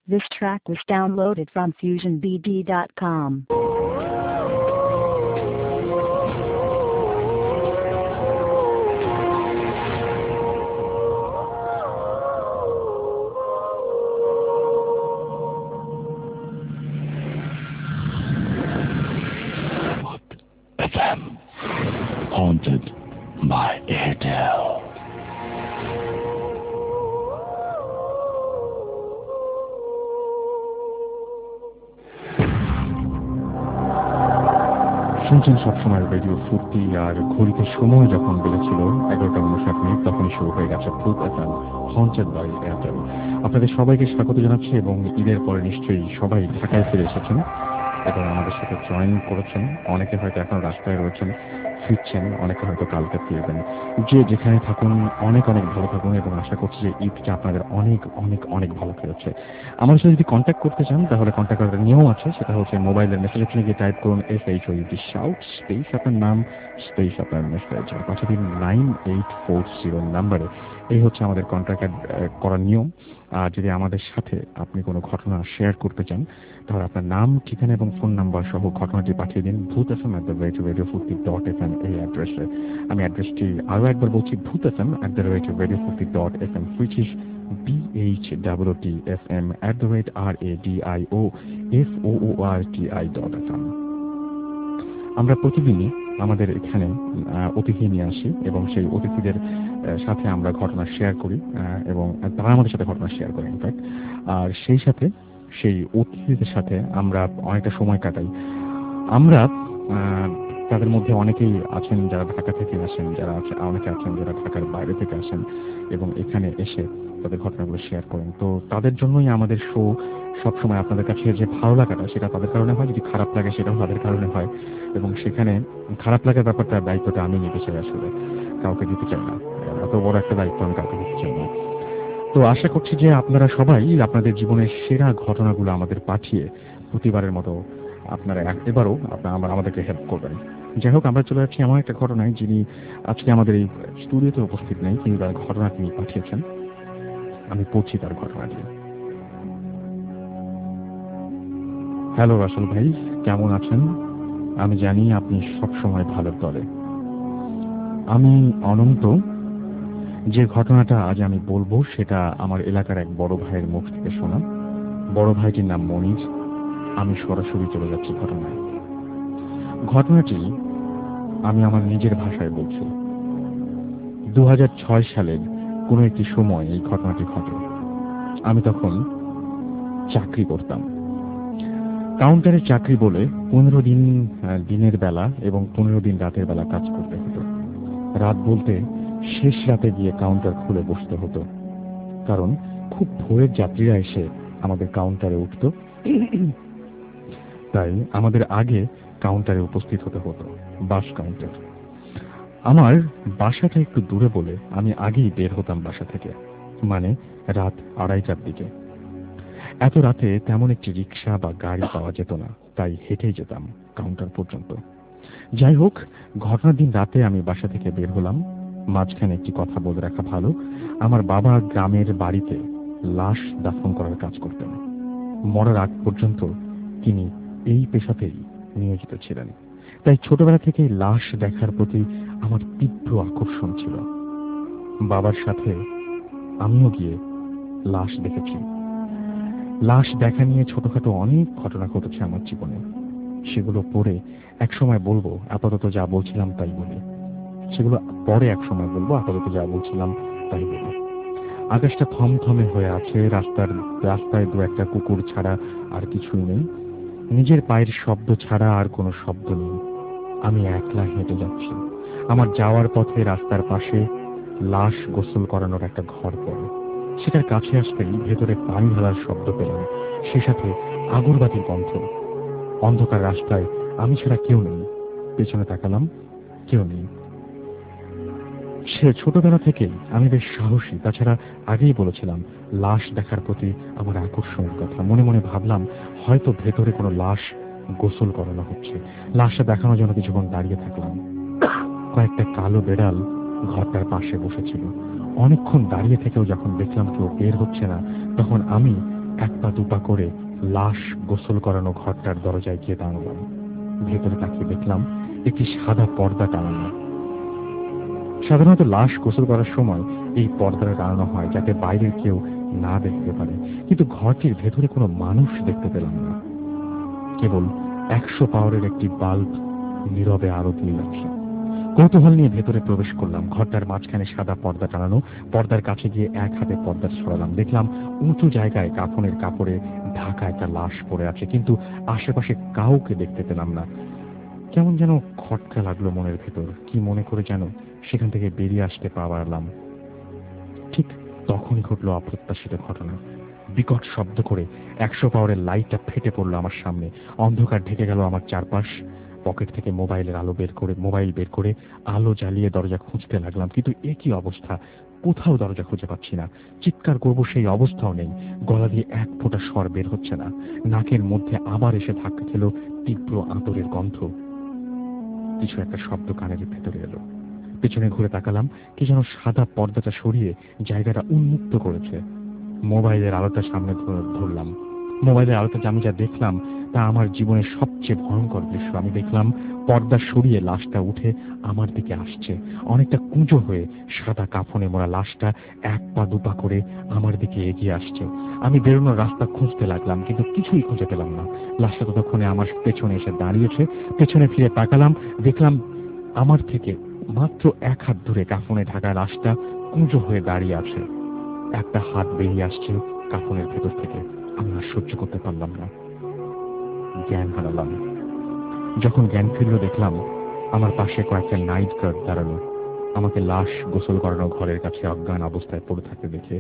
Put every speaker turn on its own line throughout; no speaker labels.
This track was downloaded from FusionBD.com.
FM, haunted by Airtel.
শুনছেন সবসময় radio ফুর্তি, আর ঘড়িতে সময় যখন বেড়েছিল 11:59 তখনই শুরু হয়ে গেছে ভূত এফএম হন্টেড বাই এয়ারটেল। আপনাদের সবাইকে স্বাগত জানাচ্ছি এবং ঈদের পরে নিশ্চয়ই সবাই ঢাকায় ফিরে এসেছেন এবং আমাদের সাথে জয়েন করেছেন। অনেকে হয়তো এখন রাস্তায় রয়েছেন, ফিরছেন, অনেকে হয়তো কালকে ফিরবেন। যে যেখানে থাকুন অনেক অনেক ভালো থাকুন এবং আশা করছি যে ঈদটা আপনাদের অনেক অনেক অনেক ভালো কেটেছে। আমাদের সাথে যদি কন্ট্যাক্ট করতে চান তাহলে কন্ট্যাক্ট করার নিয়ম আছে, সেটা হচ্ছে মোবাইলের মেসেজ অপশনে গিয়ে টাইপ করুন SHOUT শাউট স্পেস আপনার নাম স্পেস আপনার মেসেজ, আর পাঠিয়ে দিন 9840 নাম্বারে। এই হচ্ছে আমাদের কন্ট্যাক্ট করার নিয়ম। আর যদি আমাদের সাথে আপনি কোনো ঘটনা শেয়ার করতে চান তাহলে আপনার নাম, ঠিকানা এবং ফোন নাম্বার সহ ঘটনাটি পাঠিয়ে দিন bhootfm@radiofurti.fm এই অ্যাড্রেসে। আমি অ্যাড্রেসটি আরও একবার বলছি, bhootfm@radiofurti.fm, which is BHOOTFM@radiofurti.fm। আমরা প্রতিদিনই আমাদের এখানে অতিথি নিয়ে আসি এবং সেই অতিথিদের সাথে আমরা ঘটনা শেয়ার করি এবং তারা আমাদের সাথে ঘটনা শেয়ার করে ইনফ্যাক্ট। আর সেই সাথে সেই অতিথিদের সাথে আমরা অনেকটা সময় কাটাই। আমরা তাদের মধ্যে অনেকেই আছেন যারা ঢাকা থেকে আসেন, যারা অনেকে আছেন যারা ঢাকার বাইরে থেকে আসেন এবং এখানে এসে তাদের ঘটনাগুলো শেয়ার করেন। তো তাদের জন্যই আমাদের শো সবসময় আপনাদের কাছে যে ভালো লাগাটা সেটা তাদের কারণে হয়, যদি খারাপ লাগে সেটাও তাদের কারণে হয়। এবং সেখানে খারাপ লাগার ব্যাপারটা, দায়িত্বটা আমি নিতে চাই, আসলে কাউকে দিতে চাই না। এত বড় একটা দায়িত্ব আমি কাউকে দিতে চাই না। তো আশা করছি যে আপনারা সবাই আপনাদের জীবনের সেরা ঘটনাগুলো আমাদের পাঠিয়ে প্রতিবারের মতো আপনারা এবারও আমাদেরকে হেল্প করবেন। যাই হোক, আমরা চলে যাচ্ছি এমন একটা ঘটনায় যিনি আজকে আমাদের এই স্টুডিওতে উপস্থিত নেই, কিন্তু তার ঘটনা তিনি পাঠিয়েছেন। আমি পড়ছি তার ঘটনাটি। হ্যালো রাসেল ভাই, কেমন আছেন? আমি জানি আপনি সবসময় ভালো দলে। আমি অনন্ত। যে ঘটনাটা আজ আমি বলবো সেটা আমার এলাকার এক বড় ভাইয়ের মুখ থেকে শোনা। বড় ভাইটির নাম মনির। আমি সরাসরি চলে যাচ্ছি ঘটনায়। ঘটনাটি আমি আমার নিজের ভাষায় বলছি। 2006 সালের কোনো একটি সময় এই ঘটনাটি ঘটে। আমি তখন চাকরি করতাম। কাউন্টারে চাকরি বলে 15 দিন দিনের বেলা এবং 15 দিন রাতের বেলা কাজ করতে হতো। রাত বলতে শেষ রাতে গিয়ে কাউন্টার খুলে বসতে হতো, কারণ খুব ভোরের যাত্রীরা এসে আমাদের কাউন্টারে উঠত, তাই আমাদের আগে কাউন্টারে উপস্থিত হতে হতো। Bus counter. আমার বাসাটা একটু দূরে বলে আমি আগেই বের হতাম বাসা থেকে, মানে রাত 2:30টার দিকে। এত রাতে তেমন একটি রিক্সা বা গাড়ি পাওয়া যেত না, তাই হেঁটেই যেতাম কাউন্টার পর্যন্ত। যাই হোক, ঘটনার দিন রাতে আমি বাসা থেকে বের হলাম। মাঝখানে একটি কথা বলে রাখা ভালো, আমার বাবা গ্রামের বাড়িতে লাশ দাফন করার কাজ করতেন। মরার আগ পর্যন্ত তিনি এই পেশাতেই নিয়োজিত ছিলেন, তাই ছোটবেলা থেকেই লাশ দেখার প্রতি আমার তীব্র আকর্ষণ ছিল। বাবার সাথে আমিও গিয়ে লাশ দেখেছি। লাশ দেখা নিয়ে ছোটখাটো অনেক ঘটনা ঘটেছে আমার জীবনে, সেগুলো পরে একসময় বলবো। আপাতত যা বলছিলাম তাই বলি। সেগুলো পরে একসময় বলবো, আপাতত যা বলছিলাম তাই বলি। আকাশটা থমথমে হয়ে আছে, রাস্তায় দু একটা কুকুর ছাড়া আর কিছুই নেই। নিজের পায়ের শব্দ ছাড়া আর কোনো শব্দ নেই। আমি একলা হেঁটে যাচ্ছি। আমার যাওয়ার পথে রাস্তার পাশে লাশ গোসল করানোর একটা ঘর পড়ে। সেটার কাছে আসতেই ভেতরে পানি ঢালার শব্দ পেলাম, সে সাথে আগরবাতির গন্ধ। অন্ধকার রাস্তায় আমি ছাড়া কেউ নেই। পেছনে তাকালাম, কেউ নেই। সে ছোটবেলা থেকেই আমি বেশ সাহসী। তাছাড়া আগেই বলেছিলাম লাশ দেখার প্রতি আমার আকর্ষণের কথা। মনে মনে ভাবলাম হয়তো ভেতরে কোনো লাশ গোসল করানো হচ্ছে। লাশটা দেখানোর জন্য কিছুক্ষণ দাঁড়িয়ে থাকলাম। কয়েকটা কালো বেড়াল ঘরটার পাশে বসেছিল। অনেকক্ষণ দাঁড়িয়ে থেকেও যখন দেখলাম কেউ বের হচ্ছে না, তখন আমি এক পা দুপা করে লাশ গোসল করানো ঘরটার দরজায় গিয়ে দাঁড়ালাম। ভেতরে তাকিয়ে দেখলাম একটি সাদা পর্দা টানানো। সাধারণত লাশ গোসল করার সময় এই পর্দাটা টানানো হয় যাতে বাইরের কেউ না দেখতে পারে, কিন্তু ঘরটির ভেতরে কোনো মানুষ দেখতে পেলাম না। কেবল 100 পাওয়ারের একটি বাল্ব নীরবে আলো দিয়ে যাচ্ছে। কৌতূহল নিয়ে ভেতরে প্রবেশ করলাম। ঘরটার মাঝখানে সাদা পর্দা টানানো। পর্দার কাছে গিয়ে এক হাতে পর্দা সরালাম। দেখলাম উঁচু জায়গায় কাফনের কাপড়ে ঢাকা একটা লাশ পড়ে আছে, কিন্তু আশেপাশে কাউকে দেখতে পেলাম না। কেমন যেন খটকা লাগলো মনের ভেতর। কি মনে করে যেন সেখান থেকে বেরিয়ে আসতে পারলাম। ঠিক তখনই ঘটলো অপ্রত্যাশিত ঘটনা। বিকট শব্দ করে 100 পাওয়ারের লাইটটা ফেটে পড়লো আমার সামনে। অন্ধকার ঢেকে গেল আমার চারপাশ। পকেট থেকে মোবাইল বের করে আলো জ্বালিয়ে দরজা খুঁজতে লাগলাম, কিন্তু এ কি অবস্থা! কোথাও দরজা খুঁজে পাচ্ছি না। চিৎকার করবো সেই অবস্থাও নেই। গলা দিয়ে এক ফোঁটা স্বর বের হচ্ছে না। নাকের মধ্যে আবার এসে ধাক্কা খেলো তীব্র আঁতরের গন্ধ। কিছু একটা শব্দ কানের ভেতরে এলো। পেছনে ঘুরে তাকালাম, কি যেন সাদা পর্দাটা সরিয়ে জায়গাটা উন্মুক্ত করেছে। মোবাইলের আলোটা সামনে ধরলাম। মোবাইলের আলোটা আমি যা দেখলাম তা আমার জীবনের সবচেয়ে ভয়ঙ্কর দৃশ্য। আমি দেখলাম পর্দা সরিয়ে লাশটা উঠে আমার দিকে আসছে। অনেকটা কুঁজো হয়ে সাদা কাফনে মোড়া লাশটা এক পা দুপা করে আমার দিকে এগিয়ে আসছে। আমি বেরোনোর রাস্তা খুঁজতে লাগলাম, কিন্তু কিছুই খুঁজে পেলাম না। লাশটা ততক্ষণে আমার পেছনে এসে দাঁড়িয়েছে। পেছনে ফিরে তাকালাম, দেখলাম আমার থেকে মাত্র 1 হাত দূরে কাফনে ঢাকা লাশটা কুঁজো হয়ে দাঁড়িয়ে আছে। একটা হাত বেরিয়ে আসছে কাফনের ভেতর থেকে। আমি আর সহ্য করতে পারলাম না, জ্ঞান হারালাম। যখন জ্ঞান ফিরল দেখলাম আমার পাশে কয়েকটা নাইট গার্ড দাঁড়ানো। আমাকে লাশ গোসল করানো ঘরের কাছে অজ্ঞান অবস্থায় পড়ে থাকতে দেখে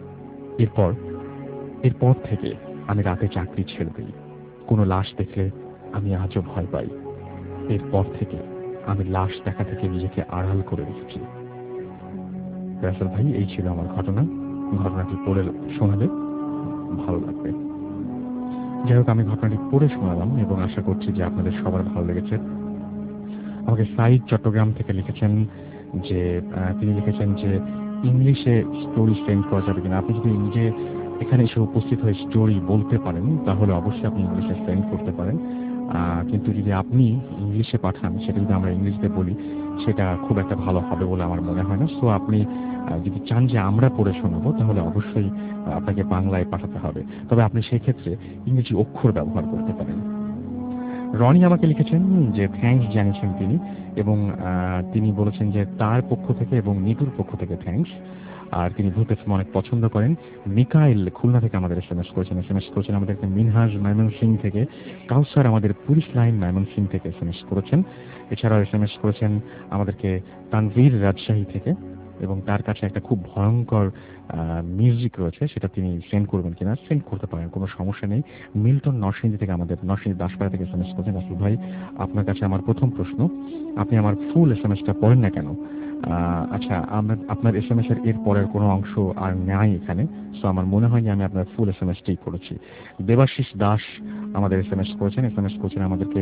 এরপর থেকে আমি রাতে চাকরি ছেড়ে দিই। কোনো লাশ দেখলে আমি আজও ভয় পাই। এরপর থেকে আমি লাশ দেখা থেকে নিজেকে আড়াল করে রেখেছি। রাসেল ভাই, এই ছিল আমার ঘটনা। ঘটনাটি পড়ে শোনালে ভালো লাগবে। যাই হোক, আমি ঘটনাটি পড়ে শোনালাম এবং আশা করছি যে আপনাদের সবার ভালো লেগেছে। আমাকে সাইদ চট্টগ্রাম থেকে লিখেছেন যে তিনি লিখেছেন যে ইংলিশে স্টোরি সেন্ড করা যাবে কিনা। আপনি যদি নিজে এখানে এসে উপস্থিত হয়ে স্টোরি বলতে পারেন তাহলে অবশ্যই আপনি ইংলিশে সেন্ড করতে পারেন, কিন্তু যদি আপনি ইংলিশে পাঠান সেটা যদি আমরা ইংলিশে বলি সেটা খুব একটা ভালো হবে বলে আমার মনে হয় না। সো আপনি যদি চান যে আমরা পড়ে শোনাবো তাহলে অবশ্যই আপনাকে বাংলায় পাঠাতে হবে, তবে আপনি সেই ক্ষেত্রে ইংরেজি অক্ষর ব্যবহার করতে পারেন। রনি আমাকে লিখেছেন যে থ্যাঙ্কস জানিয়েছেন তিনি, এবং তিনি বলেছেন যে তার পক্ষ থেকে এবং নিটুর পক্ষ থেকে থ্যাঙ্কস। আর তিনি ভূত এফএম অনেক পছন্দ করেন। মিকাইল খুলনা থেকে আমাদের এসএমএস করেছেন আমাদেরকে। মিনহাজ ময়মনসিংহ থেকে, কাউসার আমাদের পুলিশ লাইন ময়মনসিংহ থেকে এসএমএস করেছেন। এছাড়াও এসএমএস করেছেন আমাদেরকে তানভীর রাজশাহী থেকে, এবং তার কাছে একটা খুব ভয়ঙ্কর মিউজিক রয়েছে, সেটা তিনি সেন্ড করবেন কিনা। সেন্ড করতে পারেন, কোনো সমস্যা নেই। মিল্টন নরসিংদী থেকে আমাদের নরসিংদী দাসপাড়া থেকে এসএমএস করছেন। রাসেল ভাই, আপনার কাছে আমার প্রথম প্রশ্ন, আপনি আমার ফুল এসএমএসটা পড়েন না কেন? আচ্ছা, আপনার এসএমএস এর পরের কোনো অংশ আর নাই এখানে, সো আমার মনে হয় যে আমি আপনার ফুল এসএমএসটাই পড়েছি। দেবাশিস দাস আমাদের এসএমএস করেছেন আমাদেরকে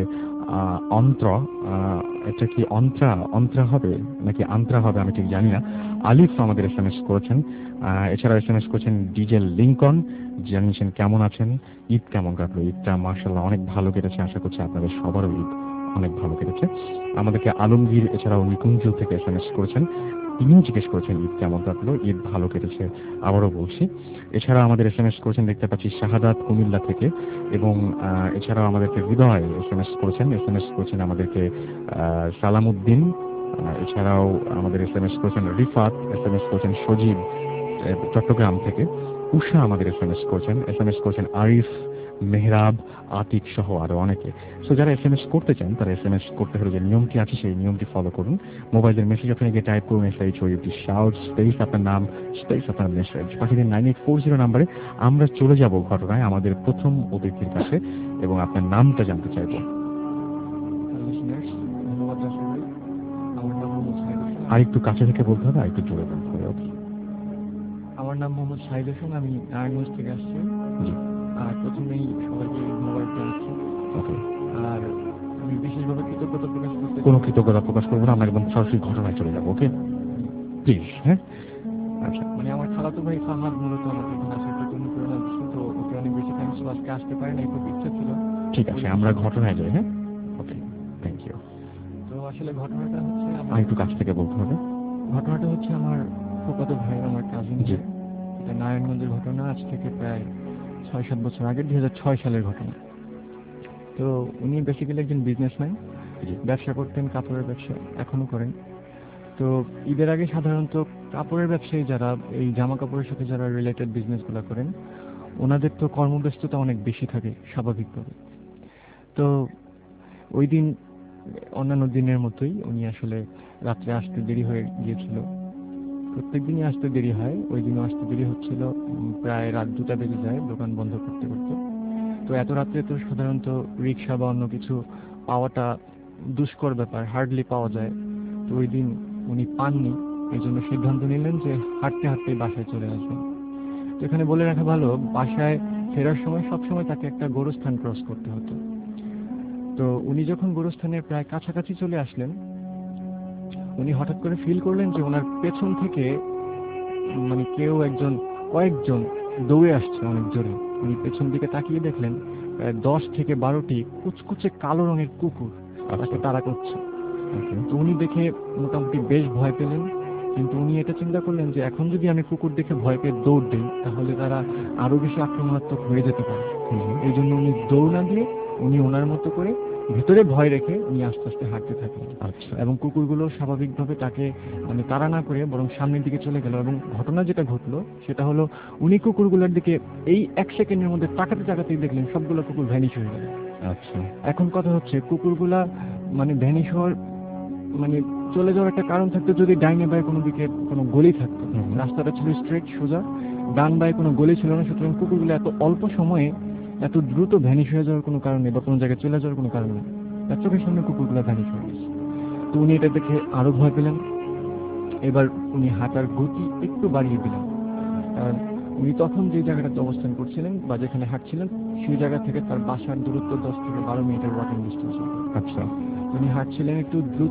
এটা কি অন্ত্রা হবে নাকি আন্ত্রা হবে আমি ঠিক জানি না। আলিফ আমাদের এসএমএস করেছেন। এছাড়াও এসএমএস করেছেন ডিজে লিঙ্কন, জানিয়েছেন কেমন আছেন, ঈদ কেমন কাটলো। ঈদটা মাশাআল্লাহ অনেক ভালো কেটেছে, আশা করছি আপনাদের সবারও ঈদ অনেক ভালো কেটেছে। আমাদেরকে আলমগীর এছাড়াও নিকুঞ্জ থেকে এসএমএস করেছেন, তিনিও জিজ্ঞেস করেছেন ঈদ কেমন কাটলো। ঈদ ভালো কেটেছে, আবারও বলছি। এছাড়া আমাদের এসএমএস করেছেন দেখতে পাচ্ছি শাহাদাত কুমিল্লা থেকে, এবং এছাড়াও আমাদেরকে হৃদয় এসএমএস করেছেন আমাদেরকে সালামউদ্দিন। এছাড়াও আমাদের এসএমএস করেছেন রিফাত, এসএমএস করেছেন সজীব চট্টগ্রাম থেকে। উষা আমাদের এসএমএস করেছেন আরিফ, মেহরাব, আতিক সহ আরো অনেকে। সো যারা এসএমএস করতে চান তারা এসএমএস করতে হলে যে নিয়মটি আছে সেই নিয়মটি ফলো করুন। মোবাইলের মেসেজ আপনি গিয়ে টাইপ করুন SHOUT শাউট স্পেস আপনার নাম স্পেস আপনার মেসেজ পাঠিয়ে দিন 9840 নাম্বারে। আমরা চলে যাব ঘটনায় আমাদের প্রথম অতিথির কাছে এবং আপনার নামটা জানতে চাইব। আর একটু কাছে থেকে বলতে হবে, আর একটু জোরে বলতে হবে। ওকে,
আমার নাম মোহাম্মদ শাহিদ হোসেন, আমি নারায়ণগঞ্জ থেকে আসছি।
জি,
আর প্রথমেই সবাইকে মোবাইল জানাচ্ছি।
ওকে।
আর আমি বিশেষভাবে কৃতজ্ঞতা প্রকাশ করতে
কোনো কৃতজ্ঞতা প্রকাশ করবো না, আমরা একদম সরাসরি ঘটনায় চলে যাবো। Okay please. হ্যাঁ, আচ্ছা
মানে আমার খালাতো ভাই ফাহাদ মূলত আমাকে এখানে আসার প্রতি অনুপ্রেরণা দিচ্ছে, তো ওকে অনেক বেশি থ্যাঙ্কস, আজকে আসতে পারে না, খুব ইচ্ছা ছিল।
ঠিক আছে, আমরা ঘটনায় যাই। হ্যাঁ, ওকে, থ্যাংক ইউ।
তো আসলে ঘটনাটা হচ্ছে
আর একটু কাছ থেকে বলতে হবে।
ঘটনাটা হচ্ছে আমার ফুফাতো ভাই, আমার কাজিন।
জি।
এটা নারায়ণগঞ্জের ঘটনা, আজ থেকে প্রায় 6-7 বছর আগে, 2006 সালের ঘটনা। তো উনি বেসিক্যালি একজন বিজনেসম্যান,
জি।
ব্যবসা করতেন, কাপড়ের ব্যবসা, এখনো করেন। তো ঈদের আগে সাধারণত কাপড়ের ব্যবসায়ী যারা এই জামা কাপড়ের সাথে যারা রিলেটেড বিজনেসগুলো করেন, ওনাদের তো কর্মব্যস্ততা অনেক বেশি থাকে স্বাভাবিকভাবে। তো ওই দিন অন্যান্য দিনের মতোই উনি আসলে রাত্রে আসতে দেরি হয়ে গিয়েছিল। প্রত্যেক দিনই আসতে দেরি হয়, ওই দিনও আসতে দেরি হচ্ছিল। প্রায় রাত 2টা বেজে যায় দোকান বন্ধ করতে করতে। তো এত রাত্রে তো সাধারণত রিক্সা বা অন্য কিছু পাওয়াটা দুষ্কর ব্যাপার, হার্ডলি পাওয়া যায়। তো ওই দিন উনি পাননি, এই জন্য সিদ্ধান্ত নিলেন যে হাঁটতে হাঁটতে বাসায় চলে আসবেন। তো এখানে বলে রাখা ভালো, বাসায় ফেরার সময় সবসময় তাকে একটা গোরস্থান ক্রস করতে হতো। তো উনি যখন গোরস্থানের প্রায় কাছাকাছি চলে আসলেন, উনি হঠাৎ করে ফিল করলেন যে ওনার পেছন থেকে মানে কয়েকজন দৌড়ে আসছে অনেক জোরে। উনি পেছন দিকে তাকিয়ে দেখলেন প্রায় 10 থেকে 12টি কুচকুচে কালো রঙের কুকুর তাকে তাড়া করছে। তো উনি দেখে মোটামুটি বেশ ভয় পেলেন, কিন্তু উনি এটা চিন্তা করলেন যে এখন যদি আমি কুকুর দেখে ভয় পেয়ে দৌড় দিই তাহলে তারা আরো বেশি আক্রমণাত্মক হয়ে যেতে পারে। এই জন্য উনি দৌড় না দিয়ে উনি ওনার মতো করে ভেতরে ভয় রেখে উনি আস্তে আস্তে হাঁটতে থাকলেন।
আচ্ছা।
এবং কুকুরগুলো স্বাভাবিকভাবে তাকে মানে তাড়া না করে বরং সামনের দিকে চলে গেল। এবং ঘটনা যেটা ঘটলো সেটা হলো, উনি কুকুরগুলোর দিকে এই 1 সেকেন্ডের মধ্যে তাকাতে তাকাতেই দেখলেন সবগুলো কুকুর ভ্যানিশ হয়ে গেল।
আচ্ছা।
এখন কথা হচ্ছে, কুকুরগুলা মানে ভ্যানিশ হওয়ার মানে চলে যাওয়ার একটা কারণ থাকতো যদি ডাইনে বায়ে কোনো দিকে কোনো গলি থাকতো। রাস্তাটা ছিল স্ট্রেট সোজা, ডান বায়ে কোনো গলি ছিল না, সুতরাং কুকুরগুলো এত অল্প সময়ে এত দ্রুত ভ্যানিশ হয়ে যাওয়ার কোনো কারণ নেই বা কোনো জায়গায় চলে যাওয়ার কোনো কারণ নেই। তার চোখের সামনে কুকুরগুলো ভ্যানিশ হয়ে গেছে। তো উনি এটা দেখে আরো ভয় পেলেন। এবার উনি হাঁটার গতি একটু বাড়িয়ে দিলেন, কারণ উনি তখন যে জায়গাটাতে অবস্থান করছিলেন বা যেখানে হাঁটছিলেন সেই জায়গা থেকে তার বাসার দূরত্ব 10 থেকে 12 মিনিটের ওয়াকিং ডিস্টেন্স।
আচ্ছা।
উনি হাঁটছিলেন একটু দ্রুত,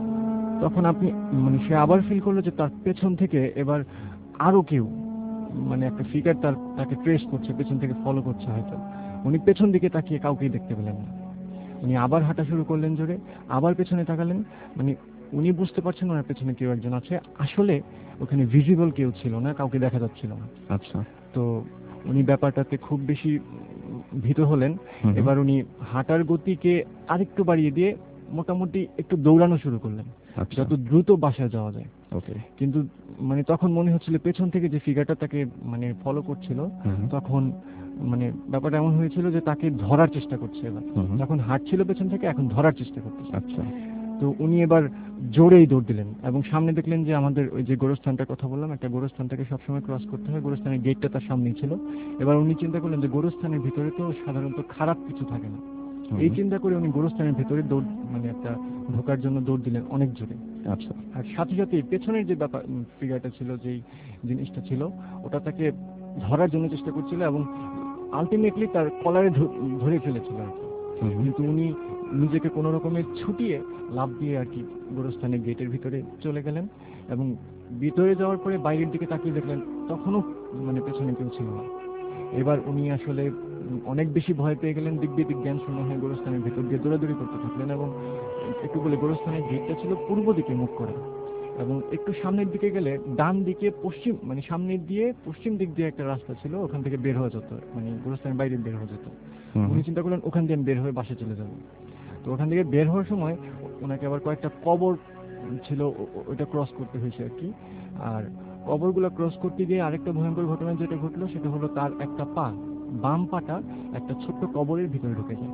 তখন আপনি মানে সে আবার ফিল করলো যে তার পেছন থেকে এবার আরো কেউ মানে একটা ফিগার তাকে ট্রেস করছে, পেছন থেকে ফলো করছে হয়তো। উনি পেছন দিকে তাকিয়ে কাউকেই দেখতে পেলেন না। উনি আবার হাঁটা শুরু করলেন জোরে, আবার পেছনে তাকালেন, মানে উনি বুঝতে পারছেন ওনার পেছনে কেউ একজন আছে। আসলে ওখানে ভিজিবল কেউ ছিল না, কাউকে দেখা যাচ্ছিল না।
আচ্ছা।
তো উনি ব্যাপারটাতে খুব বেশি ভীত হলেন। এবার উনি হাঁটার গতিকে আরেকটু বাড়িয়ে দিয়ে মোটামুটি একটু দৌড়ানো শুরু করলেন, যত দ্রুত বাসায় যাওয়া যায়।
ওকে।
কিন্তু মানে তখন মনে হচ্ছিল পেছন থেকে যে ফিগারটা তাকে মানে ফলো করছিল, তখন মানে ব্যাপারটা এমন হয়েছিল যে তাকে ধরার চেষ্টা করছে। এবার যখন হাঁটছিল পেছন থেকে, এখন ধরার চেষ্টা করতেছে।
আচ্ছা।
তো উনি এবার জোরেই দৌড় দিলেন এবং সামনে দেখলেন যে আমাদের ওই যে গোরস্থানটার কথা বললাম, একটা গোরস্থান থেকে সবসময় ক্রস করতে হয়, গোরস্থানের গেটটা তার সামনেই ছিল। এবার উনি চিন্তা করলেন যে গোরস্থানের ভিতরে তো সাধারণত খারাপ কিছু থাকে না। এই চিন্তা করে উনি গোরস্থানের ভেতরে দৌড় মানে একটা ঢোকার জন্য দৌড় দিলেন অনেক জোরে।
আচ্ছা।
আর সাথে সাথে পেছনের যে ব্যাপার ফিগারটা ছিল, যেই জিনিসটা ছিল, ওটা তাকে ধরার জন্য চেষ্টা করছিল এবং আলটিমেটলি তার কলারে ধরে ফেলেছিল আর কি। কিন্তু উনি নিজেকে কোনো রকমের ছুটিয়ে লাফ দিয়ে আর কি গোরস্থানের গেটের ভিতরে চলে গেলেন এবং ভিতরে যাওয়ার পরে বাইরের দিকে তাকিয়ে দেখলেন তখনও মানে পেছনে কেউ ছিল না। এবার উনি আসলে অনেক বেশি ভয় পেয়ে গেলেন, দিক জ্ঞান শূন্য হয়ে গোরস্থানের ভেতর দিয়ে দৌড়াদৌড়ি করতে থাকলেন। এবং একটু বলে, গোরস্থানের গেটটা ছিল পূর্ব দিকে মুখ করে এবং একটু সামনের দিকে গেলে ডান দিকে পশ্চিম মানে সামনের দিয়ে পশ্চিম দিক দিয়ে একটা রাস্তা ছিল, ওখান থেকে বের হয়ে যেত, মানে গোরস্থানের বাইরে বের হয়ে যেত। উনি চিন্তা করলেন ওখান দিয়ে বের হয়ে বাসে চলে যাবেন। তো ওখান থেকে বের হওয়ার সময় ওনাকে আবার কয়েকটা কবর ছিল, ওইটা ক্রস করতে হয়েছে আর কি। আর কবরগুলো ক্রস করতে গিয়ে আরেকটা ভয়ঙ্কর ঘটনা যেটা ঘটলো সেটা হলো, তার একটা পা, বাম পাটা একটা ছোট্ট কবরের ভিতরে ঢুকে যায়।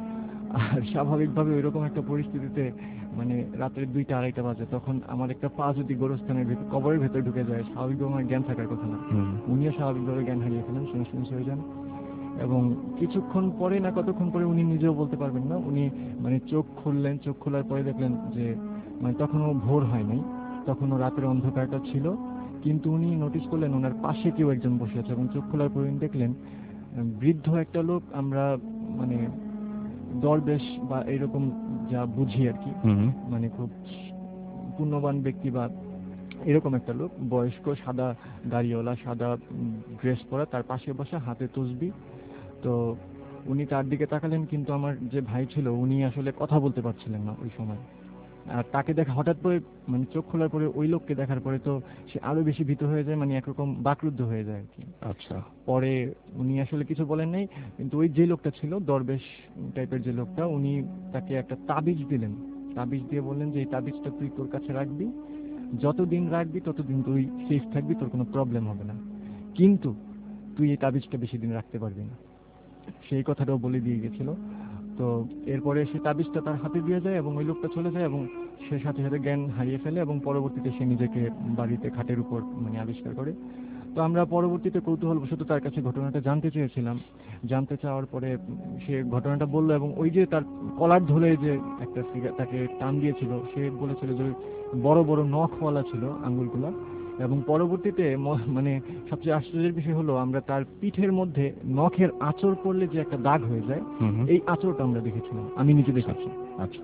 আর স্বাভাবিকভাবে ওইরকম একটা পরিস্থিতিতে মানে রাত্রে 2টা-2:30 বাজে, তখন আমার একটা পা যদি গোরস্থানের কবরের ভেতরে ঢুকে যায়, স্বাভাবিকভাবে আমার জ্ঞান থাকার কথা না। উনিও স্বাভাবিকভাবে জ্ঞান হারিয়ে ফেলেন, সেন্স হয়ে যান। এবং কিছুক্ষণ পরে না কতক্ষণ পরে উনি নিজেও বলতে পারবেন না, উনি মানে চোখ খুললেন, চোখ খোলার পরে দেখলেন যে মানে তখনও ভোর হয় নাই, তখনও রাতের অন্ধকারটা ছিল, কিন্তু উনি নোটিস করলেন ওনার পাশে কেউ একজন বসে আছে। এবং চোখ খোলার পরে উনি দেখলেন বৃদ্ধ একটা লোক, আমরা মানে দরবেশ বা এরকম যা বুঝি আর কি, মানে খুব পুণ্যবান ব্যক্তি বা এরকম একটা লোক, বয়স্ক, সাদা দাড়িওয়ালা, সাদা ড্রেস পরা, তার পাশে বসা, হাতে তসবি। তো উনি তার দিকে তাকালেন, কিন্তু আমার যে ভাই ছিল উনি আসলে কথা বলতে পারছিলেন না ওই সময়। আর তাকে দেখা হঠাৎ করে, মানে চোখ খোলার পরে ওই লোককে দেখার পরে তো সে আরো বেশি ভীত হয়ে যায়, মানে একরকম বাকরুদ্ধ হয়ে যায় আর কি।
আচ্ছা।
পরে উনি আসলে কিছু বলেন নাই, কিন্তু ওই যে লোকটা ছিল, দরবেশ টাইপের যে লোকটা, উনি তাকে একটা তাবিজ দিলেন। তাবিজ দিয়ে বললেন যে এই তাবিজটা তুই তোর কাছে রাখবি, যতদিন রাখবি ততদিন তুই সেফ থাকবি, তোর কোনো প্রবলেম হবে না, কিন্তু তুই এই তাবিজটা বেশি দিন রাখতে পারবি না। সেই কথাটাও বলে দিয়ে গেছিল। তো এরপরে সে তাবিজটা তার হাতে দিয়ে যায় এবং ওই লোকটা চলে যায় এবং সে সাথে সাথে জ্ঞান হারিয়ে ফেলে এবং পরবর্তীতে সে নিজেকে বাড়িতে খাটের উপর মানে আবিষ্কার করে। তো আমরা পরবর্তীতে কৌতূহলবশত তার কাছে ঘটনাটা জানতে চেয়েছিলাম। জানতে চাওয়ার পরে সে ঘটনাটা বললো এবং ওই যে তার কলার ধরে যে একটা তাকে টান দিয়েছিল, সে বলেছিল যে বড় বড় নখওয়ালা ছিল আঙ্গুলগুলা। এবং পরবর্তীতে মানে সবচেয়ে আশ্চর্যের বিষয় হলো, আমরা তার পিঠের মধ্যে নখের আঁচড় পড়লে যে একটা দাগ হয়ে যায়, এই আঁচড়টা আমরা দেখেছিলাম, আমি নিজে দেখেছি।
আচ্ছা।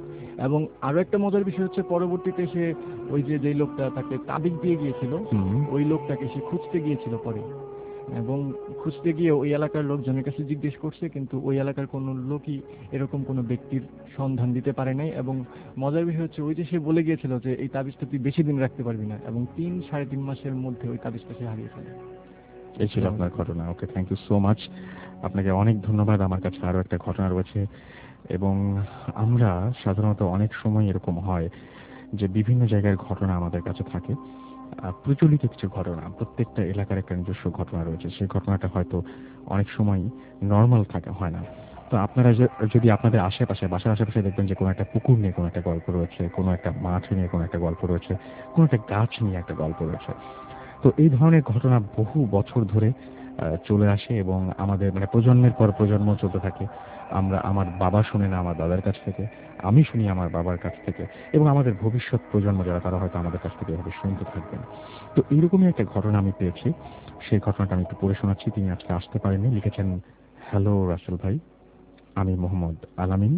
এবং আরো একটা মজার বিষয় হচ্ছে, পরবর্তীতে সে ওই যে যেই লোকটা তাকে তাবিজ দিয়ে গিয়েছিল, ওই লোকটাকে সে খুঁজতে গিয়েছিল পরে, এবং খুঁজতে গিয়ে ওই এলাকার লোকজনের কাছে জিজ্ঞেস করছে, কিন্তু ওই এলাকার কোনো লোকই এরকম কোনো ব্যক্তির সন্ধান দিতে পারে নাই। এবং মজার বিষয় হচ্ছে, ওই যে সে বলে গিয়েছিল যে এই তাবিজটা তুই বেশি দিন রাখতে পারবি না, এবং 3-3.5 মাসের মধ্যে ওই তাবিজটা সে হারিয়ে ফেলে।
এই ছিল আপনার ঘটনা। Okay, thank you so much, আপনাকে অনেক ধন্যবাদ। আমার কাছে আরো একটা ঘটনা রয়েছে, এবং আমরা সাধারণত অনেক সময় এরকম হয় যে বিভিন্ন জায়গার ঘটনা আমাদের কাছে থাকে, প্রচলিত কিছু ঘটনা, প্রত্যেকটা এলাকার একটা নিজস্ব ঘটনা রয়েছে। সেই ঘটনাটা হয়তো অনেক সময় নর্মাল থাকে, হয় না। তো আপনারা যদি আপনাদের আশেপাশে, বাসার আশেপাশে দেখবেন যে কোনো একটা পুকুর নিয়ে কোনো একটা গল্প রয়েছে, কোনো একটা মাঠ নিয়ে কোনো একটা গল্প রয়েছে, কোনো একটা গাছ নিয়ে একটা গল্প রয়েছে, তো এই ধরনের ঘটনা বহু বছর ধরে চলে আসে এবং আমাদের মানে প্রজন্মের পর প্রজন্ম চলতে থাকে। আমার বাবা শুনেন আমার দাদার কাছ থেকে, আমি শুনি আমার বাবার কাছ থেকে, এবং আমাদের ভবিষ্যৎ প্রজন্ম যারা, তারা হয়তো আমাদের কাছ থেকে এভাবে শুনতে থাকবেন। তো এইরকমই একটা ঘটনা আমি পেয়েছি, সেই ঘটনাটা আমি একটু পড়ে শোনাচ্ছি। তিনি আজকে আসতে পারেননি, লিখেছেন, হ্যালো রাসেল ভাই, আমি মোহাম্মদ আলামিন,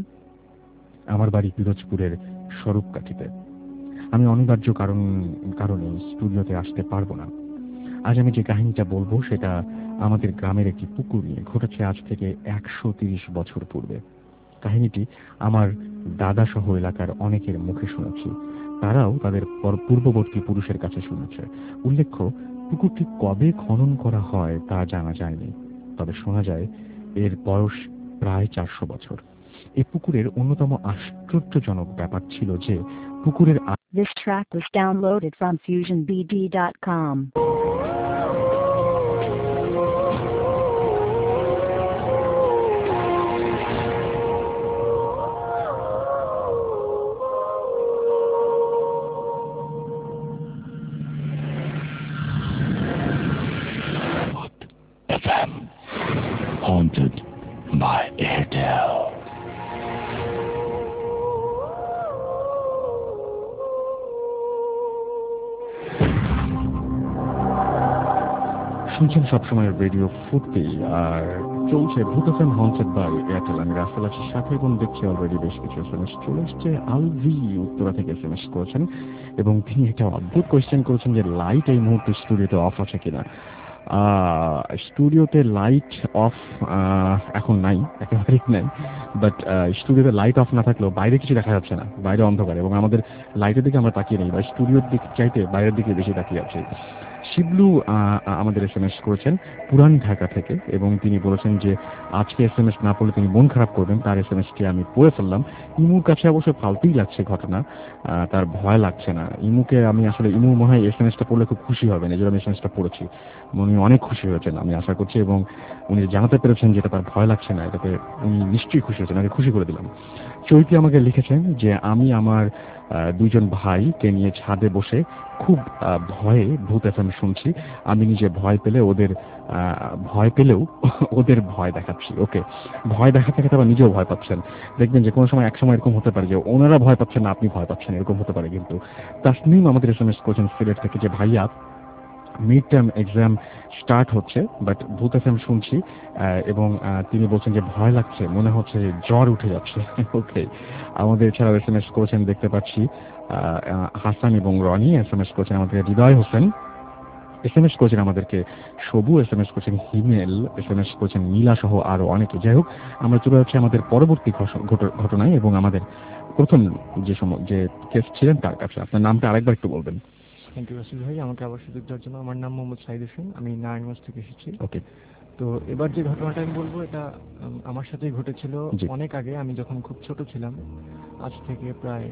আমার বাড়ি পিরোজপুরের স্বরূপকাঠিতে। আমি অনিবার্য কারণে স্টুডিওতে আসতে পারবো না। আজ আমি যে কাহিনীটা বলবো সেটা আমাদের গ্রামের একটি পুকুর নিয়ে ঘটেছে, আজ থেকে 130 বছর পূর্বে। কাহিনীটি আমার দাদা সহ এলাকার অনেকের মুখে শুনেছি, তারাও তাদের পূর্ববর্তী পুরুষের কাছে শুনেছে। উল্লেখ্য, পুকুরটি কবে খনন করা হয় তা জানা যায়নি, তবে শোনা যায় এর বয়স প্রায় 400 বছর। এই পুকুরের অন্যতম আশ্চর্যজনক ব্যাপার ছিল যে পুকুরের
This track was downloaded from FusionBD.com.
FM, haunted by Airtel.
শুনছেন সবসময় রেডিও ফুটপি, আর চলছে ভূত এফএম হন্টেড বাই এয়ারটেল। আমি রাসেল আছি সাথে, এবং দেখছি অলরেডি বেশ কিছু এসএমএস চলে এসছে। আলভি উত্তরা থেকে এসএমএস করেছেন এবং তিনি একটা অদ্ভুত কোয়েশ্চেন করেছেন যে লাইট এই মুহূর্তে স্টুডিওতে অফ আছে কিনা। স্টুডিওতে লাইট অফ এখন নাই, একেবারেই নাই, বাট স্টুডিওতে লাইট অফ না থাকলেও বাইরে কিছু দেখা যাচ্ছে না, বাইরে অন্ধকার, এবং আমাদের লাইটের দিকে আমরা তাকিয়ে নেই, বা স্টুডিওর দিক চাইতে বাইরের দিকে বেশি তাকিয়ে আছি। শিবলু আমাদের এসএমএস করেছেন পুরান ঢাকা থেকে, এবং তিনি বলেছেন যে আজকে এসএমএস না পড়লে তিনি মন খারাপ করবেন। তার এসএমএসটি আমি পড়ে ফেললাম। ইমুর কাছে অবশ্য ফালতুই লাগছে ঘটনা, তার ভয় লাগছে না। ইমুকে আমি আসলে, ইমু মনে হয় এসএমএসটা পড়লে খুব খুশি হবেন, এই জন্য আমি এসএমএসটা পড়েছি। উনি অনেক খুশি হয়েছেন আমি আশা করছি, এবং উনি জানাতে পেরেছেন যেটা তার ভয় লাগছে না, এটাতে উনি নিশ্চয়ই খুশি হয়েছেন, আমি খুশি করে দিলাম। চৈতি আমাকে লিখেছেন যে আমি আমার 2 জন ভাইকে নিয়ে ছাদে বসে খুব ভয়ে ভূত এফএম শুনছি। আমি নিজে ভয় পেলেও ওদের ভয় দেখাচ্ছি। ওকে, ভয় দেখাতে দেখাতে আবার নিজেও ভয় পাচ্ছেন। দেখবেন যে কোনো সময়, এক সময় এরকম হতে পারে যে ওনারা ভয় পাচ্ছেন না, আপনি ভয় পাচ্ছেন, এরকম হতে পারে। কিন্তু তাসনিম আমাদের এসএমএস করেছেন সিলেট থেকে যে ভাইয়া মিড টার্ম এক্সাম স্টার্ট হচ্ছে, বাট ভূত এফএম শুনছি এবং তিনি বলছেন যে ভয় লাগছে, মনে হচ্ছে যে জ্বর উঠে যাচ্ছে। ওকে, আমাদের এছাড়াও SMS করেছেন দেখতে পাচ্ছি হাসান এবং রনি, SMS করেছেন আমাদের হৃদয় হোসেন, SMS করেছেন আমাদেরকে সবু, SMS করেছেন হিমেল, SMS করেছেন নীলা সহ আরো অনেকে। যাই হোক, আমরা চলে যাচ্ছি আমাদের পরবর্তী ঘটনায় এবং আমাদের প্রথম যে কেস ছিলেন তার কাছে। আপনার নামটা আরেকবার একটু বলবেন।
থ্যাংক ইউ রাসেল ভাই, আমাকে আবার সুযোগ দেওয়ার জন্য। আমার নাম মোহাম্মদ সাইদ হোসেন, আমি নারায়ণগঞ্জ থেকে এসেছি।
ওকে।
তো এবার যে ঘটনাটা আমি বলবো, এটা আমার সাথেই ঘটেছিল
জি।
অনেক আগে, আমি যখন খুব ছোট ছিলাম, আজ থেকে প্রায়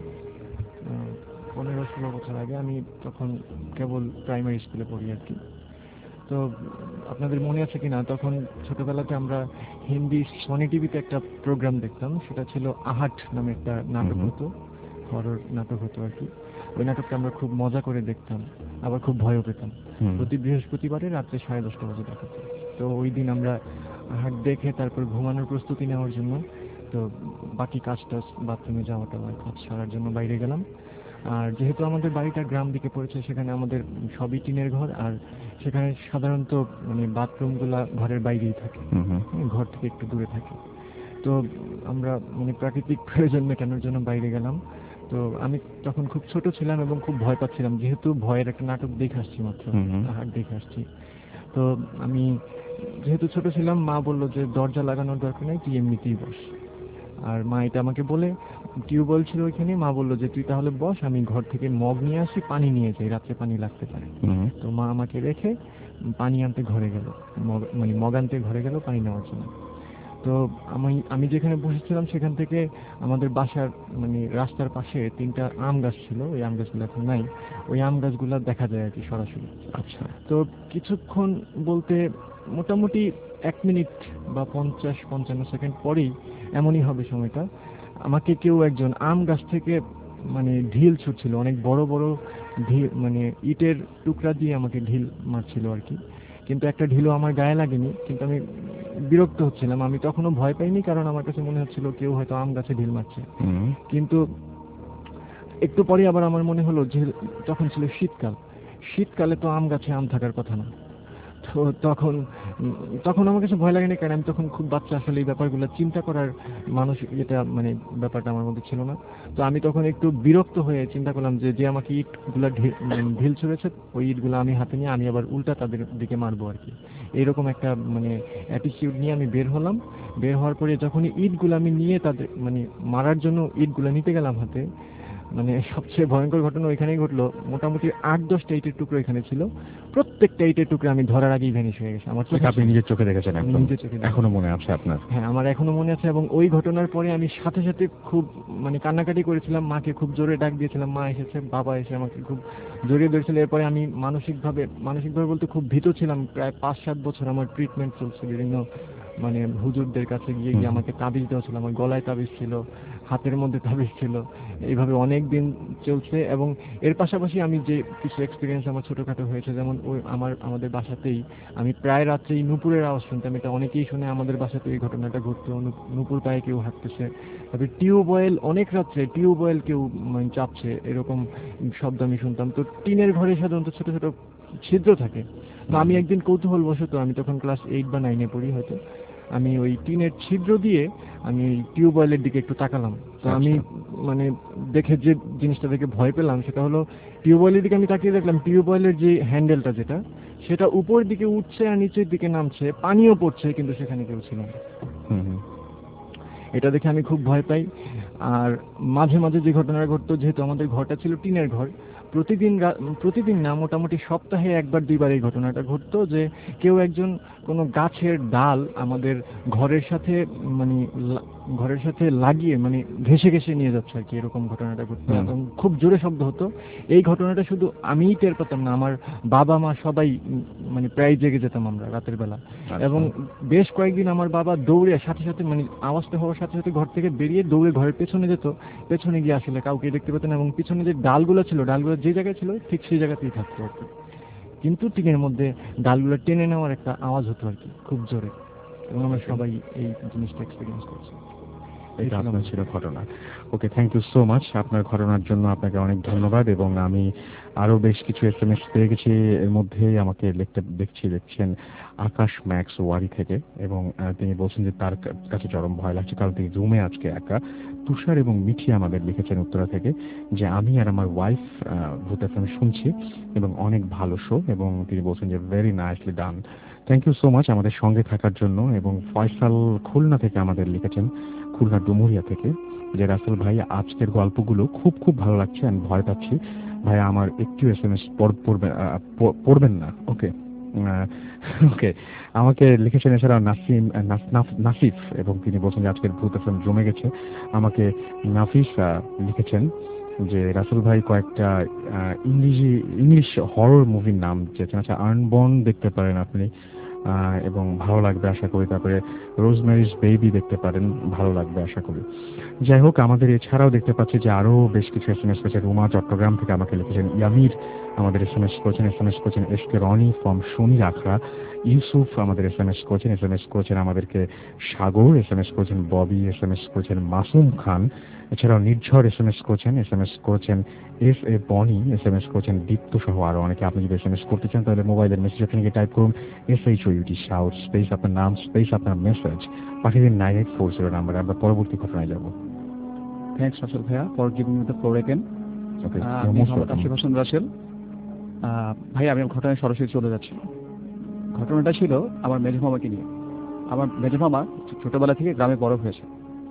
15-16 বছর আগে। আমি তখন কেবল প্রাইমারি স্কুলে পড়ি আর কি। তো আপনাদের মনে আছে কিনা, তখন ছোটবেলাতে আমরা হিন্দি সোনি টিভিতে একটা প্রোগ্রাম দেখতাম, সেটা ছিল আহাট নামে একটা নাটক হতো, হরর নাটক হতো আর কি। ওই নাটকটা আমরা খুব মজা করে দেখতাম, আবার খুব ভয়ও পেতাম। প্রতি বৃহস্পতিবারে রাত্রে 10:30 বাজে দেখাতো। তো ওই দিন আমরা আহাট দেখে তারপর ঘুমানোর প্রস্তুতি নেওয়ার জন্য, তো বাকি কাজটা বাথরুমে যাওয়াটা কাজ সারার জন্য বাইরে গেলাম। আর যেহেতু আমাদের বাড়িটা গ্রাম দিকে পড়েছে, সেখানে আমাদের সবই টিনের ঘর, আর সেখানে সাধারণত মানে বাথরুমগুলা ঘরের বাইরেই থাকে, ঘর থেকে একটু দূরে থাকে। তো আমরা মানে প্রাকৃতিক প্রয়োজন মেটানোর জন্য বাইরে গেলাম। তো আমি তখন খুব ছোট ছিলাম এবং খুব ভয় পাচ্ছিলাম, যেহেতু ভয়ের একটা নাটক দেখে আসছি, মাত্র হাট দেখে আসছি। তো আমি যেহেতু ছোট ছিলাম, মা বললো যে দরজা লাগানোর দরকার নেই, তুই এমনিতেই বস। আর মা এটা আমাকে বলে, টিউবওয়েল ছিল ওইখানে, মা বললো যে তুই তাহলে বস, আমি ঘর থেকে মগ নিয়ে আসি, পানি নিয়ে যাই, রাত্রে পানি লাগতে পারে। তো মা আমাকে রেখে পানি আনতে ঘরে গেল, মগ আনতে ঘরে গেল পানি নেওয়ার জন্য। তো আমি যেখানে বসেছিলাম সেখান থেকে আমাদের বাসার মানে রাস্তার পাশে 3টা আম গাছ ছিল, ওই আম গাছগুলো এখন নাই, ওই আম গাছগুলো দেখা যায় আর কি সরাসরি।
আচ্ছা।
তো কিছুক্ষণ বলতে মোটামুটি 1 মিনিট বা 50-55 সেকেন্ড পরেই, এমনই হবে সময়টা, আমাকে কেউ একজন আম গাছ থেকে মানে ঢিল ছুটছিল, অনেক বড় বড় ঢিল, মানে ইটের টুকরা দিয়ে আমাকে ঢিল মারছিল আর কি। কিন্তু একটা ঢিলও আমার গায়ে লাগেনি, কিন্তু আমি বিরক্ত হচ্ছিলাম। আমি তখনও ভয় পাইনি, কারণ আমার কাছে মনে হচ্ছিল কেউ হয়তো আম গাছে ঢিল মারছে। কিন্তু একটু পরে আবার আমার মনে হলো যে তখন ছিল শীতকাল, শীতকালে তো আম গাছে আম থাকার কথা না। তো তখন আমার কাছে ভয় লাগেনি, কারণ আমি তখন খুব বাচ্চা, আসলে এই ব্যাপারগুলো চিন্তা করার মানসিক এটা মানে ব্যাপারটা আমার মধ্যে ছিল না। তো আমি তখন একটু বিরক্ত হয়ে চিন্তা করলাম যে আমাকে ইটগুলা ঢিল ছুঁড়েছে, ওই ইটগুলো আমি হাতে নিয়ে আমি আবার উল্টা তাদের দিকে মারবো আর কি। এইরকম একটা মানে অ্যাটিটিউড নিয়ে আমি বের হলাম। বের হওয়ার পরে যখনই ইটগুলো আমি নিয়ে তাদের মানে মারার জন্য ইটগুলো নিতে গেলাম হাতে, মানে সবচেয়ে ভয়ঙ্কর ঘটনা ওইখানেই ঘটলো। মোটামুটি 8-10টা ইটের টুকরো এখানে ছিল, প্রত্যেকটা ইটের টুকরো আমি ধরার আগেই ভ্যানিশ হয়ে গেছে আমার চোখে।
আপনি নিজের চোখে দেখেছেন?
নিজের চোখে
এখনো মনে আছে আপনার?
হ্যাঁ, আমার এখনো মনে আছে। এবং ওই ঘটনার পরে আমি সাথে সাথে খুব মানে কান্নাকাটি করেছিলাম, মাকে খুব জোরে ডাক দিয়েছিলাম, মা এসেছে, বাবা এসে আমাকে খুব জড়িয়ে ধরেছিল। এরপরে আমি মানসিকভাবে বলতে খুব ভীত ছিলাম। প্রায় 5-7 বছর আমার ট্রিটমেন্ট চলছে, বিভিন্ন মানে হুজুরদের কাছে গিয়ে গিয়ে আমাকে তাবিজ দেওয়া ছিল, আমার গলায় তাবিজ ছিল, হাতের মধ্যে তাবিজ ছিল, এইভাবে অনেক দিন চলছে। এবং এর পাশাপাশি আমি যে কিছু এক্সপিরিয়েন্স আমার ছোটোখাটো হয়েছে, যেমন ওই আমাদের বাসাতেই আমি প্রায় রাত্রেই নুপুরের আওয়াজ শুনতাম। এটা অনেকেই শুনে, আমাদের বাসাতে এই ঘটনাটা ঘটতো, নুপুর পায়ে কেউ হাঁটতেছে। তবে টিউবওয়েল, অনেক রাত্রে টিউবওয়েল কেউ মানে চাপছে, এরকম শব্দ আমি শুনতাম। তো টিনের ঘরে সাধারণত ছোট ছোট ছিদ্র থাকে। তো আমি একদিন কৌতূহলবশত, আমি তখন ক্লাস 8 বা 9-এ পড়ি হয়তো, আমি ওই টিনের ছিদ্র দিয়ে আমি টিউবওয়েলের দিকে একটু তাকালাম। তো আমি মানে দেখে যে জিনিসটা দেখে ভয় পেলাম সেটা হলো, টিউবওয়েলের দিকে আমি তাকিয়ে দেখলাম টিউবওয়েলের যে হ্যান্ডেলটা যেটা, সেটা উপরের দিকে উঠছে আর নিচের দিকে নামছে, পানিও পড়ছে, কিন্তু সেখানে কেউ ছিল না। এটা দেখে আমি খুব ভয় পাই। আর মাঝে মাঝে যে ঘটনাটা ঘটতো, যেহেতু আমাদের ঘরটা ছিল টিনের ঘর, প্রতিদিন না, মোটামুটি সপ্তাহে 1-2 বার এই ঘটনাটা ঘটতো যে কেউ একজন কোনো গাছের ডাল আমাদের ঘরের সাথে মানে ঘরের সাথে লাগিয়ে মানে ঘেঁষে ঘেঁষে নিয়ে যাচ্ছে আর কি, এরকম ঘটনাটা ঘটতো। এবং খুব জোরে শব্দ হতো। এই ঘটনাটা শুধু আমিই টের পেতাম না, আমার বাবা মা সবাই মানে প্রায় জেগে যেতাম আমরা রাতের বেলা। এবং বেশ কয়েকদিন আমার বাবা দৌড়ে সাথে সাথে মানে আওয়াজটা হওয়ার সাথে সাথে ঘর থেকে বেরিয়ে দৌড়ে ঘরের পেছনে যেত, পেছনে গিয়ে আসলে কাউকে দেখতে পেতেন, এবং পিছনে যে ডালগুলো ছিল, ডালগুলো যে জায়গায় ছিল ঠিক সেই জায়গাতেই থাকতো আর কি। কিন্তু টিনের মধ্যে ডালগুলো টেনে নেওয়ার একটা আওয়াজ হতো আর কি, খুব জোরে। এবং আমরা সবাই এই জিনিসটা এক্সপিরিয়েন্স করছি।
এটা আপনার ছিল ঘটনা। Okay, thank you so much. আপনার ঘটনার জন্য আপনাকে অনেক ধন্যবাদ। এবং আমি আরো বেশ কিছু SMS পেয়ে গেছি। এর মধ্যেই আমাকে দেখছেন আকাশ ম্যাক্স ওয়ারি থেকে, এবং তিনি বলছেন যে তার কাছে চরম ভয় লাগছে কারণ তিনি রুমে আজকে একা। তুষার এবং মিঠি আমাদের লিখেছেন উত্তরা থেকে যে আমি আর আমার ওয়াইফ ভূত FM শুনছি এবং অনেক ভালো শো, এবং তিনি বলছেন যে very nicely done. Thank you so much আমাদের সঙ্গে থাকার জন্য। এবং ফয়সাল খুলনা থেকে আমাদের লিখেছেন, খুলনা ডুমুরিয়া থেকে, যে রাসেল ভাই আজকের গল্পগুলো খুব খুব ভালো লাগছে, আমি ভয় পাচ্ছি ভাই, আমার একটু SMS পড়বেন না। ওকে ওকে, আমাকে লিখেছেন এছাড়াও নাসিফ, এবং তিনি বলছেন যে আজকের ভূত FM জমে গেছে। আমাকে নাফিস লিখেছেন যে রাসেল ভাই কয়েকটা ইংলিশ হরর মুভির নাম চেয়েছেন। আচ্ছা, আর্নবর্ন দেখতে পারেন আপনি, এবং ভালো লাগবে আশা করি। তারপরে রোজমেরিজ বেবি দেখতে পারেন, ভালো লাগবে আশা করি। যাই হোক, আমাদের এছাড়াও দেখতে পাচ্ছি যে আরো বেশ কিছু SMS করেছে। রুমা চট্টগ্রাম থেকে আমাকে লিখেছেন, ইয়ামির আমাদের SMS করেছেন এসকে রনি ফ্রম শনি রাখা, ইউসুফ আমাদের SMS করেছেন আমাদেরকে সাগর, SMS করেছেন ববি, SMS করেছেন মাসুম খান, এছাড়াও নির্ঝর SMS করেছেন FA বনি, SMS করেছেন দীপ্ত সহ আরো অনেকে। আপনি যদি SMS করতে চান তাহলে মোবাইলের মেসেজ আপনাকে টাইপ করুন SHOUT শাউট স্পেস আপনার নাম স্পেস আপনার মেসেজ পাঠিয়ে দিন 9840 নাম্বারে। আমরা পরবর্তী ঘটনায় যাব।
থ্যাংকস রাসেল ভাইয়া for giving me the floor again.
Okay,
Ashif Hasan Rasel ভাই, আমি ঘটনায় সরাসরি চলে যাচ্ছি। ঘটনাটা ছিল আমার মেজো মামাকে নিয়ে। আমার মেজো মামা ছোটবেলা থেকে গ্রামে বড় হয়েছে।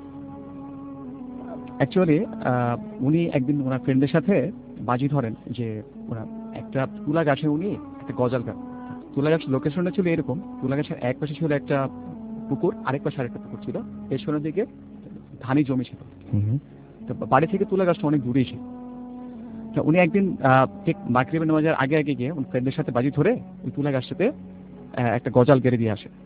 অ্যাকচুয়ালি উনি একদিন ওনার ফ্রেন্ডের সাথে বাজি ধরেন যে ওরা একটা তুলা গাছে উনি একটা গজাল গাছ, তুলা গাছ লোকেশনটা ছিল এরকম, তুলা গাছের এক পাশে ছিল একটা পুকুর, আরেক পাশে আরেকটা পুকুর ছিল, পেছনের দিকে ধানি জমি ছিল। তো বাড়ি থেকে তুলা গাছটা অনেক দূরেই ছিল। তো উনি একদিন ঠিক মাগরিবের নামাজের আগে আগে গিয়ে উনি ফ্রেন্ডের সাথে বাজি ধরে ওই তুলা গাছটাতে একটা গজাল গেড়ে দিয়ে আসে।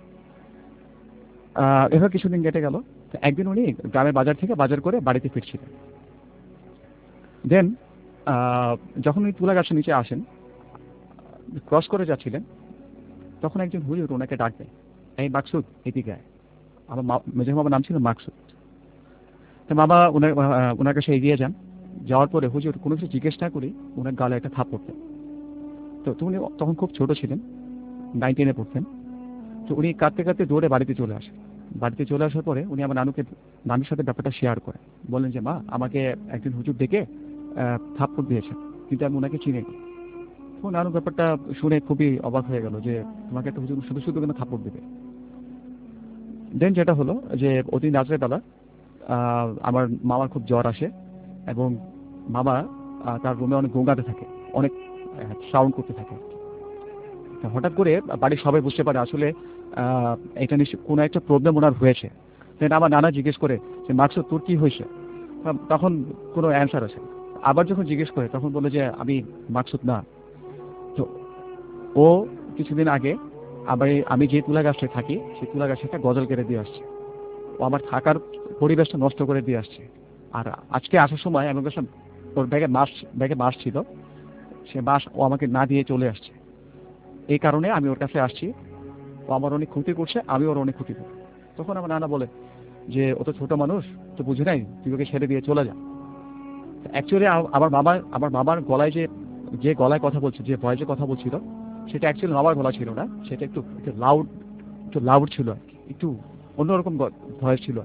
এভাবে কিছুদিন কেটে গেল। তো একদিন উনি গ্রামের বাজার থেকে বাজার করে বাড়িতে ফিরছিলেন। দেন যখন উনি তুলা গাছের নিচে আসেন, ক্রস করে যাচ্ছিলেন, তখন একজন হুজুর ওনাকে ডাক দেয়, এই মাকসুদ এদিকে আয়। আমার মেজো মামার নাম ছিল মাকসুদ। তো মামা ওনার কাছে এগিয়ে যান। যাওয়ার পরে হুজুর কোনো কিছু জিজ্ঞেস না করে ওনার গালে একটা থাপ পড়তেন। তো উনি তখন খুব ছোট ছিলেন, 9 10-এ পড়তেন। তো উনি কাঁদতে কাঁদতে দৌড়ে বাড়িতে চলে আসেন। বাড়িতে চলে আসার পরে উনি আমার নানুর সাথে ব্যাপারটা শেয়ার করেন। বললেন যে মা, আমাকে একজন হুজুর ডেকে থাপ্পড় দিয়েছেন, কিন্তু আমি ওনাকে চিনি না। তো নানু ব্যাপারটা শুনে খুবই অবাক হয়ে গেল যে তোমাকে একটা হুজুর শুধু শুধু কেন থাপ্পড় দেবে। দেন যেটা হলো যে অতি রাত্রে বেলা আমার মামার খুব জ্বর আসে এবং মামা তার রুমে অনেক গোঙাতে থাকে, অনেক সাউন্ড করতে থাকে। হঠাৎ করে বাড়ির সবাই বুঝতে পারে আসলে এটা নিশ্চয় কোনো একটা প্রবলেম ওনার হয়েছে। দেন আমার নানা জিজ্ঞেস করে যে মাকসুদ তোর কি হয়েছে? তখন কোনো অ্যান্সার আছে। আবার যখন জিজ্ঞেস করে তখন বলে যে আমি মাকসুদ না। তো ও কিছুদিন আগে আমি যে তুলা গাছটায় থাকি সেই তুলা গাছে একটা গজল কেটে দিয়ে আসছে। ও আমার থাকার পরিবেশটা নষ্ট করে দিয়ে আসছে। আর আজকে আসার সময় আমি বললাম ওর ব্যাগে মাছ ছিল, সে মাছ ও আমাকে না দিয়ে চলে আসছে। এই কারণে আমি ওর কাছে আসছি, ও আমার অনেক ক্ষতি করছে, আমি ওর অনেক ক্ষতি করি। তখন আমার নানা বলে যে ও তো ছোট মানুষ, তো বুঝে নাই, তুই ওকে ছেড়ে দিয়ে চলে যা। অ্যাকচুয়ালি আমার বাবার গলায় যে গলায় কথা বলছে, যে ভয়েসে কথা বলছিল, সেটা অ্যাকচুয়ালি মামার গলা ছিল না, সেটা একটু লাউড ছিল আর কি, একটু অন্যরকম ভয়েস ছিল।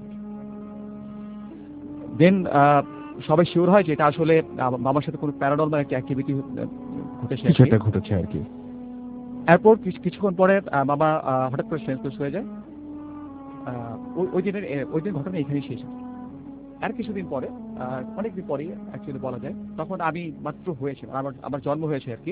দেন সবাই শিওর হয় যে এটা আসলে মামার সাথে কোনো প্যারানরমাল একটা অ্যাক্টিভিটি
ঘটেছে আর কি।
এরপর কিছুক্ষণ পরে মামা হঠাৎ করে সেন্সলেস হয়ে যায়। ওই দিন ঘটনা এখানেই শেষ। আর কিছুদিন পরে, অনেকদিন পরে অ্যাকচুয়ালি বলা যায়, তখন আমি মাত্র হয়েছে, আমার জন্ম হয়েছে আর কি।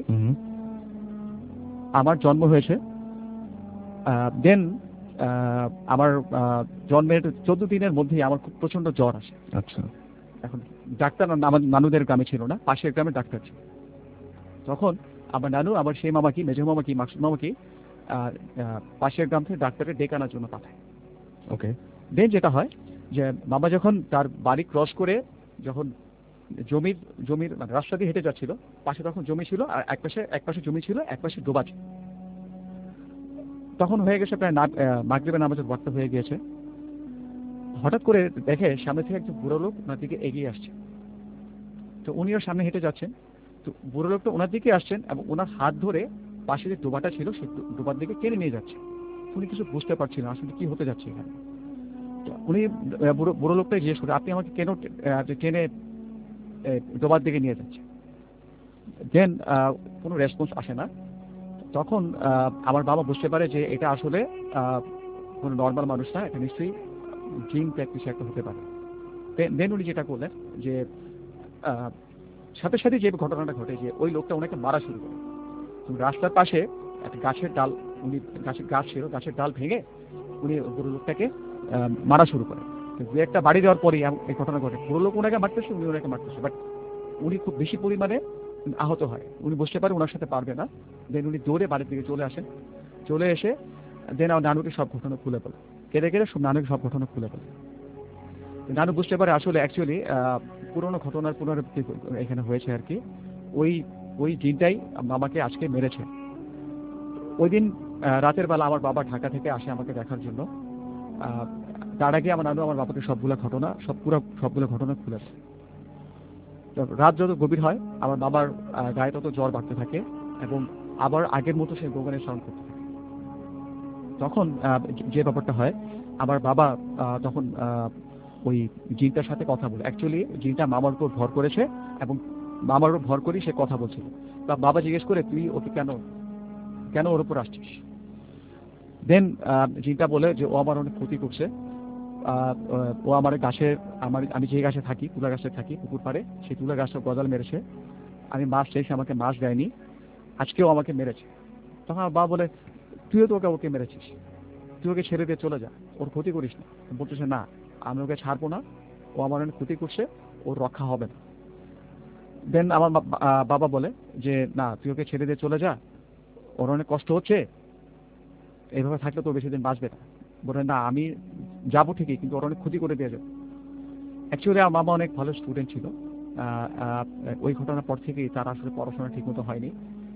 আমার জন্ম হয়েছে। দেন আমার জন্মের 14 দিনের মধ্যেই আমার খুব প্রচন্ড জ্বর আসে।
আচ্ছা।
এখন ডাক্তার আমার নানুদের গ্রামে ছিল না, পাশের গ্রামে ডাক্তার ছিল। তখন আমার নানু আমার সেই মামাকে, মেজো মামাকে, মাকসুদ মামাকে পাশের গ্রাম থেকে ডাক্তারের ডেকে আনার জন্য পাঠায়।
ওকে।
দেন যেটা হয় যে মামা যখন তার বাড়ি ক্রস করে যখন জমির মানে রাস্তা দিয়ে হেঁটে যাচ্ছিল, পাশে তখন জমি ছিল আর এক পাশে জমি ছিল, এক পাশে ডোবা ছিল। তখন হয়ে গেছে প্রায় মাগরিবের নামাজের ওয়াক্ত হয়ে গিয়েছে। হঠাৎ করে দেখে সামনে থেকে একজন বুড়ো লোক ওনার দিকে এগিয়ে আসছে। তো উনিও সামনে হেঁটে যাচ্ছেন। তো বুড়ো লোকটা ওনার দিকে আসছেন এবং ওনার হাত ধরে পাশে যে ডোবাটা ছিল সেই ডোবার দিকে টেনে নিয়ে যাচ্ছে। উনি কিছু বুঝতে পারছিলেন আসলে কি হতে যাচ্ছে এখানে। উনি বুড়ো লোকটাই জিজ্ঞেস করে, আপনি আমাকে কেন টেনে ডোবার দিকে নিয়ে যাচ্ছে? দেন কোনো রেসপন্স আসে না। তখন আমার বাবা বুঝতে পারে যে এটা আসলে কোনো নর্মাল মানুষ না, এটা নিশ্চয়ই জিম প্র্যাকটিস একটা হতে পারে। দেন উনি যেটা করলেন যে সাথে সাথে যে ঘটনাটা ঘটে যে ওই লোকটা ওনাকে মারা শুরু করে। রাস্তার পাশে একটা গাছের ডাল, উনি গাছ ছিল, গাছের ডাল ভেঙে উনি বুড়ো লোকটাকে মারা শুরু করে। দু একটা বাড়ি দেওয়ার পরেই এই ঘটনা ঘটে। বুড়ো লোক ওনাকে মারতেছে, উনি ওনাকে মারতেছে, বাট উনি খুব বেশি পরিমাণে আহত হয়। উনি বুঝতে পারে ওনার সাথে পারবে না। দেন উনি দৌড়ে বাড়ির দিকে চলে আসেন। চলে এসে দেন আমার নানুকে সব ঘটনা খুলে বলে, কেঁদে কেঁদে নানুকে সব ঘটনা খুলে বলে। নানু বুঝতে পারে আসলে অ্যাকচুয়ালি পুরোনো ঘটনার পুনরাবৃত্তি এখানে হয়েছে আর কি। ওই দিনটাই মামাকে আজকে মেরেছে। ওই দিন রাতের বেলা আমার বাবা ঢাকা থেকে আসে আমাকে দেখার জন্য। তার আগে আমার নানু আমার বাবাকে সবগুলো ঘটনা খুলেছে। রাত যত গভীর হয় আমার বাবার গায়ে তত জ্বর বাড়তে থাকে এবং আবার আগের মতো সে গোগানের সাউন্ড করতে থাকে। তখন যে ব্যাপারটা হয়, আমার বাবা তখন ওই জিনটার সাথে কথা বলে। অ্যাকচুয়ালি জিনটা মামার উপর ভর করেছে এবং মামার উপর ভর করেই সে কথা বলছিল। বাবা জিজ্ঞেস করে, তুই ওকে কেন ওর উপর আসছিস? দেন জিনটা বলে যে ও আমার অনেক ক্ষতি করছে। ও আমার আমি যে গাছে থাকি, তুলা গাছে থাকি, পুকুর পাড়ে, সেই তুলা গাছটা গজাল মেরেছে। আমি মাছ চাইছি, আমাকে মাছ দেয়নি, আজকেও আমাকে মেরেছে। তখন আমার বাবা বলে, তুইও তো ওকে মেরেছিস, তুই ওকে ছেড়ে দিয়ে চলে যা, ওর ক্ষতি করিস না। বলতেছে, না, আমি ওকে ছাড়বো না, ও আমার অনেক ক্ষতি করছে, ওর রক্ষা হবে না। দেন আমার বাবা বলে যে না, তুই ওকে ছেড়ে দিয়ে চলে যা, ওর অনেক কষ্ট হচ্ছে, এইভাবে থাকলে তো বেশি দিন বাঁচবে না। বলে, না, আমি যাবো ঠিকই, কিন্তু ওর অনেক ক্ষতি করে দিয়ে যাবে। অ্যাকচুয়ালি আমার মামা অনেক ভালো স্টুডেন্ট ছিল। ওই ঘটনার পর থেকেই তার আসলে পড়াশোনা ঠিকমতো হয়নি।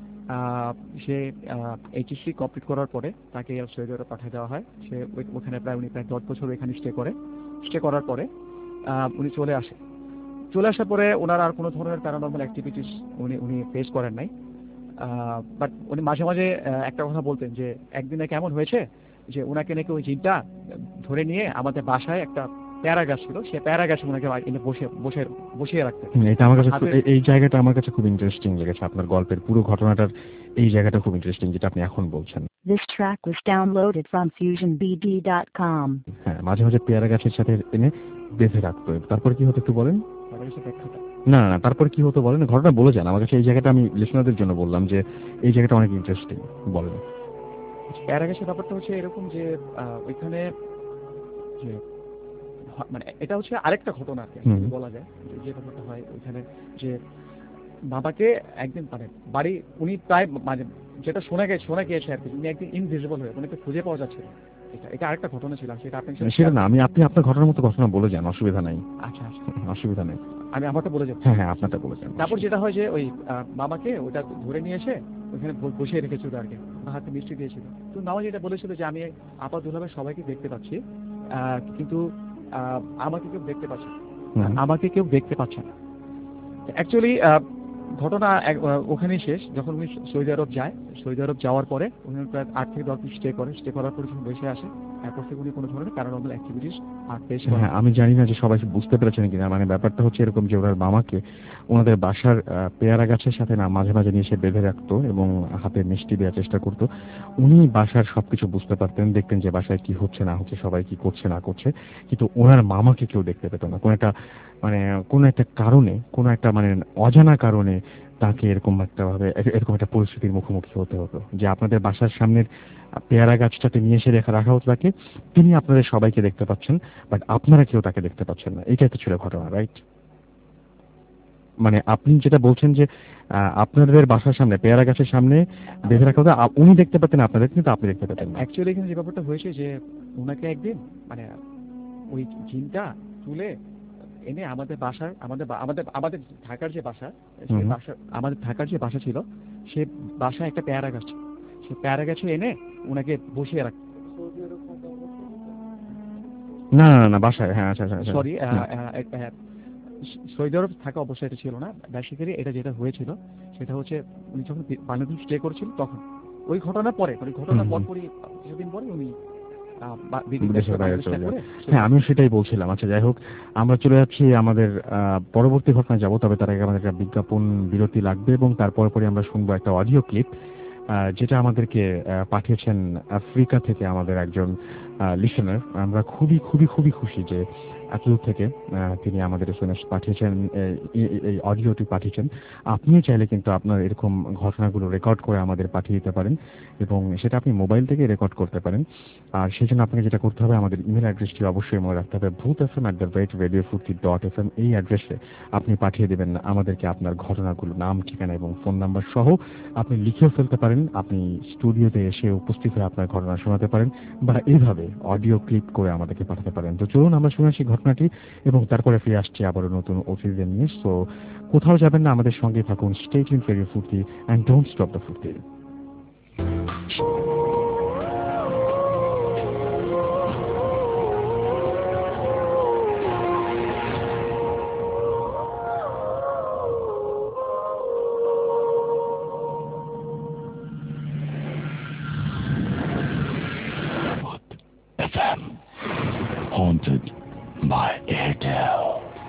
সে এইচএসসি কমপ্লিট করার পরে তাকে সৌদি আরব পাঠিয়ে দেওয়া হয়। সে ওখানে উনি প্রায় 10 বছর এখানে স্টে করার পরে উনি চলে আসার পরে ওনার আর কোনো ধরনের প্যারানর্মাল অ্যাক্টিভিটিস উনি ফেস করেন নাই। বাট উনি মাঝে মাঝে একটা কথা বলতেন যে একদিনে কেমন হয়েছে যে ওনাকে নাকি ওই জিনটা ধরে নিয়ে আমাদের বাসায় একটা পেয়ারা গাছ ছিল, সে পেয়ারা গাছে ওনাকে এনে বসিয়ে রাখতেন।
এটা আমার কাছে এই জায়গাটা আমার কাছে খুব ইন্টারেস্টিং লেগেছে। আপনার গল্পের পুরো ঘটনাটার এই জায়গাটা খুব ইন্টারেস্টিং, যেটা আপনি এখন বলছেন।
This track was downloaded from FusionBD.com.
হ্যাঁ, মাঝে মাঝে পেয়ারা গাছের সাথে এনে বেঁধে রাখতো। তারপর কি হতো একটু বলেন? না, তারপর কি হতো বলেন, ঘটনা বলে যান। আমার কাছে এই জায়গাটা, আমি লিসনারদের জন্য বললাম যে এই জায়গাটা অনেক ইন্টারেস্টিং, বলেন।
পেয়ারা গাছের ব্যাপারটা হচ্ছে এরকম যে ওইখানে যে মানে এটা হচ্ছে আরেকটা ঘটনা আর কি বলা যায়। যে ব্যাপারটা হয় ওইখানে যে বাবাকে একদিন মানে বাড়ি উনি প্রায় মানে যেটা শোনা গিয়েছে আর কি, উনি একদিন ইনভিজিবল হয়ে ওনাকে খুঁজে পাওয়া যাচ্ছে না। এটা আরেকটা ঘটনা ছিল, সেটা
সেটা না, আপনি আপনার ঘটনার মতো ঘটনা বলে যান, অসুবিধা নাই।
আচ্ছা,
অসুবিধা নেই,
আমি আমারটা বলে যাবো।
হ্যাঁ, আপনারটা বলে যান।
তারপর যেটা হয় যে ওই মামাকে ওটা ধরে নিয়ে এসে ওইখানে বসিয়ে রেখেছিল আর কি, ওনার হাতে মিষ্টি দিয়েছিল। তো মামা যেটা বলেছিল যে আমি আপা দুলাভাই সবাইকে দেখতে পাচ্ছি, কিন্তু আমাকে কেউ দেখতে পাচ্ছে না। অ্যাকচুয়ালি ঘটনা ওখানেই শেষ। যখন উনি সৌদি আরব যাওয়ার পরে উনি প্রায় 8 থেকে 10 দিন স্টে করার পরে যখন বসে আসে, এরপর থেকে উনি কোনো ধরনের প্যারানর্মাল অ্যাক্টিভিটিস আর ফেস করেন।
হ্যাঁ, আমি জানি না যে সবাই বুঝতে পেরেছেন কিনা। মানে ব্যাপারটা হচ্ছে এরকম যে ওনার মামাকে ওনাদের বাসার পেয়ারা গাছের সাথে না মাঝে মাঝে নিয়ে এসে বেঁধে রাখতো এবং হাতে মিষ্টি দেওয়ার চেষ্টা করতো। উনি বাসার সবকিছু বুঝতে পারতেন, দেখতেন যে বাসায় কি হচ্ছে না হচ্ছে, সবাই কি করছে না করছে, কিন্তু ওনার মামাকে কেউ দেখতে পেত না। কোনো একটা কারণে, কোনো একটা মানে অজানা কারণে তাকে এরকম একটা পরিস্থিতির মুখোমুখি হতে হতো যে আপনাদের বাসার সামনের পেয়ারা গাছটাতে নিয়ে এসে রাখা হতো তাকে। তিনি আপনাদের সবাইকে দেখতে পাচ্ছেন, বাট আপনারা কেউ তাকে দেখতে পাচ্ছেন না। এটাই তো ছিল ঘটনা, রাইট? মানে আপনি যেটা বলছেন যে আপনাদের বাসার সামনে পেয়ারা গাছের সামনে বেঁধে রাখা হতো, উনি দেখতে পেতেন আপনাদের, কিন্তু আপনি দেখতে পেতেন না।
অ্যাকচুয়ালি এখানে যে ব্যাপারটা হয়েছে যে ওনাকে একদিন মানে ওই জিনটা তুলে এনে আমাদের বাসার আমাদের ঢাকার যে বাসা, সেই বাসা আমাদের ঢাকার যে বাসা ছিল, সে বাসায় একটা পেয়ারা গাছ ছিল, সে পেয়ারা গাছে এনে ওনাকে বসিয়ে রাখত।
না না না বাসায়, হ্যাঁ আচ্ছা আচ্ছা
সরি, সৌদি আরব থাকা অবস্থায় এটা ছিল না, বেসিক্যালি এটা যেটা হয়েছিল সেটা হচ্ছে উনি যখন বাংলাদেশ স্টে করেছিল তখন ওই ঘটনার পরে, মানে ঘটনার পরপরই কিছুদিন পরে উনি
দেশের বাইরে চলে যায়। হ্যাঁ আমিও সেটাই বলছিলাম। আচ্ছা যাই হোক, আমরা চলে যাচ্ছি আমাদের পরবর্তী ঘটনায় যাব, তবে তার আগে আমাদের একটা বিজ্ঞাপন বিরতি লাগবে এবং তারপরে পরে আমরা শুনবো একটা অডিও ক্লিপ যেটা আমাদেরকে পাঠিয়েছেন আফ্রিকা থেকে আমাদের একজন লিসেনার। আমরা খুবই খুবই খুবই খুশি যে এতদূর থেকে তিনি আমাদের এসএমএস পাঠিয়েছেন, এই অডিওটি পাঠিয়েছেন। আপনিও চাইলে কিন্তু আপনার এরকম ঘটনাগুলো রেকর্ড করে আমাদের পাঠিয়ে দিতে পারেন এবং সেটা আপনি মোবাইল থেকে রেকর্ড করতে পারেন। আর সেই জন্য আপনাকে যেটা করতে হবে, আমাদের ইমেল অ্যাড্রেসটি অবশ্যই মনে রাখতে হবে, bhutfm@radiofurti.fm। এই অ্যাড্রেসে আপনি পাঠিয়ে দেবেন আমাদেরকে আপনার ঘটনাগুলো, নাম, ঠিকানা এবং ফোন নাম্বার সহ। আপনি লিখেও ফেলতে পারেন, আপনি স্টুডিওতে এসে উপস্থিত হয়ে আপনার ঘটনা শোনাতে পারেন, বা এইভাবে অডিও ক্লিপ করে আমাদেরকে পাঠাতে পারেন। তো চলুন আমরা শুনে আসি ঘটনাটি এবং তারপরে ফিরে আসছি আবারও নতুন অতিথিদের নিয়ে। সো কোথাও যাবেন না, আমাদের সঙ্গে থাকুন। Stay tuned for radio Foorti and don't stop the Foorti.
FM, haunted by Airtel.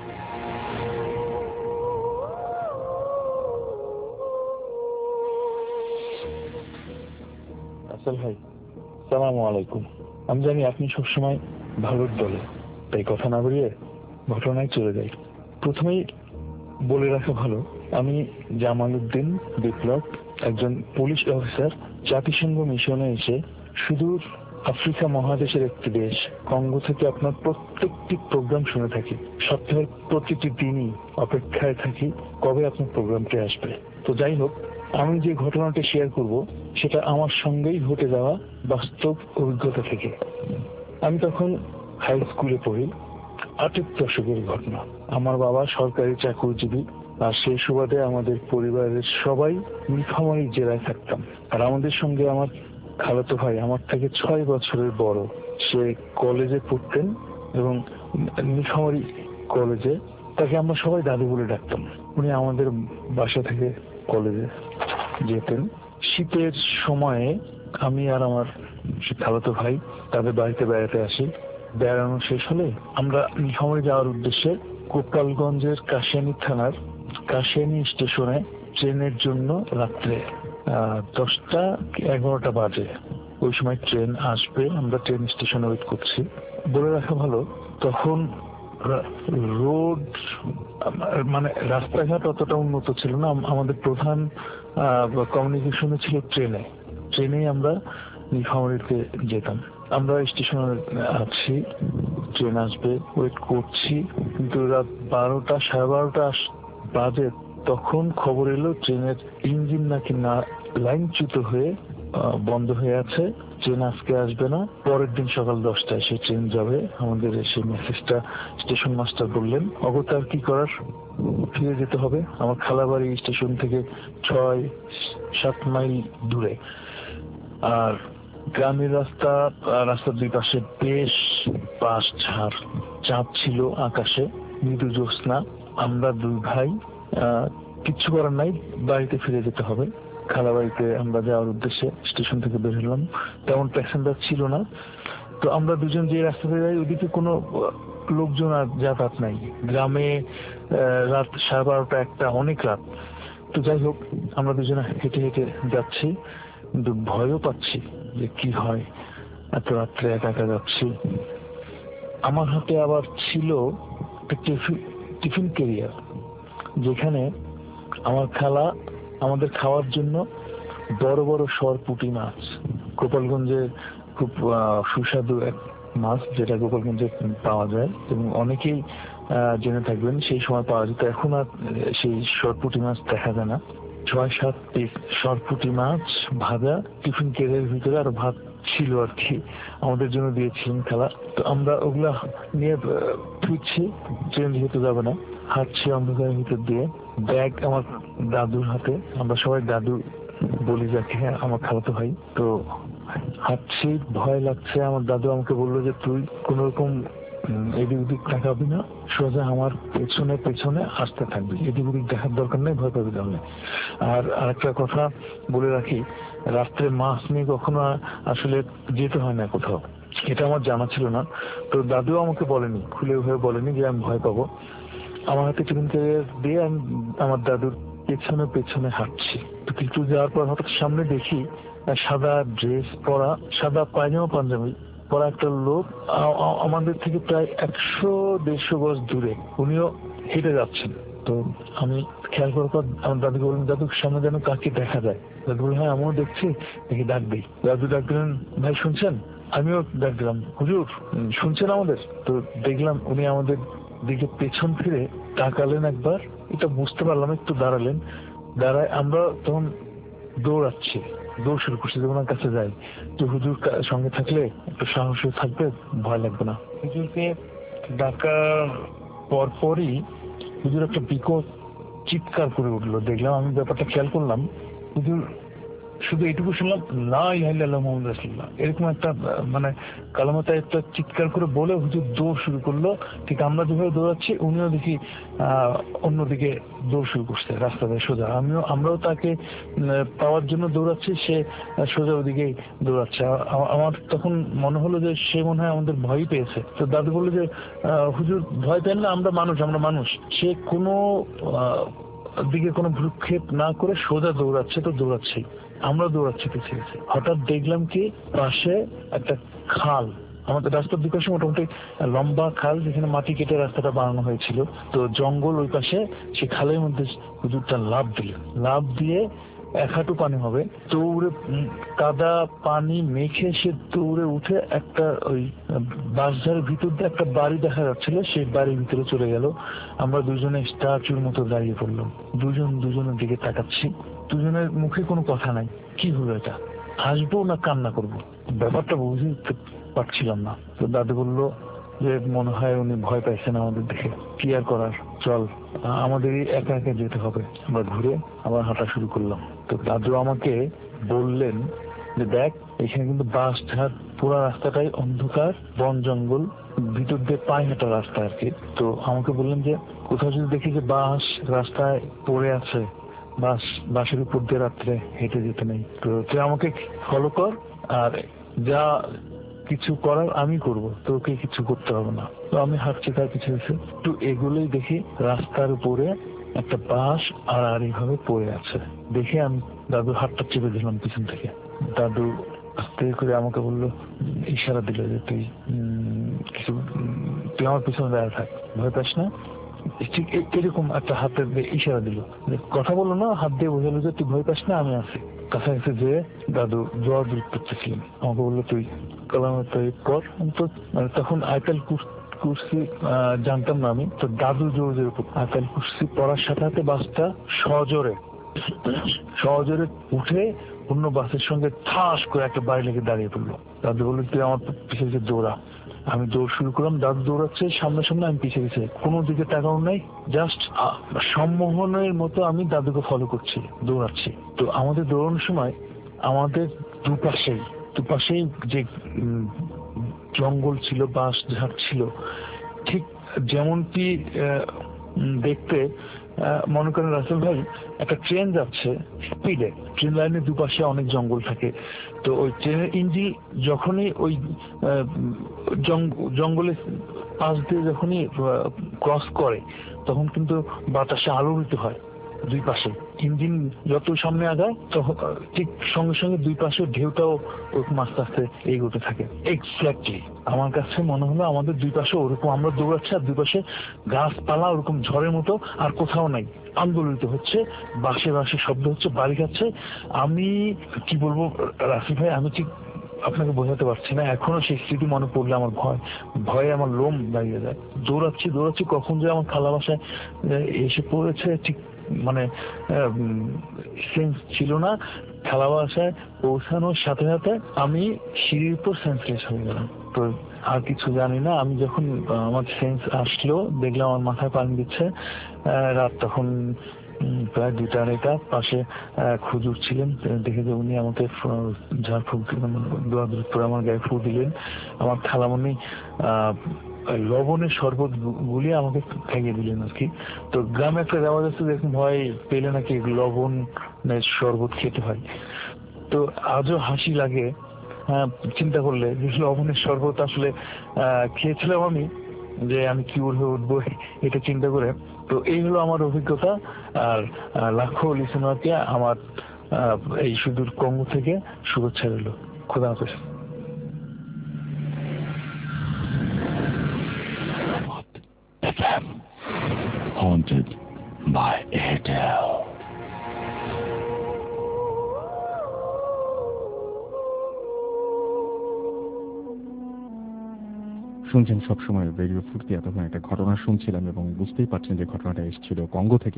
আসল ভাই, সালামু আলাইকুম। আমি জানি আপনি সবসময় ভালোর দলে, তাই কথা না বাড়িয়ে ঘটনায় চলে যাই। প্রথমেই বলে রাখা ভালো, আমি জামাল উদ্দিন বিপ্লব, একজন পুলিশ অফিসার। জাতিসংঘ মিশনে এসে সুদূর আফ্রিকা মহাদেশের একটি দেশ কঙ্গো থেকে আপনার প্রত্যেকটি প্রোগ্রাম শুনে থাকি। সপ্তাহের প্রতিটি দিনই অপেক্ষায় থাকি কবে আপনার প্রোগ্রামটি আসবে। তো যাই হোক, আমি যে ঘটনাটি শেয়ার করব সেটা আমার সঙ্গেই ঘটে যাওয়া বাস্তব অভিজ্ঞতা থেকে। আমি তখন হাই স্কুলে পড়ি। ৮০ দশকের ঘটনা। আমার বাবা সরকারি চাকরিজীবী, আর সেই সুবাদে আমাদের পরিবারের সবাই নীলফামারী জেলায় থাকতাম। আর আমাদের সঙ্গে আমার খালাতো ভাই আমার থেকে ৬ বছরের বড়, সে কলেজে পড়তেন এবং নীলফামারী কলেজে তাকে আমরা সবাই দাদু বলে ডাকতাম। উনি আমাদের বাসা থেকে কলেজে যেতেন। শীতের সময়ে আমি আর আমার খালাতো ভাই তাদের বাড়িতে বেড়াতে আসি। বেড়ানো শেষ হলে আমরা নীলফামারী যাওয়ার উদ্দেশ্যে গোপালগঞ্জের কাশিয়ানী থানার কাশিয়ানী স্টেশনে ট্রেনের জন্য রাত্রে 10টা কি 11টা বাজে ওই সময় ট্রেন আসবে। আমরা ট্রেন স্টেশনে ওয়েট করছি। বলে রাখা ভালো, তখন রোড মানে রাস্তাঘাট অতটা উন্নত ছিল না। আমাদের প্রধান কমিউনিকেশনে ছিল ট্রেনেই আমরা নীলফামারীতে যেতাম। আমরা স্টেশনে আছি, ট্রেন আসবে, ওয়েট করছি, কিন্তু রাত 12টা 12:30 বাজে তখন খবর এলো ট্রেনের ইঞ্জিন নাকি না লাইনচ্যুত হয়ে বন্ধ হয়ে আছে, ট্রেন আজকে আসবে না, পরের দিন সকাল 10টায় সে ট্রেন যাবে। আমাদের সেই মেসেজটা স্টেশন মাস্টার বললেন। অগতার কি করার, ফিরে যেতে হবে। আমার খালাবাড়ি স্টেশন থেকে 6-7 মাইল দূরে। আর গ্রামের রাস্তার দুই পাশে বেশ বাঁশ ঝাড়, চাঁদ ছিল আকাশে, মৃদু জ্যোৎস্না। আমরা দুই ভাই, কিচ্ছু করার নাই, বাড়িতে ফিরে যেতে হবে। খালাবাড়িতে আমরা যাওয়ার উদ্দেশ্যে স্টেশন থেকে বের হলাম। তেমন প্যাসেঞ্জার ছিল না। তো আমরা দুজন যে রাস্তাতে যাই ওদিকে কোনো লোকজন আর যাতায়াত নাই। গ্রামে রাত 12:30 1টা, অনেক রাত। তো যাই হোক, আমরা দুজনে হেঁটে হেঁটে যাচ্ছি, কিন্তু ভয়ও পাচ্ছি যে কি হয়, এত রাত্রে একা একা যাচ্ছি। আমার হাতে আবার ছিল একটা টিফিন ক্যারিয়ার, যেখানে আমার খালা আমাদের খাওয়ার জন্য বড় বড় সরপুঁটি মাছ, গোপালগঞ্জের খুব সুস্বাদু এক মাছ, যেটা গোপালগঞ্জে পাওয়া যায় এবং অনেকেই জেনে থাকবেন সেই সময় পাওয়া যেত। এখন আর সেই সরপুঁটি মাছ দেখা যায় না। 6-7 পিস সরপুঁটি মাছ ভাজা টিফিন ক্যারিয়ারের ভিতরে, আর ভাত ছিল আর কি, আমাদের জন্য দিয়েছিলেন খালা। তো আমরা ওগুলা নিয়ে ফিরছি, ট্রেন যেহেতু যাবে না, হাঁটছি অন্ধকারের ভিতর দিয়ে। ব্যাগ আমার দাদুর হাতে, আমরা সবাই দাদু বলি যাকে, আমার খালাতো ভাই। তো হাঁটছি, ভয় লাগছে। আমার দাদু আমাকে বললো যে তুই কোন রকম এদিক ওদিক তাকাবি না, সোজা আমার পেছনে পেছনে আসতে থাকবি, এদিক ওদিক দেখার দরকার নেই, ভয় পাবি তাহলে। আর আরেকটা কথা বলে রাখি, রাত্রে মাছ নিয়ে কখনো আসলে যেতে হয় না কোথাও, এটা আমার জানা ছিল না। তো দাদুও আমাকে বলেনি, খুলে হয়ে বলেনি যে আমি ভয় পাবো। আমার হাতে টিফিন ক্যারিয়ার দিয়ে আমি আমার দাদুর পেছনে পেছনে হাঁটছি। তো কিছু যাওয়ার পর হঠাৎ সামনে দেখি সাদা ড্রেস পরা, সাদা পায়জামা পাঞ্জাবি পরা একটা লোক আমাদের থেকে প্রায় 100-150 গজ দূরে, উনিও হেঁটে যাচ্ছেন। তো আমি খেয়াল করার পর আমার দাদুকে বললাম, দাদু সামনে যেন কাকে দেখা যায়। দাদু বললেন, হ্যাঁ আমিও দেখছি, দেখি ডাক দিই। দাদু ডাক দিলেন, ভাই শুনছেন? আমিও ডাক দিলাম, হুজুর শুনছেন আমাদের? তো দেখলাম উনি আমাদের দিকে পেছন ফিরে তাকালেন একবার, এটা বুঝতে পারলাম, একটু দাঁড়ালেন, দাঁড়ায় আমরা তখন দৌড়াচ্ছি, দৌড় শুরু করছি যে ওনার কাছে যাই। তো হুজুর সঙ্গে থাকলে একটু সাহসী থাকবে, ভয় লাগবে না। হুজুরকে ডাকার পরপরই হুজুর একটা বিকট চিৎকার করে উঠলো। দেখলাম, আমি ব্যাপারটা খেয়াল করলাম, হুজুর শুধু এটুকু শুনলাম, লা ইলাহা ইল্লাল্লাহ মুহাম্মাদুর রাসূলুল্লাহ, এরকম একটা মানে কালেমাটা একটা চিৎকার করে বলে হুজুর দৌড় শুরু করলো। ঠিক আমরা যেভাবে দৌড়াচ্ছি উনিও দেখি অন্যদিকে দৌড় শুরু করছে, রাস্তাতে সোজা। আমরাও তাকে পাওয়ার জন্য দৌড়াচ্ছি, সে সোজা ওদিকেই দৌড়াচ্ছে। আমার তখন মনে হলো যে সে মনে হয় আমাদের ভয় পেয়েছে। তো দাদু বললো যে হুজুর ভয় পেন না, আমরা মানুষ। সে কোনো দিকে কোনো ভ্রুক্ষেপ না করে সোজা দৌড়াচ্ছে, তো দৌড়াচ্ছি, আমরা দৌড়াচ্ছি পিছিয়ে পিছিয়ে। হঠাৎ দেখলাম কি পাশে একটা খাল, আমাদের রাস্তার দুই পাশে মোটামুটি লম্বা খাল, যেখানে মাটি কেটে রাস্তাটা বানানো হয়েছিল। তো জঙ্গল ওই পাশে, সে খালের মধ্যে হুজুরটা লাফ দিয়ে 1 হাঁটু পানি হবে, দৌড়ে কাদা পানি মেখে সে দৌড়ে উঠে একটা ওই বাঁশঝাড়ের ভিতর দিয়ে একটা বাড়ি দেখা যাচ্ছিল, সেই বাড়ির ভিতরে চলে গেল। আমরা দুজনে স্ট্যাচুর মতো দাঁড়িয়ে পড়লাম, দুজনের দিকে তাকাচ্ছি, দুজনের মুখে কোনো কথা নাই। কি হলো এটা, হাসবো না কান্না করবো, ব্যাপারটা বুঝতে পারছিলাম না। তো দাদু বললো যে মনে হয় উনি ভয় পাইছেন আমাদের দেখে, কি আর করার, চল আমাদেরই একা একা যেতে হবে। আমরা ঘুরে আবার হাঁটা শুরু করলাম। তো দাদু আমাকে বললেন যে দেখ, এখানে কিন্তু বাস ঝাড়, পুরো রাস্তাটাই অন্ধকার, বন জঙ্গল, ভিতর দিয়ে পায়ে হাঁটা রাস্তা আর কি। তো আমাকে বললেন যে কোথাও যদি দেখি যে বাস রাস্তায় পড়ে আছে, বাসের উপর দিয়ে রাত্রে হেঁটে যেতে নেই। তো তুই আমাকে ফলো কর, আর যা কিছু করার আমি করব, তোকে কিছু করতে হবে না। তো আমি হাঁটছি তার পিছনে, একটু এগুলোই দেখি রাস্তার উপরে একটা বাস আর এইভাবে পড়ে আছে। দেখে আমি দাদু হাতটা চেপে দিলাম পিছন থেকে। দাদু আস্তে করে আমাকে বললো, ইশারা দিল যে তুই আমার পিছনে দাঁড়িয়ে থাক, ভয় পাস না। ঠিক এরকম একটা হাতের ইশারা দিল, কথা বললো না, হাত দিয়ে বোঝালো যে তুই ভয় পাস না, আমি আছি। কাছাকাছি যে দাদু দোয়া দূর করতেছিলেন, আমাকে বললো তুই কালামের তৈরি কর। তো তখন আয়াতুল কুরসি জানতাম না আমি, তো দাদু জোরে জোরে আয়াতুল কুরসি পড়ার সাথে সাথে বাসটা সজোরে উঠে অন্য বাসের সঙ্গে ঠাস করে একটা বাড়ি লেগে দাঁড়িয়ে পড়লো। দাদু বললো তুই আমার পিছিয়ে পিছিয়ে দৌড়া। আমি দৌড় শুরু করলাম, দাদু দৌড়াচ্ছে সামনে সামনে, আমি পিছিয়ে পিছিয়ে, কোনো দিকে তাকানো নাই, জাস্ট সম্মোহনের মতো আমি দাদুকে ফলো করছি, দৌড়াচ্ছি। তো আমাদের দৌড়ানোর সময় আমাদের দুপাশেই যে জঙ্গল ছিল, বাঁশ ঝাড় ছিল, ঠিক যেমনটি দেখতে মনে করেন রাসেল ভাই, একটা ট্রেন যাচ্ছে স্পিডে, ট্রেন লাইনের দুপাশে অনেক জঙ্গল থাকে। তো ওই ট্রেনের ইঞ্জিন যখনই ওই জঙ্গলের পাশ দিয়ে যখনই ক্রস করে, তখন কিন্তু বাতাসে আলোড়িত হয় দুই পাশে। ইঞ্জিন যত সামনে আগায় তখন ঠিক সঙ্গে সঙ্গে দুই পাশে ঢেউটাও ওরকম আস্তে আস্তে এগোতে থাকে। এক্স্যাক্টলি আমার কাছে মনে হলো আমাদের দুই পাশে ওরকম, আমরা দৌড়াচ্ছি আর দুই পাশে গাছপালা ওরকম ঝড়ের মতো, আর কোথাও নাই, আন্দোলিত হচ্ছে, বাসে শব্দ হচ্ছে, বাড়ি খাচ্ছে। আমি কি বলবো রাসেল ভাই, আমি ঠিক আপনাকে বোঝাতে পারছি না। এখনো সেই স্মৃতি মনে পড়লে আমার ভয়ে আমার লোম দাঁড়িয়ে যায়। দৌড়াচ্ছি কখন যে আমার খালা বাসায় এসে পড়েছে ঠিক মানে সেন্স ছিল না। খালা বাসায় পৌঁছানোর সাথে সাথে আমি সিঁড়ির উপর সেন্সলেস হয়ে গেলাম। তো আর কিছু জানি না। আমি যখন আমার সেন্স আসলো, দেখলাম আমার মাথায় পানি দিচ্ছে। রাত তখন প্রায় 2টা-2:30। পাশে হুজুর ছিলেন, দেখে যে উনি আমাকে ঝাড়ফুঁক দিলেন, দোয়া দূর করে আমার গায়ে ফু দিলেন। আমার খালামণি লবণের শরবত গুলিয়ে আমাকে খাইয়ে দিলেন আর কি। তো গ্রামে একটা রেওয়াজ আছে, দেখুন ভয় পেলে নাকি লবণের শরবত খেতে হয়। তো আজও হাসি লাগে চিন্তা করলে যে লবণের শরবত আসলে খেয়েছিলাম আমি, যে আমি কি হয়ে উঠবো এটা চিন্তা করে। তো এই হলো আমার অভিজ্ঞতা। আর লাখো লিসেনারকে আমার এই সুদূর কঙ্গো থেকে শুভেচ্ছা রইল। খোদা হাফেজ।
FM, haunted by Airtel.
শুনছেন সবসময় রেডিও ফুর্তি। এতক্ষণ একটা ঘটনা শুনছিলাম এবং বুঝতেই পারছেন যে ঘটনাটা এসেছিল কঙ্গো থেকে।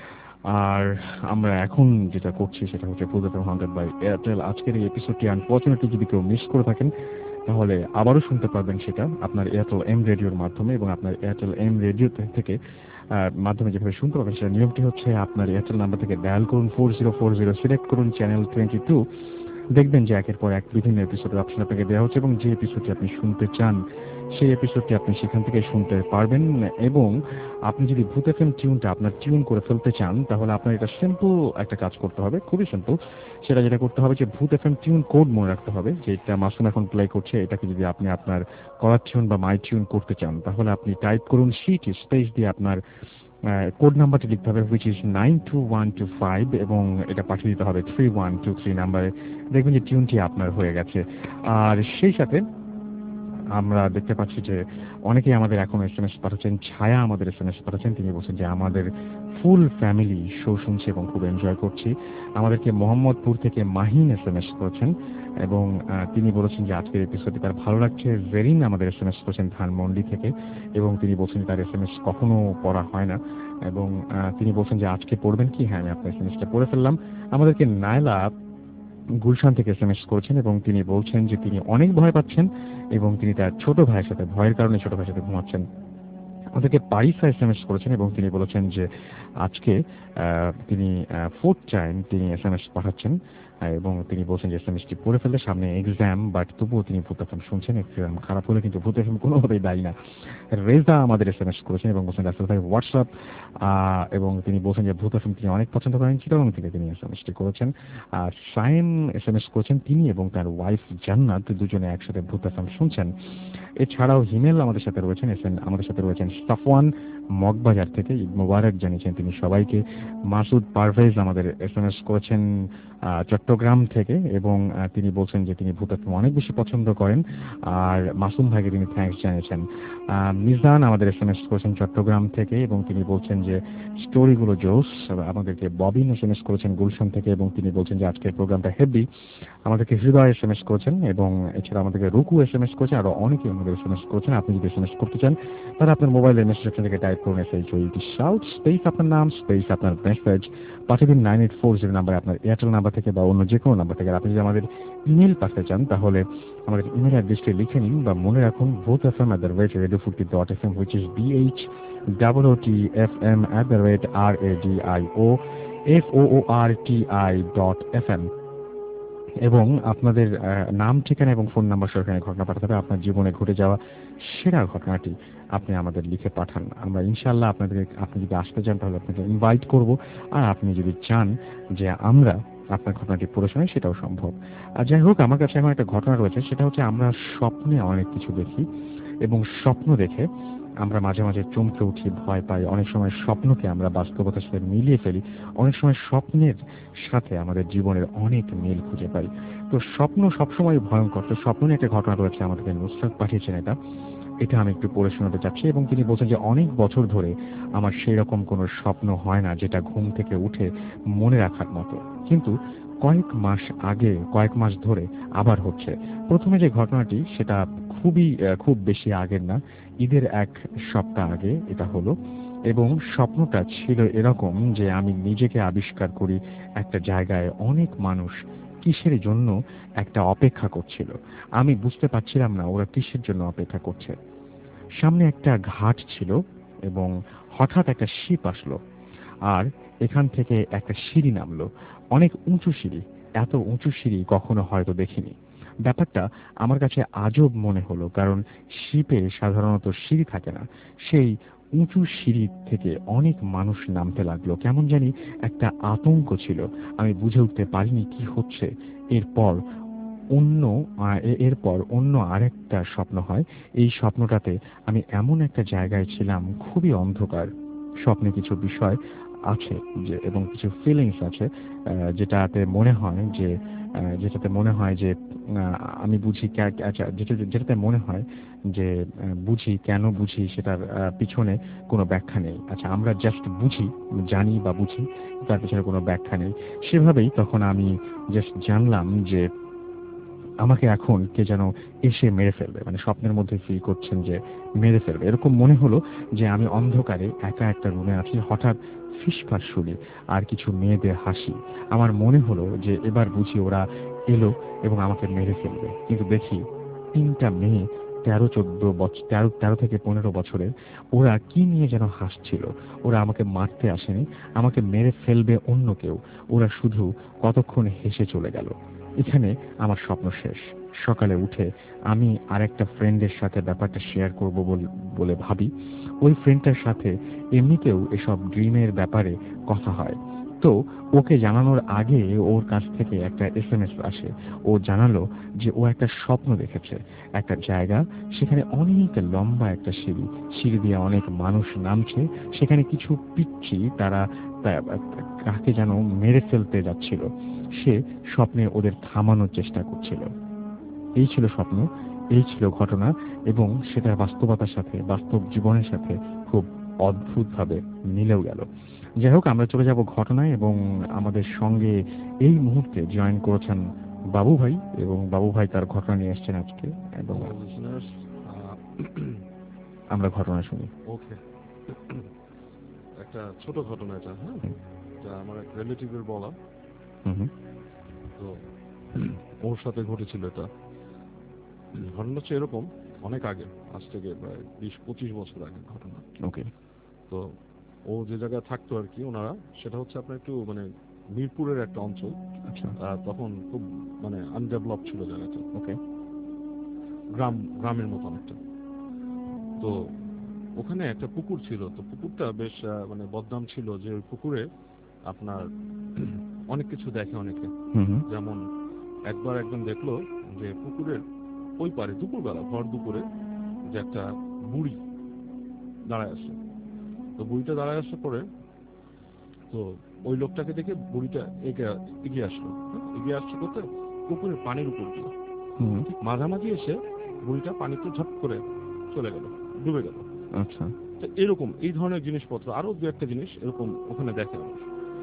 আর আমরা এখন যেটা করছি সেটা হচ্ছে ফুড এফএম হান্ড্রেড বাই এয়ারটেল। আজকের এই এপিসোডটি আনফর্চুনেটলি যদি কেউ মিস করে থাকেন তাহলে আবারও শুনতে পারবেন সেটা আপনার এয়ারটেল এম রেডিওর মাধ্যমে, এবং আপনার এয়ারটেল এম রেডিও থেকে মাধ্যমে যেভাবে শুনতে পাবেন সেটা নিয়মটি হচ্ছে আপনার এয়ারটেল নাম্বার থেকে ডায়াল করুন 4040, সিলেক্ট করুন চ্যানেল 22। দেখবেন যে একের পর এক বিভিন্ন এপিসোডের অপশন আপনাকে দেওয়া হচ্ছে এবং যে এপিসোডটি আপনি শুনতে চান সেই এপিসোডটি আপনি সেখান থেকে শুনতে পারবেন। এবং আপনি যদি ভূত এফএম টিউনটা আপনার টিউন করে ফেলতে চান তাহলে আপনার এটা সিম্পল একটা কাজ করতে হবে, খুবই সিম্পল। সেটা যেটা করতে হবে যে ভূত এফএম টিউন কোড মনে রাখতে হবে, যেটা মাসুম এখন প্লে করছে। এটাকে যদি আপনি আপনার কলার টিউন বা মাই টিউন করতে চান তাহলে আপনি টাইপ করুন সিটি স্পেস দিয়ে আপনার কোড নাম্বারটি লিখতে হবে, হুইচ ইজ 92125, এবং এটা পাঠিয়ে দিতে হবে 3123 নাম্বারে। দেখবেন যে টিউনটি আপনার হয়ে গেছে। আর সেই সাথে আমরা দেখতে পাচ্ছি যে অনেকেই আমাদের এখন এসএমএস পাঠাচ্ছেন। ছায়া আমাদের এসএমএস পাঠাচ্ছেন, তিনি বলছেন যে আমাদের ফুল ফ্যামিলি শো শুনছে এবং খুব এনজয় করছি। আমাদেরকে মোহাম্মদপুর থেকে মাহিন এসএমএস করেছেন এবং তিনি বলেছেন যে আজকের এপিসোডটি তার ভালো লাগছে। জেরিন আমাদের এসএমএস করেছেন ধানমন্ডি থেকে এবং তিনি বলছেন তার এসএমএস কখনো পড়া হয় না এবং তিনি বলছেন যে আজকে পড়বেন কি। হ্যাঁ, আমি আপনার এসএমএসটা পড়ে ফেললাম। আমাদেরকে নায়লা গুলশান থেকে এসএমএস করেছেন এবং তিনি বলছেন যে তিনি অনেক ভয় পাচ্ছেন এবং তিনি তার ছোট ভাইয়ের সাথে ভয়ের কারণে ছোট ভাইয়ের সাথে ঘুমাচ্ছেন। আমাদেরকে পারিসা এসএমএস করেছেন এবং তিনি বলেছেন যে আজকে তিনি ফোর্থ টাইম তিনি এসএমএস পাঠাচ্ছেন এবং তিনি বলছেন যে এসএমএসটি পড়ে ফেললে সামনে এক্সাম, বাট তবুও তিনি ভূত এফএম শুনছেন। এক্সাম খারাপ হলে কিন্তু ভূত এফএম কোনোভাবেই দায়ী না। রেজা আমাদের এসএমএস করেছেন এবং বলছেন রাসেল ভাই হোয়াটসঅ্যাপ, এবং তিনি বলছেন যে ভূত এফএম তিনি অনেক পছন্দ করেন চিটাগং থেকে তিনি এসএমএসটি করেছেন। আর সাইম এসএমএস করেছেন, তিনি এবং তার ওয়াইফ জান্নাত দুজনে একসাথে ভূত এফএম শুনছেন। এছাড়াও হিমেল আমাদের সাথে রয়েছেন, আমাদের সাথে রয়েছেন সাফওয়ান মগবাজার থেকে ঈদ মোবারক জানিয়েছেন তিনি সবাইকে। মাসুদ পারভেজ আমাদের এসএমএস করেছেন চট্টগ্রাম থেকে এবং তিনি বলছেন যে তিনি ভূত এফএম অনেক বেশি পছন্দ করেন আর মাসুম ভাইকে তিনি থ্যাঙ্কস জানিয়েছেন। মিজান আমাদের এসএমএস করেছেন চট্টগ্রাম থেকে এবং তিনি বলছেন যে স্টোরিগুলো জোস। আমাদেরকে ববিন এসএমএস করেছেন গুলশান থেকে এবং তিনি বলছেন যে আজকের প্রোগ্রামটা হেভি। আমাদেরকে হৃদয় এসএমএস করেছেন এবং এছাড়া আমাদেরকে রুকু এসএমএস করেছেন, আরো অনেকে আমাদের এসএমএস করেছেন। আপনি যদি এসএমএস করতে চান তাহলে আপনার মোবাইলের মেসেজ সেকশন থেকে টাইপ করুন SHOUT শাউট স্পেস আপনার নাম স্পেস আপনার মেসেজ পাঠিয়ে দিন 9840 নাম্বারে আপনার এয়ারটেল নাম্বার থেকে বা অন্য যে কোনো নাম্বার থেকে। আপনি যদি আমাদের ইমেল পাঠাতে চান তাহলে আমাদের ইমেল অ্যাড্রেসটি লিখে নিন বা মনে রাখুন vootfm@radiofurti.fm, which is BHOOTFM@radiofurti.fm, এবং আপনাদের নাম, ঠিকানা এবং ফোন নাম্বার সহ এখানে ঘটনা পাঠাতে হবে। আপনার জীবনে ঘটে যাওয়া সেরা ঘটনাটি আপনি আমাদের লিখে পাঠান। আমরা ইনশাআল্লাহ আপনি যদি আসতে চান তাহলে আপনাকে ইনভাইট করব, আর আপনি যদি চান যে আমরা আপনার ঘটনাটি পড়ে শোনাই সেটাও সম্ভব। আর যাই হোক, আমার কাছে এখন একটা ঘটনা রয়েছে, সেটা হচ্ছে আমরা স্বপ্নে অনেক কিছু দেখি এবং স্বপ্ন দেখে আমরা মাঝে মাঝে চমকে উঠি, ভয় পাই। অনেক সময় স্বপ্নকে আমরা বাস্তবতার সাথে মিলিয়ে ফেলি, অনেক সময় স্বপ্নের সাথে আমাদের জীবনের অনেক মিল খুঁজে পাই। তো স্বপ্ন সবসময় ভয়ঙ্কর। তো স্বপ্ন নিয়ে একটা ঘটনা রয়েছে, আমাদেরকে নুসরাত পাঠিয়েছেন এটা আমি একটু পড়ে শোনাতে চাচ্ছি। এবং তিনি বলছেন যে অনেক বছর ধরে আমার সেই রকম কোনো স্বপ্ন হয় না যেটা ঘুম থেকে উঠে মনে রাখার মতো, কিন্তু কয়েক মাস ধরে আবার হচ্ছে। প্রথমে যে ঘটনাটি সেটা খুব বেশি আগের না, ঈদের এক সপ্তাহ আগে এটা হলো। এবং স্বপ্নটা ছিল এরকম যে আমি নিজেকে আবিষ্কার করি একটা জায়গায়, অনেক মানুষ কিসের জন্য একটা অপেক্ষা করছিল। আমি বুঝতে পারছিলাম না ওরা কিসের জন্য অপেক্ষা করছে। সামনে একটা ঘাট ছিল এবং হঠাৎ একটা শিপ আসলো আর এখান থেকে একটা সিঁড়ি নামলো, অনেক উঁচু সিঁড়ি। এত উঁচু সিঁড়ি কখনো হয়তো দেখিনি। ব্যাপারটা আমার কাছে আজব মনে হলো, কারণ শিপে সাধারণত সিঁড়ি থাকে না। সেই উঁচু সিঁড়ি থেকে অনেক মানুষ নামতে লাগলো। কেমন জানি একটা আতঙ্ক ছিল। আমি বুঝে উঠতে পারিনি কি হচ্ছে। এরপর অন্য আরেকটা স্বপ্ন হয়। এই স্বপ্নটাতে আমি এমন একটা জায়গায় ছিলাম, খুবই অন্ধকার। স্বপ্নে কিছু বিষয় আছে যে, এবং কিছু ফিলিংস আছে, যেটাতে মনে হয় যে আমি বুঝি আচ্ছা, যেটাতে মনে হয় যে বুঝি, কেন বুঝি সেটার পিছনে কোনো ব্যাখ্যা নেই। আচ্ছা, আমরা জাস্ট বুঝি, জানি বা বুঝি, তার পিছনে কোনো ব্যাখ্যা নেই। সেভাবেই তখন আমি জাস্ট জানলাম যে আমাকে এখন কে যেন এসে মেরে ফেলবে, মানে স্বপ্নের মধ্যে ফিল করছেন যে মেরে ফেলবে। এরকম মনে হলো যে আমি অন্ধকারে একা একটা রুমে আছি। হঠাৎ ফিসফাস শুনি আর কিছু মেয়েদের হাসি। আমার মনে হলো যে এবার বুঝি ওরা এলো এবং আমাকে মেরে ফেলবে। কিন্তু দেখি 3টা মেয়ে 13 থেকে 15 বছরের। ওরা কি নিয়ে যেন হাসছিল। ওরা আমাকে মারতে আসেনি, আমাকে মেরে ফেলবে অন্য কেউ। ওরা শুধু কতক্ষণ হেসে চলে গেল। এখানে আমার স্বপ্ন শেষ। সকালে উঠে আমি আরেকটা ফ্রেন্ডের সাথে ব্যাপারটা শেয়ার করব বলে ভাবি। ওই ফ্রেন্ডটার সাথে এমনিতেও এসব ড্রিমের ব্যাপারে কথা হয়। তো ওকে জানানোর আগে ওর কাছ থেকে একটা এসএমএস আসে। ও জানালো যে ও একটা স্বপ্ন দেখেছে, একটা জায়গা, সেখানে অনেক লম্বা একটা সিঁড়ি, সিঁড়ি দিয়ে অনেক মানুষ নামছে। সেখানে কিছু পিচ্ছি তারা কাকে যেন মেরে ফেলতে যাচ্ছিল। সে স্বপ্নে ওদের থামানোর চেষ্টা করছিল। এই ছিল স্বপ্ন, এই ছিল ঘটনা, এবং সেটা বাস্তবতার সাথে, বাস্তব জীবনের সাথে খুব অদ্ভুতভাবে মিলেও গেল। যাই হোক, আমরা চলে যাব ঘটনায়, এবং আমাদের সঙ্গে এই মুহূর্তে জয়েন করেছেন বাবু ভাই, এবং বাবু ভাই তার ঘটনা নিয়ে আসছেন আজকে, এবং আমরা ঘটনা শুনি।
ওকে, একটা ছোট ঘটনা এটা। হ্যাঁ, এটা আমার এক রিলেটিভের বলা। তো ওর সাথে ঘটেছিল এটা। ঘটনা হচ্ছে এরকম, অনেক আগে, আজ থেকে প্রায় 20-25 বছর আগে ঘটনা।
ওকে।
তো ও যে জায়গায় থাকতো আর কি, ওনারা, সেটা হচ্ছে আপনার একটু মানে মিরপুরের একটা অঞ্চল।
আচ্ছা।
তখন খুব মানে আনডেভেলপ ছিল জায়গাটা।
ওকে।
গ্রামের মতো অনেকটা। তো ওখানে একটা পুকুর ছিল। তো পুকুরটা বেশ মানে বদনাম ছিল যে ওই পুকুরে আপনার অনেক কিছু দেখে অনেকে। যেমন একবার একজন দেখলো যে পুকুরের ওই পারে দুপুরবেলা, ভর দুপুরে, যে একটা বুড়ি দাঁড়ায় আসে। তো বুড়িটা দাঁড়ায় আসার পরে তো ওই লোকটাকে দেখে বুড়িটা এগিয়ে আসলো। এগিয়ে আসছে করতে পুকুরের পানির উপর দিয়ে, ঠিক মাঝামাঝি এসে বুড়িটা পানিতে ঝপ করে চলে গেল, ডুবে গেল।
আচ্ছা।
তো এরকম এই ধরনের জিনিসপত্র আরো দু একটা জিনিস এরকম ওখানে দেখে মানুষ।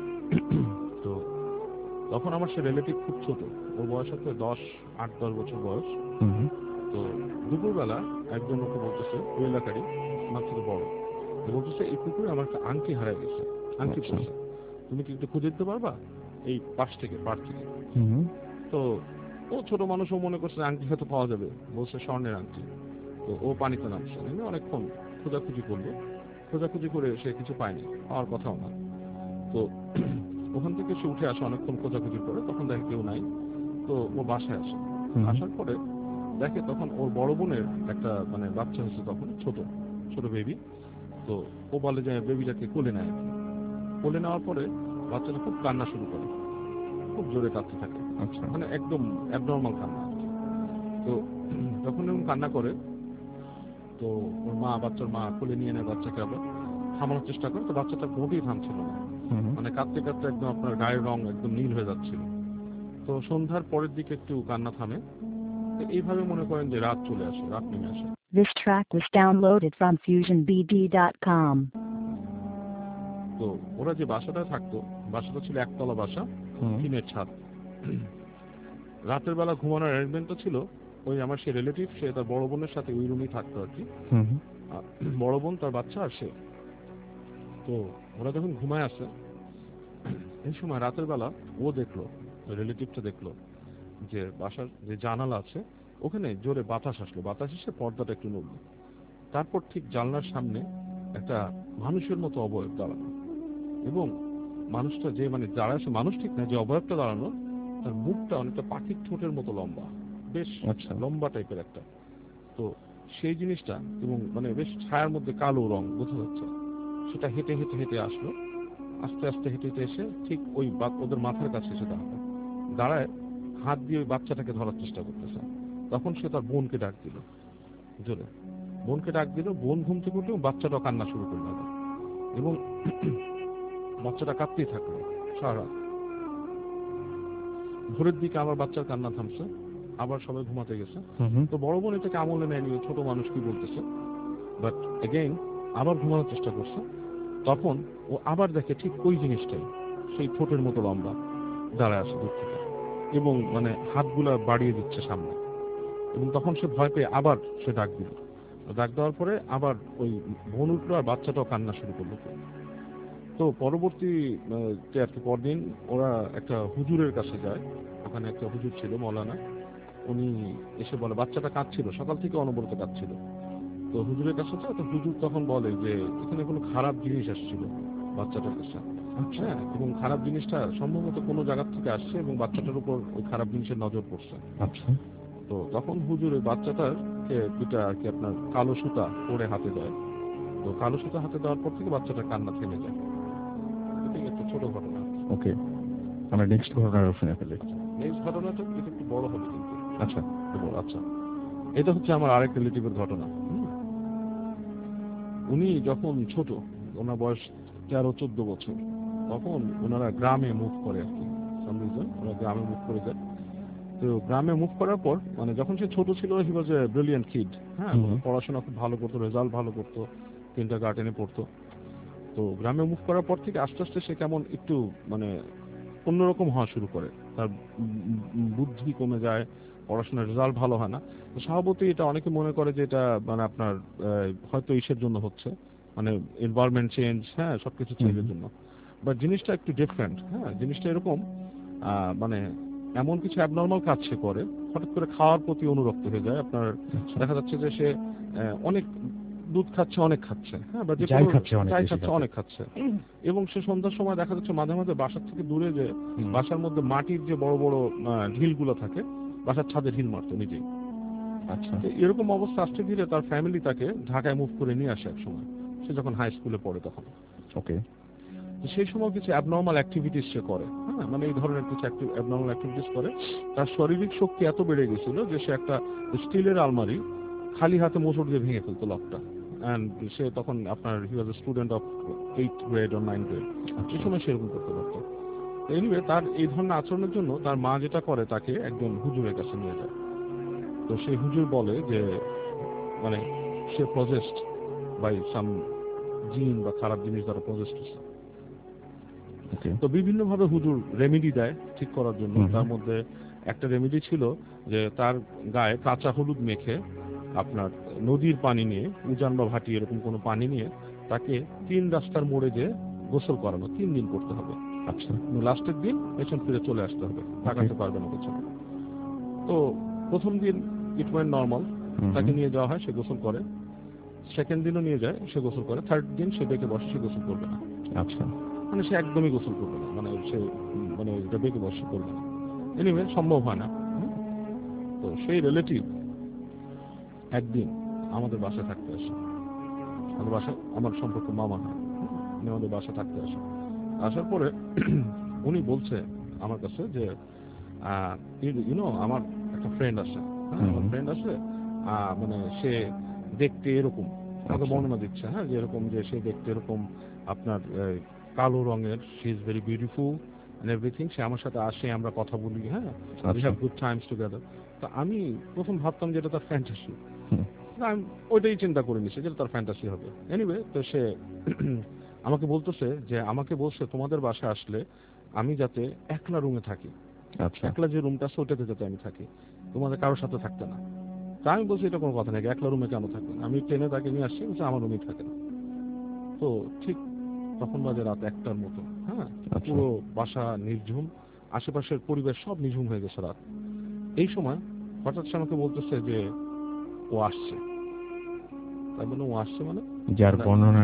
তো তখন আমার সে রিলেটিভ খুব ছোট, ওর বয়স হচ্ছে 8-10 বছর বয়স। তো দুপুরবেলা একজন ওকে বলতেছে, ওই এলাকারই, আমার থেকে বড়, বলতেছে এই পুকুরে আমার একটা আংটি হারিয়ে গেছে, আংটি পড়ছে, তুমি কি একটু খুঁজে দিতে পারবা এই পাশ থেকে, পাড় থেকে? তো ও ছোট মানুষ, ও মনে করছে আংটি হয়তো পাওয়া যাবে, বলছে স্বর্ণের আংটি। তো ও পানিতে নামছে, নেমে অনেকক্ষণ খোঁজাখুঁজি করলো। খোঁজাখুঁজি করে সে কিছু পায়নি, পাওয়ার কথাও না। তো ওখান থেকে সে উঠে আসে অনেকক্ষণ খোঁজাখুঁজি করে, তখন দেখে কেউ নাই। তো ও বাসায় আসে। আসার পরে দেখে তখন ওর বড় বোনের একটা মানে বাচ্চা হচ্ছে, তখন ছোট ছোট বেবি। তো ও বলে যে বেবিটাকে কোলে নেয়। কোলে নেওয়ার পরে বাচ্চাটা খুব কান্না শুরু করে, খুব জোরে কাঁদতে থাকে, মানে একদম অ্যাবনর্মাল কান্না। তো যখন এরকম কান্না করে, তো ওর বাচ্চার মা কোলে নিয়ে নেয় বাচ্চাকে, আবার থামানোর চেষ্টা করে। তো বাচ্চাটা মোটেই থামছিল না, মানে কাঁদতে কাঁদতে একদম আপনার গায়ের রং একদম নীল হয়ে যাচ্ছিল। তো সন্ধ্যার পরের দিকে একটু কান্না থামে। এইভাবে মনে করেন যে রাত চলে আসে, রাত নেমে আসে।
This track was downloaded from FusionBD.com.
তো ওরা যে বাসাটা থাকতো, বাসাটা ছিল একতলা বাসা, টিনের ছাদ। রাতের বেলা ঘুমানোর অ্যারেঞ্জমেন্টটা ছিল ওই আমার সে রিলেটিভ, সে তার বড় বোনের সাথে ওই রুমেই থাকতো আর কি। বড় বোন, তার বাচ্চা আর সে। তো ওরা যখন ঘুমায় আসে, এই সময় রাতের বেলা ও দেখলো, রিলেটিভটা দেখলো যে বাসার যে জানালা আছে ওখানে জোরে বাতাস আসলো, বাতাস এসে পর্দাটা একটু নড়লো। তারপর ঠিক জানলার সামনে একটা মানুষের মতো অবয়ব দাঁড়ানো, এবং মানুষটা যে মানে দাঁড়ায়, মানুষ ঠিক না, যে অবয়বটা দাঁড়ানো, তার মুখটা অনেকটা পাখির ঠোঁটের মতো লম্বা, বেশ
আচ্ছা।
লম্বা টাইপের একটা। তো সেই জিনিসটা এবং মানে বেশ ছায়ার মধ্যে কালো রং বোঝা যাচ্ছে, সেটা হেঁটে হেঁটে হেঁটে আসলো, আস্তে আস্তে হেঁটে হেঁটে এসে ঠিক ওই ওদের মাথার কাছে এসে দাঁড়ালো, দাঁড়ায় হাত দিয়ে ওই বাচ্চাটাকে ধরার চেষ্টা করতেছে। তখন সে তার বোনকে ডাক দিল, জোরে বোনকে ডাক দিল। বোন ঘুম থেকে উঠে বাচ্চাটাও কান্না শুরু করলো আবার। এবং বাচ্চাটা কাঁদতেই থাকলো সারা রাত। ভোরের দিকে আবার বাচ্চার কান্না থামছে, আবার সবাই ঘুমাতে গেছে। তো বড় বোন এটাকে আমলে নেয়নি, ছোট মানুষ কি বলতেছে, বাট এগেইন আবার ঘুমানোর চেষ্টা করছে। তখন ও আবার দেখে ঠিক ওই জিনিসটাই, সেই ঠোঁটের মতো লম্বা, দাঁড়ায় আসে দূর থেকে এবং মানে হাতগুলা বাড়িয়ে দিচ্ছে সামনে। এবং তখন সে ভয় পেয়ে আবার সে ডাক দিল। ডাক দেওয়ার পরে আবার ওই বোন উঠলো আর বাচ্চাটাও কান্না শুরু করলো। তো পরবর্তী আর কি পরদিন ওরা একটা হুজুরের কাছে যায়। ওখানে একটা হুজুর ছিল, মৌলানা। উনি এসে বলে, বাচ্চাটা কাঁদছিল, সকাল থেকে অনবরত কাঁদছিল। তো হুজুরের কাছে যায়। তো হুজুর তখন বলে যে এখানে কোনো খারাপ জিনিস আসছিল বাচ্চাটার কাছে, হ্যাঁ, এবং খারাপ জিনিসটা সম্ভবত কোনো জায়গা থেকে আসছে এবং বাচ্চাটার উপর ওই খারাপ জিনিসের নজর পড়ছে।
আচ্ছা।
তো তখন হুজুর ওই বাচ্চাটাকে দুটা আর কি আপনার কালো সুতা পরে হাতে দেয়। তো কালো সুতা হাতে দেওয়ার পর থেকে বাচ্চাটার কান্না থেমে যায়। এটাই একটা ছোট ঘটনা।
ওকে, আমরা নেক্সট ঘটনাটা শুনে ফেলি।
নেক্সট ঘটনাটা এটা একটু বড় হবে কিন্তু।
আচ্ছা।
আচ্ছা, এটা হচ্ছে আমার আরেক রিলেটিভের ঘটনা। উনি যখন ছোট, ওনার বয়স 13-14 বছর, তখন ওনারা গ্রামে মুভ করে আর কি, সাম রিজন ওরা গ্রামে মুভ করে যায়। তো গ্রামে মুভ করার পর মানে যখন সে ছোট ছিল, হি ওয়াজ এ ব্রিলিয়েন্ট কিড, হ্যাঁ, পড়াশোনা খুব ভালো করতো, রেজাল্ট ভালো করতো, কিন্ডারগার্টেনে পড়তো। তো গ্রামে মুভ করার পর থেকে আস্তে আস্তে সে কেমন একটু মানে অন্যরকম হওয়া শুরু করে, তার বুদ্ধি কমে যায়, পড়াশোনার রেজাল্ট ভালো হয় না। তো স্বভাবতই এটা অনেকে মনে করে যে এটা মানে আপনার হয়তো ইসের জন্য হচ্ছে, মানে এনভায়রনমেন্ট চেঞ্জ, হ্যাঁ, সবকিছু চেঞ্জের জন্য। বাট জিনিসটা একটু ডিফারেন্ট। হ্যাঁ, জিনিসটা এরকম মানে এমন কিছু অ্যাবনর্মাল কাজ সে করে, হঠাৎ করে খাওয়ার প্রতি অনুরক্ত হয়ে যায়। আপনার দেখা যাচ্ছে যে সে অনেক দুধ খাচ্ছে, অনেক খাচ্ছে, হ্যাঁ, বা যে
যাই খাচ্ছে
অনেক খাচ্ছে। এবং সে সন্ধ্যার সময় দেখা যাচ্ছে মাঝে মাঝে বাসার থেকে দূরে যে বাসার মধ্যে মাটির যে বড় বড় ঢিলগুলো থাকে, বাসার ছাদে ঢিল মারতো নিজেই।
আচ্ছা।
এরকম অবস্থা আসতে ধীরে তার ফ্যামিলি তাকে ঢাকায় মুভ করে নিয়ে আসে এক সময়, সে যখন হাই স্কুলে পড়ে তখন।
ওকে।
সেই সময় কিছু অ্যাবনর্মাল অ্যাক্টিভিটিস সে করে, হ্যাঁ, মানে এই ধরনের কিছু অ্যাবনর্মাল অ্যাক্টিভিটিস করে। তার শারীরিক শক্তি এত বেড়ে গেছিল যে সে একটা স্টিলের আলমারি খালি হাতে মোচড় দিয়ে ভেঙে ফেলতো লকটা। অ্যান্ড সে তখন আপনার he was a student of 8th grade or 9th grade, এই সময় সেরকম করতে পারতো। এনিওয়ে, তার এই ধরনের আচরণের জন্য তার মা যেটা করে, তাকে একজন হুজুরের কাছে নিয়ে যায়। তো সেই হুজুর বলে যে মানে সে পজেসড বাই সাম জিন বা খারাপ জিনিস দ্বারা পজেসড হচ্ছে। তো বিভিন্ন ভাবে হুজুর রেমেডি দেয় ঠিক করার জন্য। তার মধ্যে একটা রেমেডি ছিল যে তার গায়ে কাঁচা হলুদ মেখে আপনার নদীর পানি নিয়ে, উজান বা ভাটি এরকম কোনো পানি নিয়ে তাকে 3 রাস্তার মোড়ে যে গোসল করানো, 3 দিন করতে হবে।
আচ্ছা।
লাস্টের দিন পেছন ফিরে চলে আসতে হবে, তাকাতে পারবে না পেছনে। তো প্রথম দিন ইট ওয়েন্ট নর্মাল, তাকে নিয়ে যাওয়া হয়, সে গোসল করে। সেকেন্ড দিনও নিয়ে যায়, সে গোসল করে। থার্ড দিন সে ডেকে বসে, সে গোসল করবে না।
আচ্ছা।
মানে সে একদমই গোসল করবে না, মানে সে মানে ডেকে বসে করবে না। এনিওয়ে, সম্ভব হয় না। তো সেই রিলেটিভ একদিন আমাদের বাসায় থাকতে আসে। আমাদের বাসায়, আমার সম্পর্ক মামা হয়, উনি আমাদের বাসায় থাকতে আসে। আসার পরে উনি বলছে আমার কাছে যে ইউনো আমার একটা ফ্রেন্ড আছে, আমার ফ্রেন্ড আছে, মানে সে দেখতে এরকম, আমাকে বর্ণনা দিচ্ছে, হ্যাঁ, যে এরকম, যে সে দেখতে এরকম আপনার কালো রঙের, she is very beautiful and everything. সে আমার সাথে আসে, আমরা কথা বলি, হ্যাঁ, we have good times together. তো আমি প্রথম ভাবতাম যে এটা তার ফ্যান্টাসি, আমি ওইটাই চিন্তা করে নিছি যে তার ফ্যান্টাসি হবে। এনিওয়ে, তো সে আমাকে বলতেছে যে আমাকে বলছে তোমাদের বাসায় আসলে আমি যাতে একলা রুমে থাকি, একলা যে রুমটা আছে ওটাতে যাতে আমি থাকি, তোমাদের কারোর সাথে থাকতে না। তা আমি বলছি এটা কোনো কথা নাকি, একলা রুমে কেন থাকবেন? আমি ট্রেনে তাকে নিয়ে আসছি, বলছে আমার রুমেই থাকে না। তো ঠিক তখন বাজে রাত 1টার মতো, হ্যাঁ, পুরো বাসা নির্ঝুম, আশেপাশের পরিবেশ সব নিঝুম হয়ে গেছে রাত। এই সময় হঠাৎ সে আমাকে বলতেছে যে ও আসছে। তাই বললাম, ও আসছে মানে?
যার বর্ণনা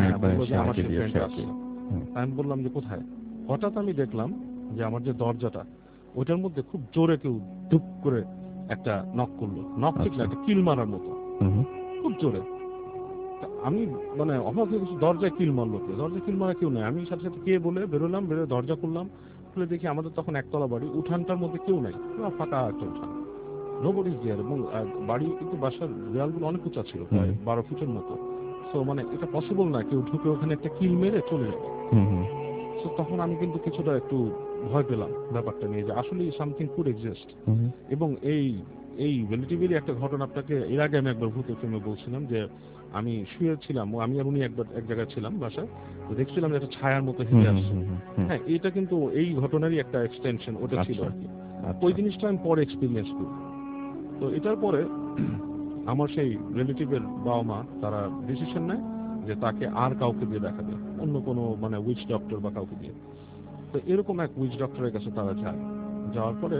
আমি বললাম যে কোথায়? হঠাৎ আমি দেখলাম যে আমার যে দরজাটা, ওইটার মধ্যে খুব জোরে কেউ ধুপ করে একটা নক করলো, নক ঠিক না, একটা কিল মারার মতো, খুব জোরে। আমি মানে অবাক হয়ে গেছি, দরজায় কিল মারলো কে? দরজায় কিল মারা কেউ নেই। আমি সাথে সাথে কে বলে বেরোলাম, বেরোয় দরজা খুললাম, খুলে দেখি আমাদের তখন একতলা বাড়ি, উঠানটার মধ্যে কেউ নাই, পুরো ফাঁকা একটা উঠান, নোবডি ইজ দেয়ার। এবং বাড়ি কিন্তু বাসার দেয়ালগুলো অনেক উঁচা ছিল, প্রায় 12 ফুটের মতো। সো মানে এটা পসিবল না কেউ ঢুকে ওখানে একটা কিল মেরে চলে যাবে। তো তখন আমি কিন্তু কিছুটা একটু ভয় পেলাম ব্যাপারটা নিয়ে, যে আসলে সামথিং কুড এক্সিস্ট। এবং এই রিলেটিভলি একটা ঘটনা আপনাকে এর আগে আমি একবার ভূতের ফিল্মে বলছিলাম, যে আমি শুয়েছিলাম, আমি আর উনি একবার এক জায়গায় ছিলাম বাসায়, তো দেখছিলাম যে একটা ছায়ার মতো হেঁটে আসছে। হ্যাঁ, এটা কিন্তু এই ঘটনারই একটা এক্সটেনশন ওটা ছিল আর কি। ওই জিনিসটা আমি পরে এক্সপিরিয়েন্স করি। তো এটার পরে আমার সেই রিলেটিভের বাবা মা তারা ডিসিশন নেয় যে তাকে আর কাউকে দিয়ে দেখাবে, অন্য কোনো মানে উইচ ডক্টর বা কাউকে দিয়ে। তো এরকম এক উইচ ডক্টরের কাছে তারা যায়। যাওয়ার পরে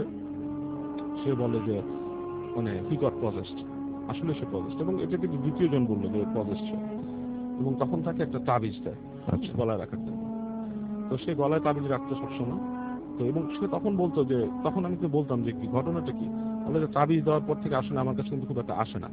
সে বলে যে মানে হি গট পজেসড, আসলে সে পজেসড, এবং এটা কিন্তু দ্বিতীয় জন বললো যে পজেসড, এবং তখন তাকে একটা তাবিজ দেয় গলায় রাখার জন্য। তো সে গলায় তাবিজ রাখতো সবসময়। তো এবং সে তখন বলতো যে, তখন আমি বলতাম যে কি ঘটনাটা কি, বলে যে তাবিজ দেওয়ার পর থেকে আসলে আমার কাছে কিন্তু খুব একটা আসে না।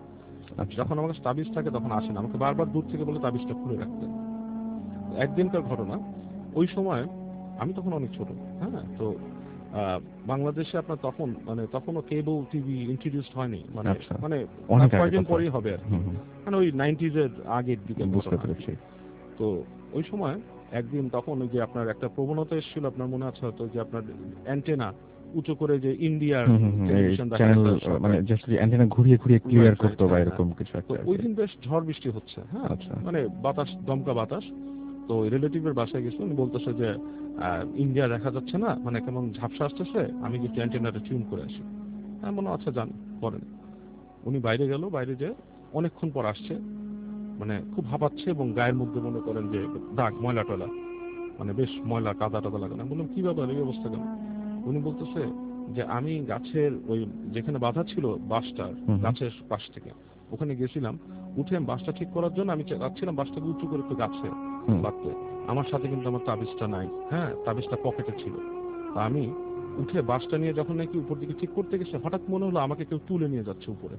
যখন আমার কাছে তাবিজ থাকে তখন আসে না, আমাকে বারবার দূর থেকে বলে তাবিজটা খুলে রাখতে। একদিনকার ঘটনা, ওই সময় আমি তখন অনেক ছোট, হ্যাঁ, তো বাংলাদেশে আপনার তখন মানে তখনও কেবল টিভি ইন্ট্রোডিউস হয়নি, মানে মানে কয়েকদিন পরেই হবে আর কি, মানে ওই 90s এর আগের দিকে বুঝতে পেরেছি। তো ওই সময় একদিন তখন ওই যে আপনার একটা প্রবণতা এসেছিল, আপনার মনে আছে হয়তো, যে আপনার অ্যান্টেনা উঁচু করে যে ইন্ডিয়ার টেলিভিশন
চ্যানেল মানে জাস্ট অ্যান্টেনা ঘুরিয়ে ঘুরিয়ে ক্লিয়ার করতে বা এরকম কিছু একটা।
ওই দিন বেশ ঝড় বৃষ্টি হচ্ছে, হ্যাঁ, মানে বাতাস, দমকা বাতাস। তো রিলেটিভের বাসায় গেছিল, উনি বলতেছে যে ইন্ডিয়া দেখা যাচ্ছে না, মানে কেমন ঝাপসা আসতেছে, আমি যে অ্যান্টেনাটা টিউন করে আসি। হ্যাঁ, মনে আচ্ছা যান করেন। উনি বাইরে গেল, বাইরে যে অনেকক্ষণ পর আসছে, মানে খুব হাঁপাচ্ছে এবং গায়ের মধ্যে মনে করেন যে দাগ, ময়লা টয়লা, মানে বেশ ময়লা কাদা টাদা লাগানো। বললাম কি ব্যাপার, এই অবস্থা কেন? উনি বলতেছে যে আমি গাছের ওই যেখানে বাঁধা ছিল বাঁশটার গাছের পাশ থেকে ওখানে গেছিলাম, উঠে বাঁশটা ঠিক করার জন্য আমি যাচ্ছিলাম বাঁশটাকে উঁচু করে একটু গাছে বাঁধতে, আমার সাথে কিন্তু আমার তাবিজটা নাই, হ্যাঁ, তাবিজটা পকেটে ছিল। আমি উঠে বাঁশটা নিয়ে যখন নাকি উপর দিকে ঠিক করতে গেছে, হঠাৎ মনে হলো আমাকে কেউ তুলে নিয়ে যাচ্ছে উপরে,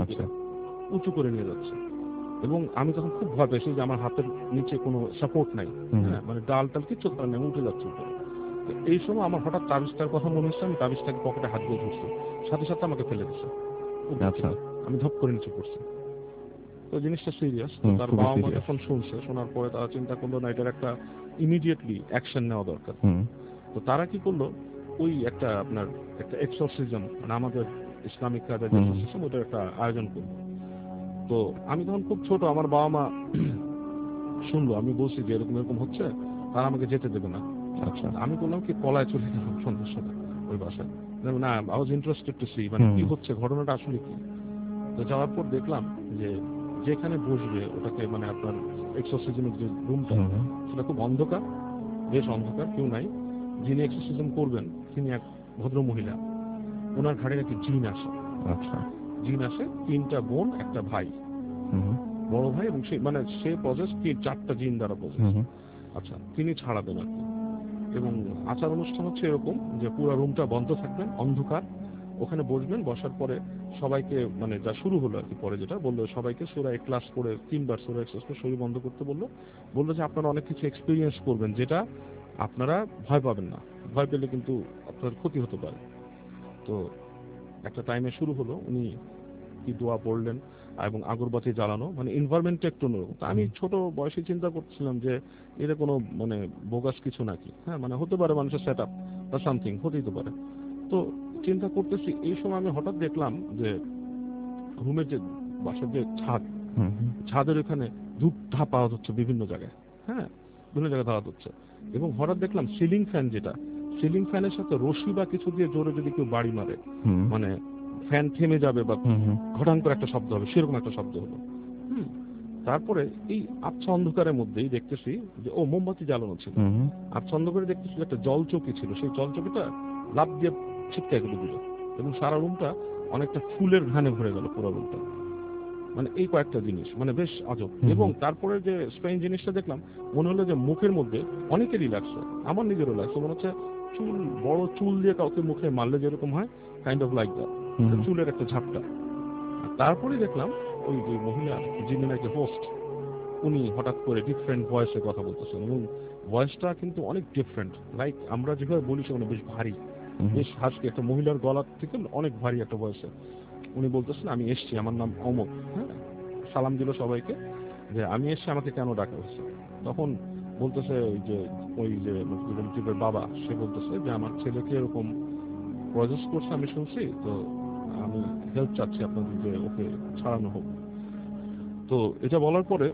উঁচু করে নিয়ে যাচ্ছে। এবং আমি তখন খুব ভয় পেয়েছি যে আমার হাতের নিচে কোনো সাপোর্ট নাই, হ্যাঁ, মানে ডাল টাল কিচ্ছু করার নেই, উঠে যাচ্ছে উপরে। এই সময় আমার হঠাৎ তাবিজটার কথা মনে হচ্ছে, আমি তাবিজটাকে পকেটে হাত দিয়ে ধরছি, সাথে সাথে আমাকে ফেলে দিচ্ছে, আমি ধপ করে নিচে পড়ছি। তো জিনিসটা সিরিয়াস। তার বাবা মা যখন শুনছে, শোনার পরে তারা চিন্তা করলো না এটার একটা ইমিডিয়েটলি অ্যাকশন নেওয়া দরকার। তো তারা কি করলো, ওই একটা আপনার একটা এক্সরসিজম, মানে আমাদের ইসলামিক কাজের এক্সরসিজম, ওটার একটা আয়োজন করলো। তো আমি তখন খুব ছোট, আমার বাবা মা শুনলো আমি বলছি যে এরকম এরকম হচ্ছে, তারা আমাকে যেতে দেবে না। আমি বললাম কি পলায় চলে গেলাম সন্ধ্যার সাথে ওই বাসায়, না I was interested to see মানে কি হচ্ছে, ঘটনাটা আসলে কি। তো যাওয়ার পর দেখলাম যে যেখানে বসবে ওটাকে মানে আপনার এক্সরসিজমের যে রুমটা, সেটা খুব অন্ধকার, বেশ অন্ধকার, কেউ নাই। যিনি এক্সরসিজম করবেন তিনি এক ভদ্র মহিলা, ওনার ঘাড়ে একটি জিন আসে। জিন আসে, 3টা বোন, একটা ভাই, বড় ভাই, এবং সে মানে সে পজেস 4টা জিন দ্বারা পজেস। আচ্ছা, তিনি ছাড়াবেন আর কি। এবং আচার অনুষ্ঠান হচ্ছে এরকম যে পুরো রুমটা বন্ধ থাকবেন, অন্ধকার, ওখানে বসবেন, বসার পরে সবাইকে মানে যা শুরু হলো আর কি, পরে যেটা বললো সবাইকে সূরা ইখলাস পড়ে 3বার সূরা ইখলাস পড়ে শরীর বন্ধ করতে বললো যে আপনারা অনেক কিছু এক্সপেরিয়েন্স করবেন যেটা আপনারা ভয় পাবেন না, ভয় পেলে কিন্তু আপনার ক্ষতি হতে পারে। তো একটা টাইমে শুরু হলো, উনি কি দোয়া পড়লেন এবং আগরবাতি জ্বালানো, মানে এনভায়রনমেন্টটা একটু অন্যরকম। আমি ছোট বয়সে চিন্তা করছিলাম যে এটা কোনো মানে বোগাস কিছু নাকি, হ্যাঁ, মানে হতে পারে মানুষের সেট আপ বা সামথিং, হতেই তো পারে। তো চিন্তা করতেছি, এই সময় আমি হঠাৎ দেখলাম যে রুমের যে বাসার যে ছাদের ওখানে ধূপ ধাপ আওয়াজ হচ্ছে বিভিন্ন জায়গায়, হ্যাঁ, বিভিন্ন জায়গায় আওয়াজ হচ্ছে। এবং হঠাৎ দেখলাম সিলিং ফ্যান, যেটা সিলিং ফ্যানের সাথে রশি বা কিছু দিয়ে জোরে যদি কেউ বাড়ি মারে, মানে ফ্যান থেমে যাবে বা ঘটাং করে একটা শব্দ হবে, সেরকম একটা শব্দ হলো। তারপরে এই আবছা অন্ধকারের মধ্যেই দেখতেছি যে ও মোমবাতি জ্বালানো ছিল, আবছা অন্ধকারে দেখতেছি একটা জলচৌকি ছিল, সেই জলচৌকিটা লাফ দিয়ে ছিটকে করে দিল এবং সারা রুমটা অনেকটা ফুলের ঘানে ভরে গেল পুরো রুমটা। মানে এই কয়েকটা জিনিস মানে বেশ আজব। এবং তারপরে যে স্ট্রেঞ্জ জিনিসটা দেখলাম, মনে হলো যে মুখের মধ্যে অনেকেরই লাগছে, আমার নিজেরও লাগছে, মনে হচ্ছে চুল, বড় চুল দিয়ে কাউকে মুখে মারলে যেরকম হয়, কাইন্ড অফ লাইক দ্যাট। চুলের একটা ঝাপটা। তারপরে দেখলাম ওই যে মহিলা যিনি নাকি হোস্ট, উনি হঠাৎ করে ডিফারেন্ট ভয়েসে কথা বলতেছেন এবং ভয়েসটা কিন্তু অনেক ডিফারেন্ট, লাইক আমরা যেভাবে বলি সেগুলো বেশ ভারী, বেশ হাসকি, একটা মহিলার গলা থেকে অনেক ভারী একটা ভয়েসে উনি বলতেছেন আমি এসছি, আমার নাম অমক। হ্যাঁ, সালাম দিল সবাইকে যে আমি এসছি, আমাকে কেন ডাকা হয়েছে। তখন বলতেছে ওই যে মকবুলের বাবা, সে বলতেছে যে আমার ছেলেকে এরকম প্রসেস করছে আমি শুনছি, তো আমি হেল্প চাচ্ছি আপনাদের যে ওকে ছাড়ানো হোক। তো এটা বলার পরে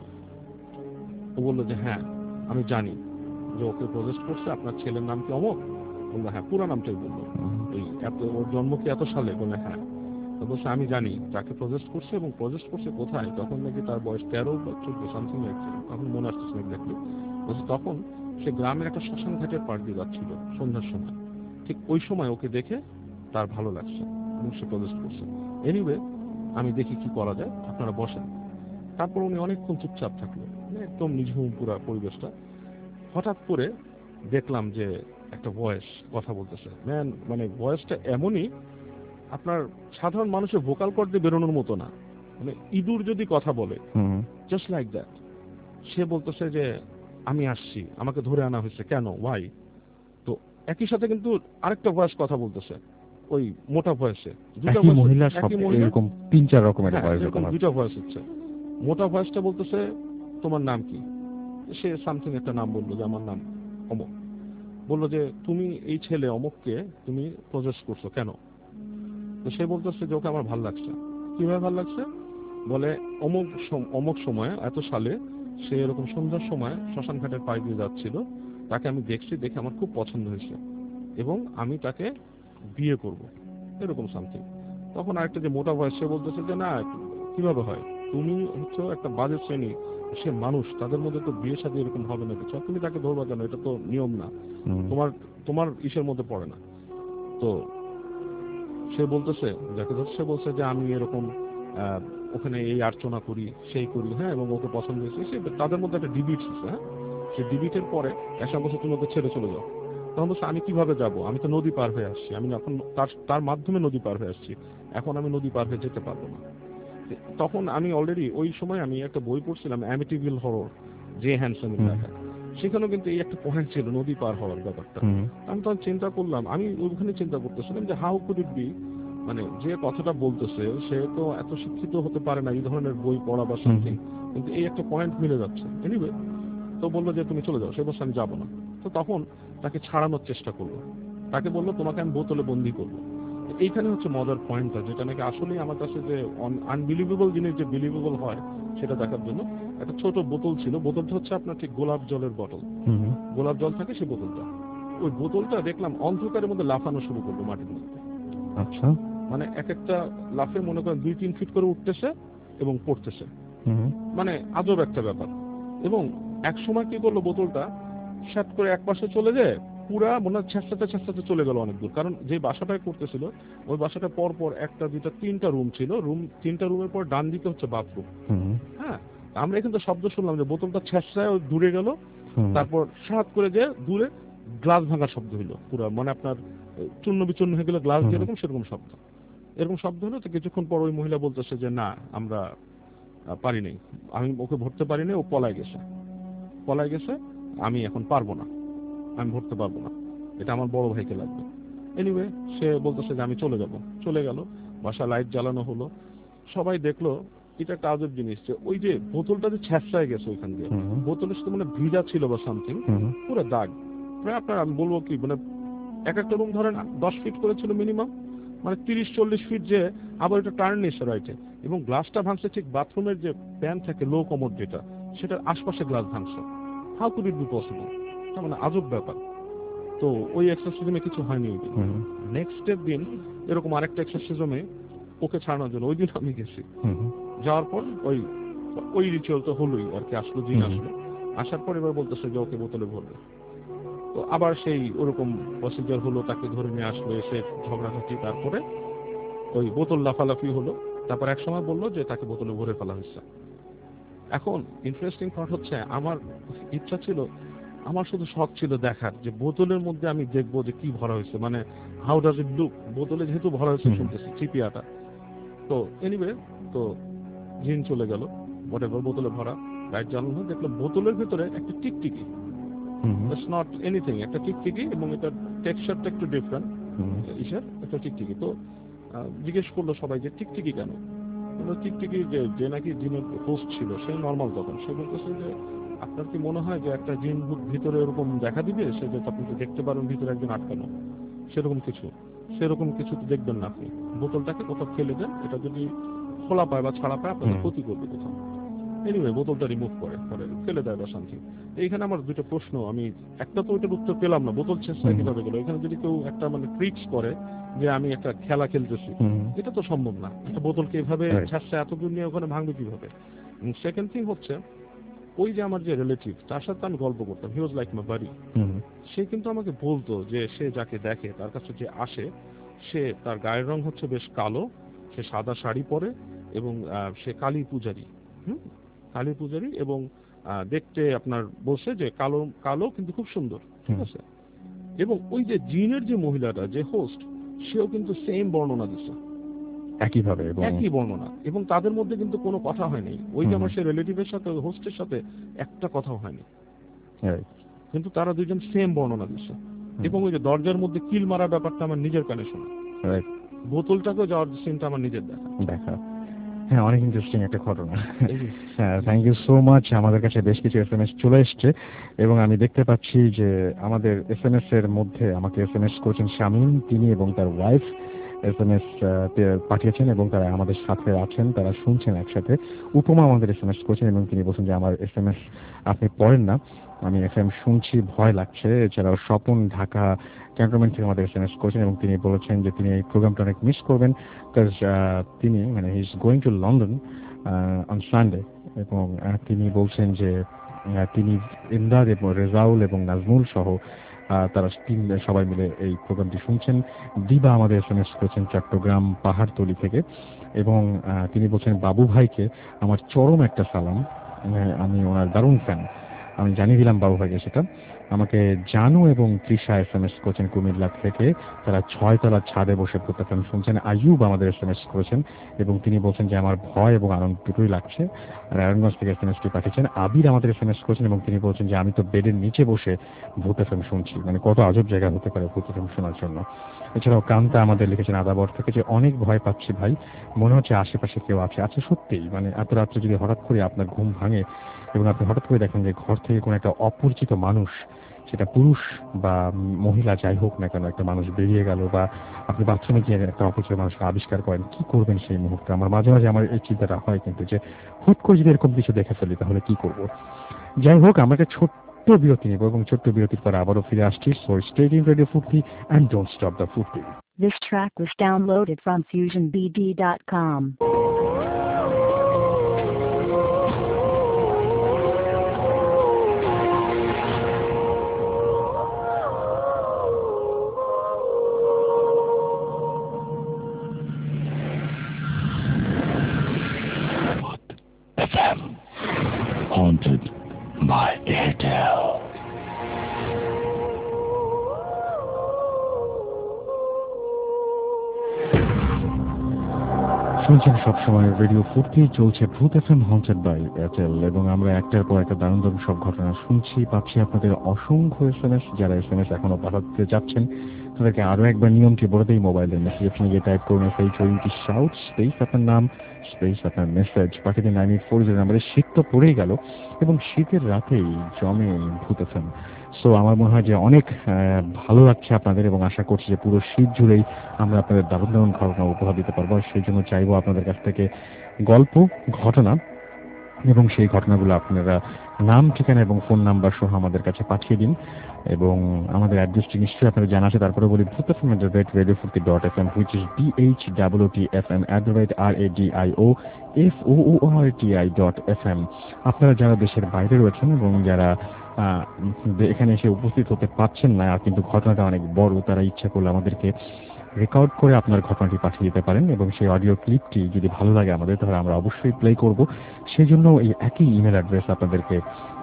ও বললো যে হ্যাঁ আমি জানি যে ওকে প্রজেস্ট করছে, আপনার ছেলের নাম কি অমক? বললো হ্যাঁ। পুরো নামটাই বললো, এই এত ওর জন্ম কি এত সালে? বললে হ্যাঁ। তো বলছে আমি জানি তাকে প্রজেস্ট করছে এবং প্রজেস্ট করছে কোথায়, তখন নাকি তার বয়স 13 বা 14 সামথিং লাগছে, তখন মনে আসতেছে এক্স্যাক্টলি। বলছে তখন সে গ্রামের একটা শ্মশান ঘাটের পাড় দিয়ে যাচ্ছিল সন্ধ্যার সময়, ঠিক ওই সময় ওকে দেখে তার ভালো লাগছে এবং সে প্রজেস্ট করছে। এনিওয়ে আমি দেখি কি করা যায়, আপনারা বসেন। তারপর উনি অনেকক্ষণ চুপচাপ থাকলো, একদম নিঝুম পুরা পরিবেশটা। হঠাৎ করে দেখলাম যে একটা ভয়েস কথা বলতেছে, ম্যান, মানে ভয়েসটা এমনই আপনার সাধারণ মানুষের ভোকাল কর্ড দিয়ে বেরোনোর মতো না, মানে ইঁদুর যদি কথা বলে জাস্ট লাইক দ্যাট। সে বলতেছে যে আমি আসছি, আমাকে ধরে আনা হয়েছে, কেন, ওয়াই? তো একই সাথে কিন্তু আরেকটা ভয়েস কথা বলতেছে, ওই মোটা ভয়েসে,
মহিলা সব এরকম 3-4 রকমের ভয়েস,
এরকম দুটো ভয়েস হচ্ছে। মোটা ভয়েসটা বলতেছে তোমার নাম কি? সে সামথিং একটা নাম বললো যে আমার নাম অমক। বললো যে তুমি এই ছেলে অমককে তুমি প্রজেস করছো কেন? তো সে বলতেছে যে ওকে আমার ভালো লাগছে। কিভাবে ভালো লাগছে? বলে অমক সময় এত সালে সে এরকম সন্ধ্যার সময় শ্মশান ঘাটের পাশ দিয়ে যাচ্ছিল, তাকে আমি দেখছি, দেখে আমার খুব পছন্দ হয়েছে এবং আমি তাকে বিয়ে করব, এরকম সামথিং। তখন আরেকটা যে মোটা ভয়েস, সে বলতেছে যে না, কিভাবে হয়, তুমি হচ্ছে একটা বাজে শ্রেণী, সে মানুষ, তাদের মধ্যে তো বিয়ে শাদী এরকম হবে না কিছু, তুমি তাকে ধরবা কেন, এটা তো নিয়ম না, তোমার ইসের মধ্যে পড়ে না। তো সে বলতেছে, যাকে ধরছে, সে বলছে যে আমি এরকম ওখানে এই আর্চনা করি, সেই করি, হ্যাঁ, এবং ওকে পছন্দ হয়েছে। সে তাদের মধ্যে একটা ডিবিট হচ্ছে, হ্যাঁ, সে ডিবিটের পরে এসব বছর তুমি ওকে ছেড়ে চলে যাও। তখন বলছে আমি কিভাবে যাব, আমি তো নদী পার হয়ে আসছি, আমি এখন তার মাধ্যমে নদী পার হয়ে আসছি, এখন আমি নদী পার হয়ে যেতে পারবো না। তখন আমি অলরেডি ওই সময় আমি একটা বই পড়ছিলাম, অ্যামিটিভিল হরর, জে হ্যানসনের লেখা, সেখানেও কিন্তু এই একটা পয়েন্ট ছিল, নদী পার হওয়ার ব্যাপারটা। আমি তখন চিন্তা করলাম, আমি ওইখানে চিন্তা করতেছিলাম যে হাউ কুড ইট বি, মানে যে কথাটা বলতেছে সে তো এত শিক্ষিত হতে পারে না, এই ধরনের বই পড়া বা সামথিং, কিন্তু এই একটা পয়েন্ট মিলে যাচ্ছে। এনিওয়ে, তো বললো যে তুমি চলে যাও, সে বলছে আমি যাবো না। তো তখন তাকে ছাড়ানোর চেষ্টা করলো, তাকে বললো তোমাকে আমি বোতলে বন্দি করবো। এইখানে হচ্ছে মজার পয়েন্টটা, যেটা নাকি আসলেই আমার কাছে যে আনবিলিভেবল জিনিস যে বিলিভেবল হয় সেটা দেখার জন্য। একটা ছোট বোতল ছিল, বোতলটা হচ্ছে আপনার ঠিক গোলাপ জলের বোতল, গোলাপ জল থাকে সেই বোতলটা। ওই বোতলটা দেখলাম অন্ধকারের মধ্যে লাফানো শুরু করলো মাটির মধ্যে। আচ্ছা, মানে এক একটা লাফে মনে করেন 2-3 ফিট করে উঠতেছে এবং পড়তেছে, মানে আজব একটা ব্যাপার। এবং এক সময় কি করলো, বোতলটা শাট করে এক পাশে চলে যায়, পুরা মনে হয় ছেঁচড়াতে চলে গেল অনেক দূর। কারণ যে বাসাটায় করতেছিল ওই বাসাটা পর পর 1-2-3টা রুম ছিল, 3টা রুমের পর ডান দিকে হচ্ছে বাথরুম। হ্যাঁ, আমরা কিন্তু শব্দ শুনলাম যে বোতলটা ছেঁচড়ায় দূরে গেল, তারপর সাত করে যে দূরে গ্লাস ভাঙার শব্দ হইলো, পুরো মানে আপনার চূর্ণ বিচূর্ণ হয়ে গেল গ্লাস, যেরকম সেরকম শব্দ, এরকম শব্দ হলো। তো কিছুক্ষণ পর ওই মহিলা বলতেছে যে না, আমরা পারি নাই, আমি ওকে ভরতে পারি নাই, ও পলায় গেছে, আমি এখন পারবো না, আমি ভরতে পারবো না, এটা আমার বড় ভাইকে লাগবে। এনিওয়ে, সে বলতেছে যে আমি চলে যাব। চলে গেল, বাসা লাইট জ্বালানো হলো, সবাই দেখলো। এটা একটা আজব জিনিস যে ওই যে বোতলটা যে ছেঁচড়ায় গেছে ওইখান দিয়ে, বোতলের সাথে মানে ভিজা ছিল বা সামথিং, পুরো দাগ প্রায় আপনার, আমি বলবো কি, মানে এক একটা রুম ধরেন 10 ফিট করে ছিল মিনিমাম, মানে 30-40 ফিট, যে আবার এটা টার্ন নিচ্ছে রাইটে, এবং গ্লাসটা ভাঙছে ঠিক বাথরুমের যে প্যান থাকে লো কমোড যেটা, সেটার আশপাশে গ্লাস ভাঙছে। How could it be possible? মানে আজব ব্যাপার। তো ওই এক্সারসাইজে কিছু হয়নি ওই দিন। নেক্সট দিন এরকম আরেকটা এক্সারসাইজে ওকে ছাড়ানোর জন্য ওই দিন আমি গেছি। যাওয়ার পর ওই রিচুয়াল তো হলোই আর কি, আসলো জিন আসলো, আসার পর এবার বলতেছে যে ওকে বোতলে ভরবে। তো আবার সেই ওরকম প্রসিজার হলো, তাকে ধরে নিয়ে আসলো, এসে ঝগড়াঝাটি, তারপরে ওই বোতল লাফালাফি হলো। তারপর এক সময় বললো যে তাকে বোতলে ভরে ফেলা হয়েছে। এখন ইন্টারেস্টিং পার্ট হচ্ছে, আমার ইচ্ছা ছিল আমার শুধু শখ ছিল দেখার যে বোতলের মধ্যে আমি দেখবো যে কি ভরা হয়েছে, মানে হাউ ডাজ ইট লুক, বোতলে যেহেতু ভরা হয়েছে শুনতেছি চিপিয়াটা। তো এনিওয়ে, তো জিন চলে গেল, হোয়াটএভার, বোতলে ভরা, লাইট জ্বালানো, দেখলাম বোতলের ভিতরে একটা টিকটিকি, ইটস নট এনিথিং, একটা টিকটিকি, এবং এটার টেক্সচারটা একটু ডিফারেন্ট, ইসের একটা টিকটিকি। তো জিজ্ঞেস করলো সবাই যে টিকটিকি কেন? টিকটিকি যে নাকি জিনের হোস্ট ছিল সে নর্মাল, তখন সে বলতেছে যে আপনার কি মনে হয় যে একটা জিন ভিতরে এরকম দেখা দিবে, সে যে আপনি তো দেখতে পারেন ভিতরে একজন আটকানো, সেরকম কিছু তো দেখবেন না আপনি। বোতলটাকে কোথাও ফেলে দেন, এটা যদি খোলা পায় বা ছাড়া পায় আপনাদের ক্ষতি করবে কোথাও। এনিওয়ে বোতলটা রিমুভ করে ফেলে দেয় বা শান্তি। এইখানে আমার দুটো প্রশ্ন, আমি একটা তো ওইটার উত্তর পেলাম না, বোতল ছেঁচটা কিভাবে গেল। এখানে যদি কেউ একটা মানে ট্রিক্স করে যে আমি একটা খেলা খেলতেছি, এটা তো সম্ভব না, একটা বোতলকে এভাবে ছেঁচটা এত দূর নিয়ে ওখানে ভাঙবে কিভাবে। সেকেন্ড থিং হচ্ছে, ওই যে আমার যে রিলেটিভ তার সাথে আমি গল্প করতাম, হি ওয়াজ লাইক মাই বাড়ি, সে কিন্তু আমাকে বলতো যে সে যাকে দেখে, তার কাছে যে আসে, সে তার গায়ের রং হচ্ছে বেশ কালো, সে সাদা শাড়ি পরে, এবং সে কালী পূজারী, কালী পূজারী, এবং দেখতে আপনার বলছে যে কালো কালো কিন্তু খুব সুন্দর, ঠিক আছে। এবং ওই যে জিনের যে মহিলাটা, যে হোস্ট, সেও কিন্তু সেম বর্ণনা দিচ্ছে,
একইভাবে,
একই বর্ণনা, এবং তাদের মধ্যে কিন্তু কোনো কথা হয়নি। ওই যে আমার সে রিলেটিভের সাথে হোস্টের সাথে একটা কথাও হয়নি, কিন্তু তারা দুইজন সেম বর্ণনা দিচ্ছে। এবং ওই যে দরজার মধ্যে কিল মারা ব্যাপারটা আমার নিজের কানে শোনা, বোতলটাকেও যাওয়ার সিনটা আমার নিজের দেখা।
হ্যাঁ, অনেক ইন্টারেস্টিং একটা ঘটনা। হ্যাঁ, থ্যাংক ইউ সো মাচ। আমাদের কাছে বেশ কিছু SMS চলে এসছে, এবং আমি দেখতে পাচ্ছি যে আমাদের SMS এর মধ্যে আমাকে SMS করেছেন শামীম, তিনি এবং তার ওয়াইফ SMS পাঠিয়েছেন, এবং তারা আমাদের সাথে আছেন, তারা শুনছেন একসাথে। উপমা আমাদের SMS করেছেন, এবং তিনি বলছেন যে আমার SMS আপনি পড়েন না, আমি FM শুনছি, ভয় লাগছে। এছাড়াও স্বপন ঢাকা ক্যান্টনমেন্ট থেকে আমাদের SMS করেছেন, এবং তিনি বলেছেন যে তিনি এই প্রোগ্রামটা অনেক মিস করবেন, বিকজ তিনি মানে he is going to London on Sunday, এবং তিনি বলছেন যে তিনি ইমদাদ এবং রেজাউল এবং নাজমুল সহ তারা সবাই মিলে এই প্রোগ্রামটি শুনছেন। দিবা আমাদের SMS করেছেন চট্টগ্রাম পাহাড়তলি থেকে, এবং তিনি বলছেন বাবু ভাইকে আমার চরম একটা সালাম, আমি ওনার দারুণ ফ্যান, আমি জানিয়ে দিলাম বাবু ভাইকে সেটা। আমাকে জানু এবং তৃষা SMS করেছেন কুমিল্লা থেকে, তারা 6 তলার ছাদে বসে প্রোগ্রাম শুনছেন। আইয়ুব আমাদের SMS করেছেন, এবং তিনি বলছেন যে আমার ভয় এবং আনন্দ দুটোই লাগছে। নারায়ণগঞ্জ থেকে SMSটি পাঠিয়েছেন। আবির আমাদের SMS করেছেন, এবং তিনি বলছেন যে আমি তো বেডের নিচে বসে ভূত FM শুনছি, মানে কত আজব জায়গা হতে পারে ভূত FM শোনার জন্য। এছাড়াও কান্তা আমাদের লিখেছেন আদাবর থেকে যে অনেক ভয় পাচ্ছি ভাই, মনে হচ্ছে আশেপাশে কেউ আছে। আচ্ছা, সত্যিই মানে এত রাত্রে যদি হঠাৎ করে আপনার ঘুম ভাঙে এবং আপনি হঠাৎ করে দেখেন যে ঘর থেকে কোনো একটা অপরিচিত মানুষ, সেটা পুরুষ বা মহিলা যাই হোক না কেন, একটা মানুষ বেরিয়ে গেল, বা আপনি বাথরুমে গিয়ে একটা অপরিচিত মানুষকে আবিষ্কার করেন, কি করবেন সেই মুহূর্তে? আমার মাঝে মাঝে আমার এই চিন্তাটা হয় কিন্তু, যে হুট করে যদি এরকম কিছু দেখে ফেলি তাহলে কি করব। যাই হোক, আমরা একটা ছোট্ট বিরতি নেব, এবং ছোট্ট বিরতির পর আবারও ফিরে আসছি। So stay tuned radio Foorti and don't stop the Foorti.
This track was downloaded from FusionBD.com.
FM, haunted by Airtel.
শুনছেন সবসময় রেডিও ফুর্তি, চলছে ভূত FM হন্টেড বাই এয়ারটেল, এবং আমরা একটার পর একটা দারুণ দারুণ সব ঘটনা শুনছি, পাচ্ছি আপনাদের অসংখ্য SMS। যারা SMS এখনো পাঠাতে যাচ্ছেন তাদেরকে আরো একবার নিয়মটি বলে দিই, মোবাইলের মেসেজ অপশনে গিয়ে টাইপ করুন SHOUT শাউট স্পেস আপনার নাম স্পেস আপনার মেসেজ, পাঠিয়ে দিন 9840 নাম্বারে। শীত তো পড়েই গেল, এবং শীতের রাতেই জমে ভূত FM। সো আমার মনে হয় যে অনেক ভালো লাগছে আপনাদের, এবং আশা করছি যে পুরো শীত জুড়েই আমরা আপনাদের দারুণ দারুণ ঘটনা উপহার দিতে পারবো। সেই জন্য চাইবো আপনাদের কাছ থেকে গল্প, ঘটনা, এবং সেই ঘটনাগুলো আপনারা নাম, ঠিকানা এবং ফোন নাম্বার সহ আমাদের কাছে পাঠিয়ে দিন। এবং আমাদের অ্যাড্রেসটি নিশ্চয়ই আপনারা জানা আছে, তারপরে বলি ভূতফম@radiofurti.fm, which is BHWTFM@radioFOORTI.FM। আপনারা যারা দেশের বাইরে রয়েছেন এবং যারা এখানে এসে উপস্থিত হতে পারছেন না, আর কিন্তু ঘটনাটা অনেক বড়, তারা ইচ্ছা করলে আমাদেরকে রেকর্ড করে আপনার ঘটনাটি পাঠিয়ে দিতে পারেন, এবং সেই অডিও ক্লিপটি যদি ভালো লাগে আমাদের, তাহলে আমরা অবশ্যই প্লে করব। সেই জন্য এই একই ইমেল অ্যাড্রেস আপনাদেরকে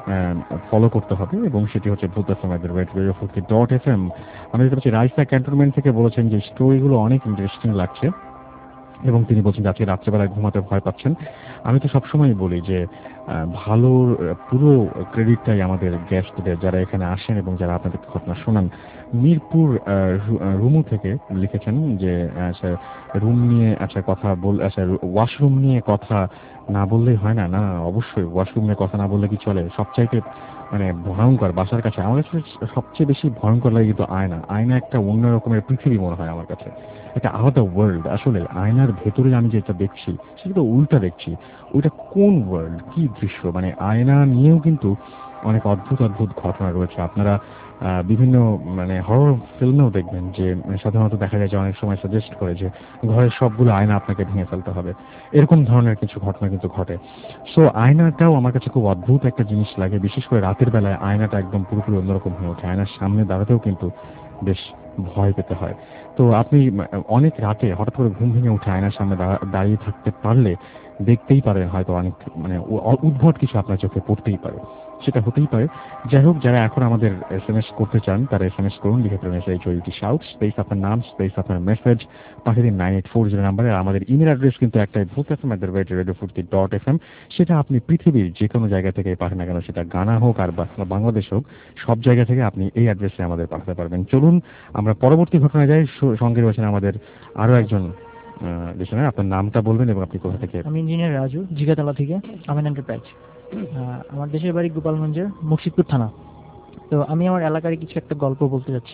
ফলো করতে হবে, এবং সেটি হচ্ছে ভূত FM. আমি দেখতে পাচ্ছি রাইসা ক্যান্টনমেন্ট থেকে বলেছেন যে স্টোরিগুলো অনেক ইন্টারেস্টিং লাগছে, এবং তিনি বলছেন যে আজকে রাত্রেবেলায় ঘুমাতে ভয় পাচ্ছেন। আমি তো সবসময় বলি যে ভালোর পুরো ক্রেডিটটাই আমাদের গেস্টদের, যারা এখানে আসেন এবং যারা আপনাদের ঘটনা শোনান। মিরপুর রুমু থেকে লিখেছেন যে আচ্ছা রুম নিয়ে কথা ওয়াশরুম নিয়ে কথা না বললেই হয় না। না, অবশ্যই ওয়াশরুম নিয়ে কথা না বললে কি চলে? সবচাইতে মানে ভয়ঙ্কর বাসার কাছে আমার কাছে সবচেয়ে বেশি ভয়ঙ্কর লাগে কিন্তু আয়না। আয়না একটা অন্য রকমের পৃথিবী মনে হয় আমার কাছে, একটা আলাদা ওয়ার্ল্ড। আসলে আয়নার ভেতরে আমি যেটা দেখছি সেটা তো উল্টা দেখছি। ওইটা কোন ওয়ার্ল্ড, কি দৃশ্য! মানে আয়না নিয়েও কিন্তু অনেক অদ্ভুত অদ্ভুত ঘটনা রয়েছে। আপনারা বিভিন্ন মানে হরর ফিল্মেও দেখবেন যে সাধারণত দেখা যায় যে অনেক সময় সাজেস্ট করে যে ঘরের সবগুলো আয়না আপনাকে ভেঙে ফেলতে হবে, এরকম ধরনের কিছু ঘটনা কিন্তু ঘটে। সো আয়নাটাও আমার কাছে খুব অদ্ভুত একটা জিনিস লাগে, বিশেষ করে রাতের বেলায় আয়নাটা একদম পুরোপুরি অন্যরকম হয়ে ওঠে। আয়নার সামনে দাঁড়াতেও কিন্তু বেশ ভয় পেতে হয়। তো আপনি অনেক রাতে হঠাৎ করে ঘুম ভেঙে উঠে আয়নার সামনে দাঁড়িয়ে থাকতে পারলে দেখতেই পারেন হয়তো অনেক মানে উদ্ভট কিছু আপনার চোখে পড়তেই পারে, সেটা হতেই পারে। যাই হোক, যারা এখন আমাদের SMS করতে চান তারা SMS করুন, লিখে ফেলুন SHOUT স্পেস আপনার নাম স্পেস আপনার মেসেজ পাঠিয়ে দিন 9840 নাম্বারে। আমাদের ইমেল অ্যাড্রেস কিন্তু একটাই, ভূতfm@radiofurti.fm। সেটা আপনি পৃথিবীর যে কোনো জায়গা থেকে পাঠান না কেন, সেটা গানা হোক আর বাংলাদেশ হোক, সব জায়গা থেকে আপনি এই অ্যাড্রেসে আমাদের পাঠাতে পারবেন। চলুন আমরা পরবর্তী ঘটনায় যাই। সঙ্গে রয়েছেন আমাদের আরো একজন লিসেনার। আপনার নামটা বলবেন এবং আপনি কোথা থেকে?
আমি ইঞ্জিনিয়ার রাজু, জিগাতলা থেকে, আমিন এন্টারপ্রাইজ। আমার দেশের বাড়ি গোপালগঞ্জের মুর্শিদপুর থানা। তো আমি আমার এলাকার কিছু একটা গল্প বলতে যাচ্ছি।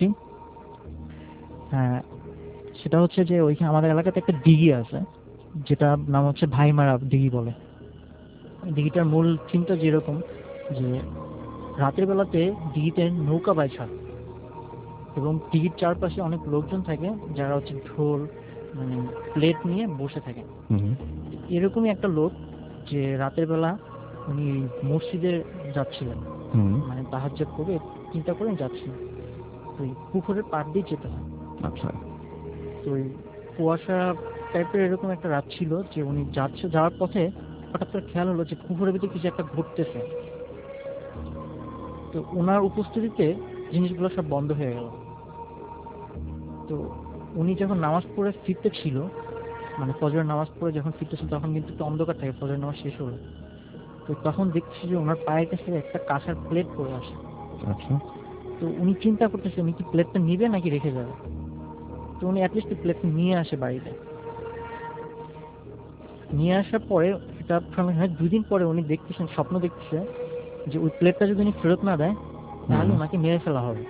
সেটা হচ্ছে যে ওইখানে আমাদের এলাকাতে একটা দিঘি আছে, যেটা নাম হচ্ছে ভাইমারা দিঘি বলে। দিঘিটার মূল চিন্তা যেরকম যে রাতের বেলাতে দিঘিতে নৌকা বাইছা, এবং দিঘির চারপাশে অনেক লোকজন থাকে যারা হচ্ছে ঢোল মানে প্লেট নিয়ে বসে থাকে। এরকমই একটা লোক যে রাতের বেলা উনি মসজিদে যাচ্ছিলেন, মানে তাহাজ্জুদ করে চিন্তা করে যাচ্ছিলেন, তো পুকুরের পাড় দিয়ে যেতে হয়।
আচ্ছা।
তো কুয়াশা টাইপের এরকম একটা রাত ছিল যে উনি যাওয়ার পথে হঠাৎ করে খেয়াল হলো যে পুকুরের ভিতরে কিছু একটা ঘটতেছে। তো ওনার উপস্থিতিতে জিনিসগুলো সব বন্ধ হয়ে গেল। তো উনি যখন নামাজ পড়ে ফিরতে ছিল, মানে ফজরের নামাজ পড়ে যখন ফিরতেছিল, তখন কিন্তু একটু অন্ধকার থাকে, ফজরের নামাজ শেষ হলো। তো তখন দেখছি যে ওনার পায়ের কাছে একটা কাঁসার প্লেট পড়ে আসে।
আচ্ছা।
তো উনি চিন্তা করতেছে উনি কি প্লেটটা নিবে নাকি রেখে যাবে। তো উনি অ্যাটলিস্ট প্লেটটা নিয়ে আসে বাড়িতে। নিয়ে আসার পরে এটা হয় 2 দিন পরে উনি দেখতেছেন, স্বপ্ন দেখতেছে যে ওই প্লেটটা যদি উনি ফেরত না দেয় তাহলে ওনাকে মেরে ফেলা হবে।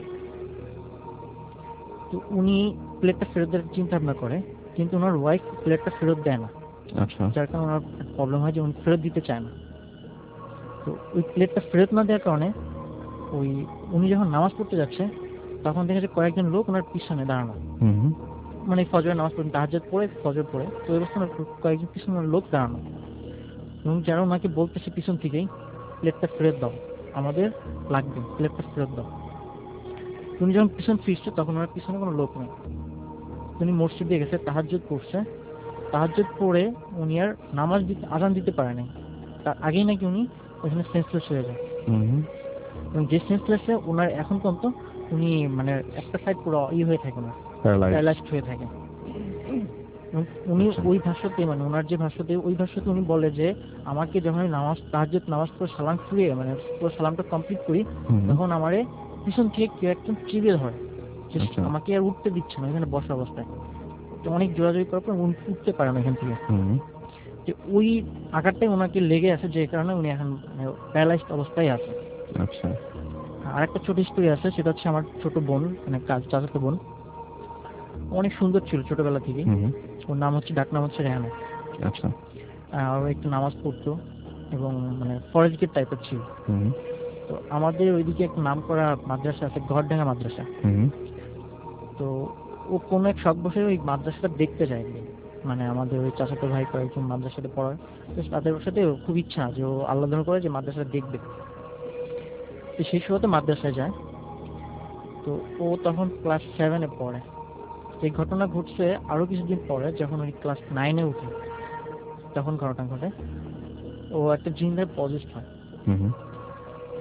তো উনি প্লেটটা ফেরত দেওয়ার চিন্তা ভাবনা করে, কিন্তু ওনার ওয়াইফ প্লেটটা ফেরত দেয় না।
আচ্ছা।
যার কারণে ওনার প্রবলেম হয় যে উনি ফেরত দিতে চায় না। তো ওই প্লেটটা ফেরত না দেওয়ার কারণে উনি যখন নামাজ পড়তে যাচ্ছে তখন দেখা যায় কয়েকজন লোক ওনার পিছনে দাঁড়ানো, মানে ফজরের নামাজ পড়ে তাহাজ্জুদ পড়ে ফজর পড়ে, তো ওই অবস্থায় কয়েকজন পিছনে লোক দাঁড়ানো, এবং যারা ওনাকে বলতেছে পিছন থেকেই প্লেটটা ফেরত দাও, আমাদের লাগবে, প্লেটটা ফেরত দাও। উনি যখন পিছন ফিরছে তখন ওনার পিছনে কোনো লোক নেই। উনি মসজিদে গেছে, তাহাজ্জুদ পড়ছে, তাহাজ্জুদ পড়ে উনি আর আজান দিতে পারে নাই, তার আগেই নাকি উনি ওইখানে সেন্সলেস হয়ে যায়। এবং যে সেন্সলেসে ওনার এখন পর্যন্ত উনি মানে একটা সাইড পুরো হয়ে থাকে, ওনার প্যারালাইজড হয়ে থাকে। উনি ওই ভাষাতে মানে ওনার যে ভাষাতে ওই ভাষাতে উনি বলে যে আমাকে যখন আমি তাহাজ্জুদ নামাজ পড়ে সালাম ফিরিয়ে মানে পুরো সালামটা কমপ্লিট করি, তখন আমারে পিছন থেকে কেউ একজন চিবিয়ে ধরে, আমাকে আর উঠতে দিচ্ছে না এখানে বসা অবস্থায়। তো অনেক জোরাজোরি করার পর উনি উঠতে পারে না এখান থেকে। ওই আঘাতটাই ওনাকে লেগে আছে, যে কারণে উনি এখন প্যারালাইজড অবস্থায় আছে।
আচ্ছা।
আর একটা ছোট স্টোরি আছে, সেটা হচ্ছে আমার ছোট বোন, মানে চাচাতো বোন, অনেক সুন্দর ছিল ছোটবেলা থেকে। ওর নাম হচ্ছে, ডাক নাম হচ্ছে রেহানা।
আচ্ছা।
আর একটু নামাজ পড়তো এবং মানে ফরেস্ট গেট টাইপের ছিল। তো আমাদের ওইদিকে একটা নাম করা মাদ্রাসা আছে, ঘরডাঙ্গা মাদ্রাসা। তো ও কোনো এক শখ বসে ওই মাদ্রাসাটা দেখতে যায়, মানে আমাদের ওই চাচাতো ভাই কয়েকজন মাদ্রাসাতে পড়ায়, তো তাদের সাথে খুব ইচ্ছা যে ও আল্লাহ করে যে মাদ্রাসাটা দেখবে। তো সেই সময় মাদ্রাসায় যায়। তো ও তখন ক্লাস 7-এ পড়ে। এই ঘটনা ঘটছে আরো কিছুদিন পরে, যখন ওই ক্লাস 9-এ উঠে, তখন ঘটনা ঘটে ও একটা জিন্নার পজেসড হয়।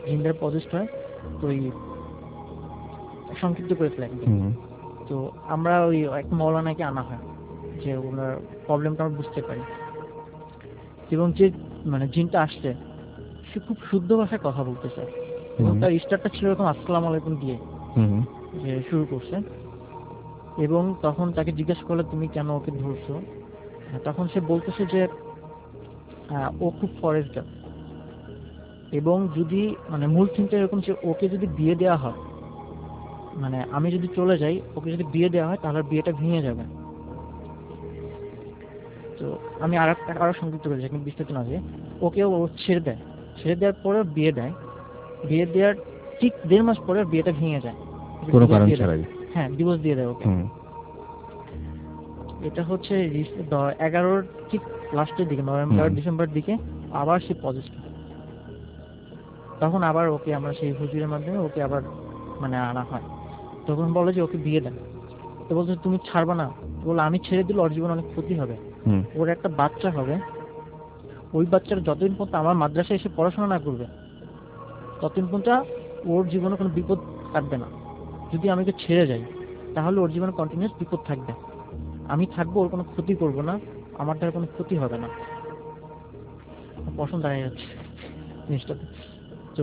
জিনদের পজেস্ট হয়, তো ওই সংক্ষিপ্ত করে ফেলে একদম। তো আমরা ওই এক মৌলানাকে আনা হয় যে ওনার প্রবলেমটা আমরা বুঝতে পারি, এবং যে মানে জিনটা আসছে সে খুব শুদ্ধ ভাষায় কথা বলতেছে, এবং তার স্টার্টটা ছিল এরকম আসসালামু আলাইকুম দিয়ে যে শুরু করছে। এবং তখন তাকে জিজ্ঞাসা করলে তুমি কেন ওকে ধরছো, তখন সে বলতেছে যে ও খুব ফরেস্টার, এবং যদি মানে মূল থিমটা এরকম যে ওকে যদি বিয়ে দেওয়া হয়, মানে আমি যদি চলে যাই ওকে যদি বিয়ে দেওয়া হয় তাহলে বিয়েটা ভেঙে যাবে। তো আমি আরো সংযুক্ত করেছি কিন্তু বিস্তারিত না, যে ওকে ও ছেড়ে দেয়, ছেড়ে দেওয়ার পরে বিয়ে দেয়, বিয়ে দেওয়ার ঠিক 1.5 মাস পরে বিয়েটা ভেঙে যায়
কোনো কারণ ছাড়াই।
হ্যাঁ, ডিভোর্স দিয়ে দেয় ওকে। এটা হচ্ছে 11 ঠিক লাস্টের দিকে, নভেম্বর ডিসেম্বর দিকে আবার সে পজিটিভ। তখন আবার ওকে আমরা সেই হুজুরের মাধ্যমে ওকে আবার মানে আনা হয়। তখন বলে যে ওকে বিয়ে দেন, তো বলছে তুমি ছাড়বা না, বলে আমি ছেড়ে দিলে ওর জীবন অনেক ক্ষতি হবে, ওর একটা বাচ্চা হবে, ওই বাচ্চার যতদিন পর্যন্ত আমার মাদ্রাসায় এসে পড়াশোনা না করবে ততদিন পর্যন্ত ওর জীবনে কোনো বিপদ কাটবে না। যদি আমি ওকে ছেড়ে যাই তাহলে ওর জীবনে কন্টিনিউয়াস বিপদ থাকবে, আমি থাকবো, ওর কোনো ক্ষতি করবো না, আমার দ্বারা কোনো ক্ষতি হবে না। পছন্দ দাঁড়িয়ে যাচ্ছে জিনিসটাতে। তো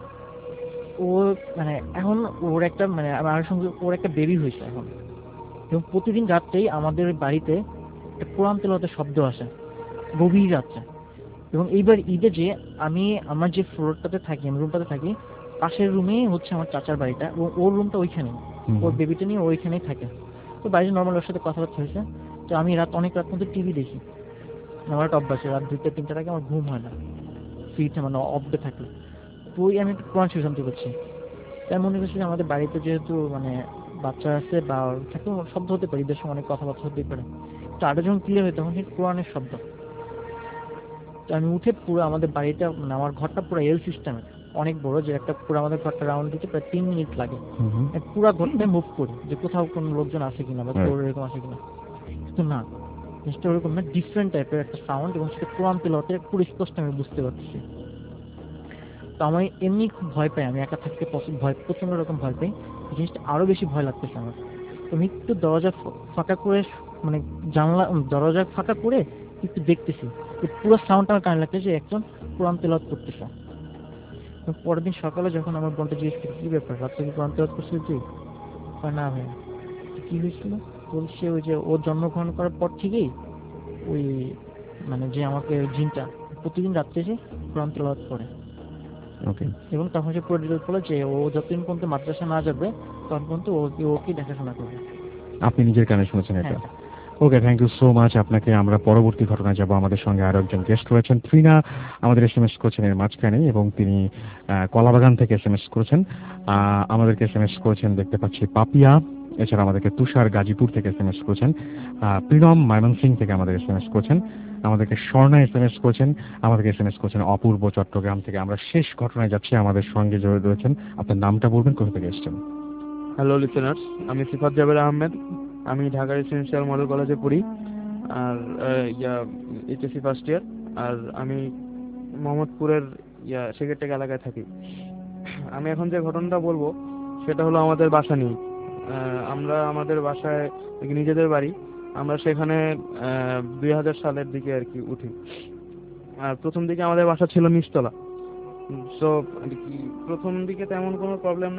ও মানে এখন ওর একটা মানে আমার সঙ্গে ওর একটা বেবি হয়েছে এখন, এবং প্রতিদিন রাত্রেই আমাদের বাড়িতে একটা কোরআন তেলাওয়াতের শব্দ আসে গভীর রাত্রে। এবং এইবার ঈদে যে আমি আমার যে ফ্লোরটাতে থাকি, আমি রুমটাতে থাকি, পাশের রুমে হচ্ছে আমার চাচার বাড়িটা, এবং ওর রুমটা ওইখানে, ওর বেবিটা নিয়ে ওইখানেই থাকে। তো বাড়িতে নর্মাল ওর সাথে কথাবার্তা হয়েছে। তো আমি অনেক রাত পর্যন্ত টিভি দেখি, আমার একটা অভ্যাস, রাত 2টা-3টার আগে আমার ঘুম হয় না ফ্রিতে মানে অফডে থাকলে। তো ওই আমি একটু কোরআন শরীফ শুনতে পাচ্ছি, তাই মনে করছি যে আমাদের বাড়িতে যেহেতু মানে বাচ্চা আছে বা থাকে শব্দ হতে পারে, ঈদের সময় অনেক কথাবার্তা হতেই পারে। তো আটা যখন ক্লিয়ার হয় তখন কোরআনের শব্দ। তো আমি উঠে পুরো আমাদের বাড়িটা মানে আমার ঘরটা পুরো এল সিস্টেমের, অনেক বড়, যে একটা পুরো আমাদের ঘরটা রাউন্ড দিতে প্রায় 3 মিনিট লাগে। পুরো ঘরটা মুভ করি যে কোথাও কোনো লোকজন আছে কিনা বা চোর এরকম আছে কিনা, কিন্তু না, জিনিসটা ওরকম না, ডিফারেন্ট টাইপের একটা সাউন্ড, এবং সেটা কোরআন তেলাওয়াতে পুরো স্পষ্ট আমি বুঝতে পারছি। তো আমি এমনি খুব ভয় পাই, আমি একা থাকতে প্রচন্ড রকম ভয় পাই, জিনিসটা আরো বেশি ভয় লাগতেছে আমার। তো আমি একটু দরজা ফাঁকা করে মানে জানলা দরজা ফাঁকা করে একটু দেখতেছি, পুরো সাউন্ডটা আমার কানে লাগতেছে যে একজন কোরআন তেলাওয়াত করতেছে। পরের দিন সকালে যখন আমার বোনটা জিজ্ঞেস করি কি ব্যাপার, রাত্রে কি কোরআন তেলাওয়াত করছিল তুই? না ভাই। কি হয়েছিল? বলছে ওই যে ওর জন্মগ্রহণ করার পর থেকেই ওই মানে যে আমাকে জিনটা প্রতিদিন রাত্রে এসে কোরআন তেলাওয়াত করে।
ওকে।
এবং তখন সে পুরো ডিটেলস বলে যে ও যতদিন পর্যন্ত মাদ্রাসা না যাবে তখন পর্যন্ত ওকে দেখাশোনা করবে।
আপনি নিজের কানে শুনেছেন এটা? Okay, thank you so much আপনাকে। আমরা পরবর্তী ঘটনায় যাব। আমাদের সঙ্গে আরো একজন গেস্ট রয়েছেন, ত্রিনা আমাদের এসএমএস করেছেন এর মাঝখানে, এবং তিনি কলাবাগান থেকে এসএমএস করেছেন, আমাদেরকে এসএমএস করেছেন দেখতে পাচ্ছি পাপিয়া, এছাড়া আমাদেরকে তুষার গাজীপুর থেকে এসএমএস করেছেন, প্রীণম ময়মনসিং থেকে আমাদের এসএমএস করেছেন, আমাদেরকে স্বর্ণা এসএমএস করেছেন, আমাদেরকে এসএমএস করেছেন অপূর্ব চট্টগ্রাম থেকে। আমরা শেষ ঘটনায় যাচ্ছি, আমাদের সঙ্গে জড়িত রয়েছেন, আপনার নামটা বলবেন, কোথা থেকে এসেছেন?
হ্যালো লিসেনার্স, আমি সিফাত জাবের আহমেদ, আমি ঢাকা রেসিডেন্সিয়াল মডেল কলেজে পড়ি, আর এইচএসসি ফার্স্ট ইয়ার, আর আমি মোহাম্মদপুরের সেক্রেটেক এলাকায় থাকি। আমি এখন যে ঘটনাটা বলবো সেটা হলো আমাদের বাসা নিয়ে। আমরা আমাদের বাসায় নিজেদের বাড়ি, আমরা সেখানে 2000 সালের দিকে আর কি উঠি। আর প্রথম দিকে আমাদের বাসা ছিল নিচতলা। সো প্রথম দিকে তেমন কোনো প্রবলেম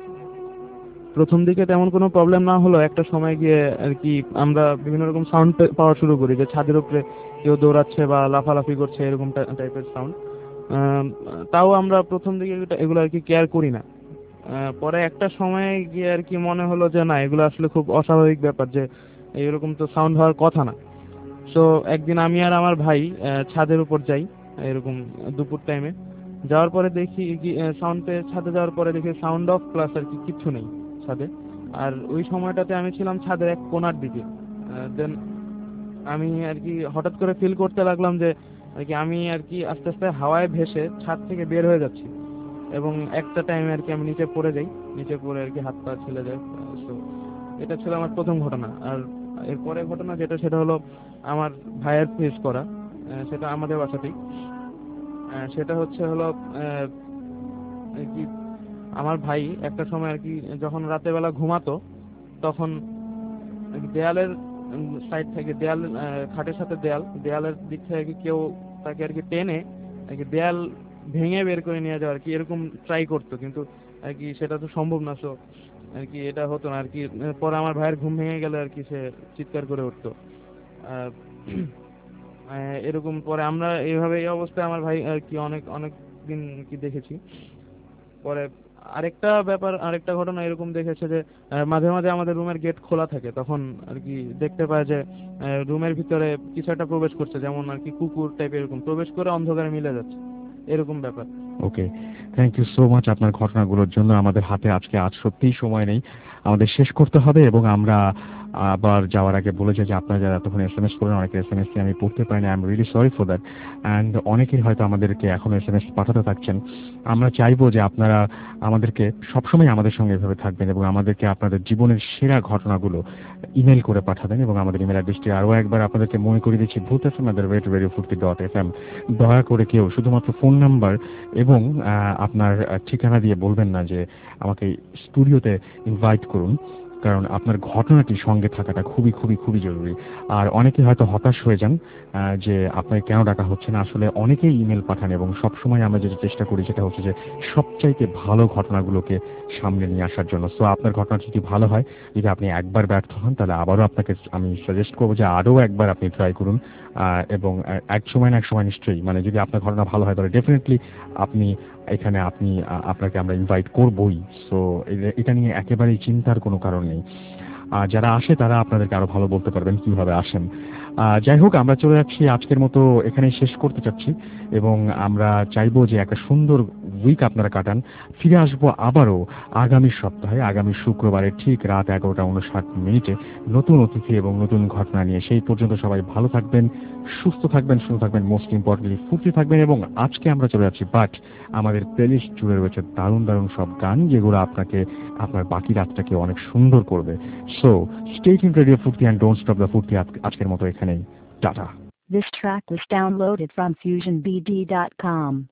না হলেও একটা সময় গিয়ে আর কি আমরা বিভিন্ন রকম সাউন্ড পাওয়া শুরু করি, যে ছাদের উপরে কেউ দৌড়াচ্ছে বা লাফালাফি করছে, এরকম টাইপের সাউন্ড। তাও আমরা প্রথম দিকে এগুলো আর কি কেয়ার করি না। পরে একটা সময় গিয়ে আর কি মনে হলো যে না, এগুলো আসলে খুব অস্বাভাবিক ব্যাপার, যে এরকম তো সাউন্ড হওয়ার কথা না। সো একদিন আমি আর আমার ভাই ছাদের উপর যাই, এরকম দুপুর টাইমে। যাওয়ার পরে দেখি সাউন্ড পেয়ে ছাদে যাওয়ার পরে দেখি সাউন্ড অফ, প্লাস আর কি কিচ্ছু নেই ছাদে। আর ওই সময়টাতে আমি ছিলাম ছাদের এক কোণার দিকে। দেন আমি আর কি হঠাৎ করে ফিল করতে লাগলাম যে আর কি আমি আর কি আস্তে আস্তে হাওয়ায় ভেসে ছাদ থেকে বের হয়ে যাচ্ছি, এবং একটা টাইমে আর কি আমি নিচে পড়ে যাই, নিচে পড়ে আর কি হাত পা ছিলে যায়। তো এটা ছিল আমার প্রথম ঘটনা। আর এরপরে ঘটনা যেটা, সেটা হলো আমার ভাইয়ের ফেস করা, সেটা আমাদের বাসাতেই। সেটা হলো আর কি আমার ভাই একটা সময় আর কি যখন রাতের বেলা ঘুমাতো তখন আর কি দেয়ালের সাইড থেকে দেয়াল খাটের সাথে দেয়ালের দিক থেকে আর কি কেউ তাকে আর কি টেনে আর কি দেয়াল ভেঙে বের করে নিয়ে যাওয়া আর কি এরকম ট্রাই করতো, কিন্তু আর কি সেটা তো সম্ভব না। সো আর কি এটা হতো না আর কি। পরে আমার ভাইয়ের ঘুম ভেঙে গেলে আর কি সে চিৎকার করে উঠতো। এরকম পরে আমরা এইভাবে এই অবস্থায় আমার ভাই আর কি অনেক অনেক দিন কি দেখেছি। পরে আরেকটা ঘটনা এরকম দেখেছে যে মাঝে মাঝে আমাদের রুমের গেট খোলা থাকে, তখন আর কি দেখতে পায় যে রুমের ভিতরে কিছু একটা প্রবেশ করছে, যেমন আর কি কুকুর টাইপের এরকম প্রবেশ করে অন্ধকারে মিলে যাচ্ছে, এরকম ব্যাপার।
Okay, thank you so much আপনার ঘটনাগুলোর জন্য। আমাদের হাতে আজ সত্যিই সময় নেই, আমাদের শেষ করতে হবে এবং আমরা আবার যাওয়ার আগে বলে যাই যে আপনারা যারা এতক্ষণ SMS করেন, অনেকের SMS আমি পড়তে পারিনি, I am really sorry for that. And অনেকেই হয়তো আমাদেরকে এখনো SMS পাঠাতে থাকছেন। আমরা চাইবো যে আপনারা আমাদেরকে সবসময় আমাদের সঙ্গে এভাবে থাকবেন এবং আমাদেরকে আপনাদের জীবনের সেরা ঘটনাগুলো ইমেল করে পাঠাবেন। এবং আমাদের ইমেল অ্যাড্রেসটি আরও একবার আপনাদেরকে মনে করে দিচ্ছি, bhutasm@radiofurti.fm। দয়া করে কেউ শুধুমাত্র ফোন নাম্বার এবং আপনার ঠিকানা দিয়ে বলবেন না যে আমাকে স্টুডিওতে ইনভাইট করুন, কারণ আপনার ঘটনাটি সঙ্গে থাকাটা খুবই খুবই খুবই জরুরি। আর অনেকে হয়তো হতাশ হয়ে যান যে আপনাকে কেন ডাকা হচ্ছে না। আসলে অনেকেই ইমেল পাঠান এবং সবসময় আমরা যেটা চেষ্টা করি সেটা হচ্ছে যে সবচাইতে ভালো ঘটনাগুলোকে সামনে নিয়ে আসার জন্য। সো আপনার ঘটনাটি যদি ভালো হয়, যদি আপনি একবার ব্যর্থ হন, তাহলে আবারও আপনাকে আমি সাজেস্ট করবো যে আরও একবার আপনি ট্রাই করুন। এবং এক সময় না এক সময় নিশ্চয়ই, মানে যদি আপনার ঘটনা ভালো হয় তাহলে ডেফিনেটলি আপনাকে আমরা ইনভাইট করবই। সো এটা নিয়ে একেবারেই চিন্তার কোনো কারণ নেই। যারা আসে তারা আপনাদেরকে আরো ভালো বলতে পারবেন কিভাবে আসেন। যাই হোক, আমরা চলে যাচ্ছি, আজকের মতো এখানেই শেষ করতে চাচ্ছি এবং আমরা চাইবো যে একটা সুন্দর উইক আপনারা কাটান। ফিরে আসবো আবারও আগামী সপ্তাহে, আগামী শুক্রবারে ঠিক রাত 11:59 নতুন অতিথি এবং নতুন ঘটনা নিয়ে। সেই পর্যন্ত সবাই ভালো থাকবেন, সুস্থ থাকবেন, মোস্ট ইম্পর্টেন্টলি ফুর্তি থাকবেন। এবং আজকে আমরা চলে যাচ্ছি, বাট আমাদের প্লেলিস্ট জুড়ে রয়েছে দারুণ দারুণ সব গান, যেগুলো আপনাকে আপনার বাকি রাতটাকে অনেক সুন্দর করবে। So stay tuned radio Foorti and don't stop the Foorti. আজকের মতো এখানেই, টাটা।
This track was downloaded from FusionBD.com.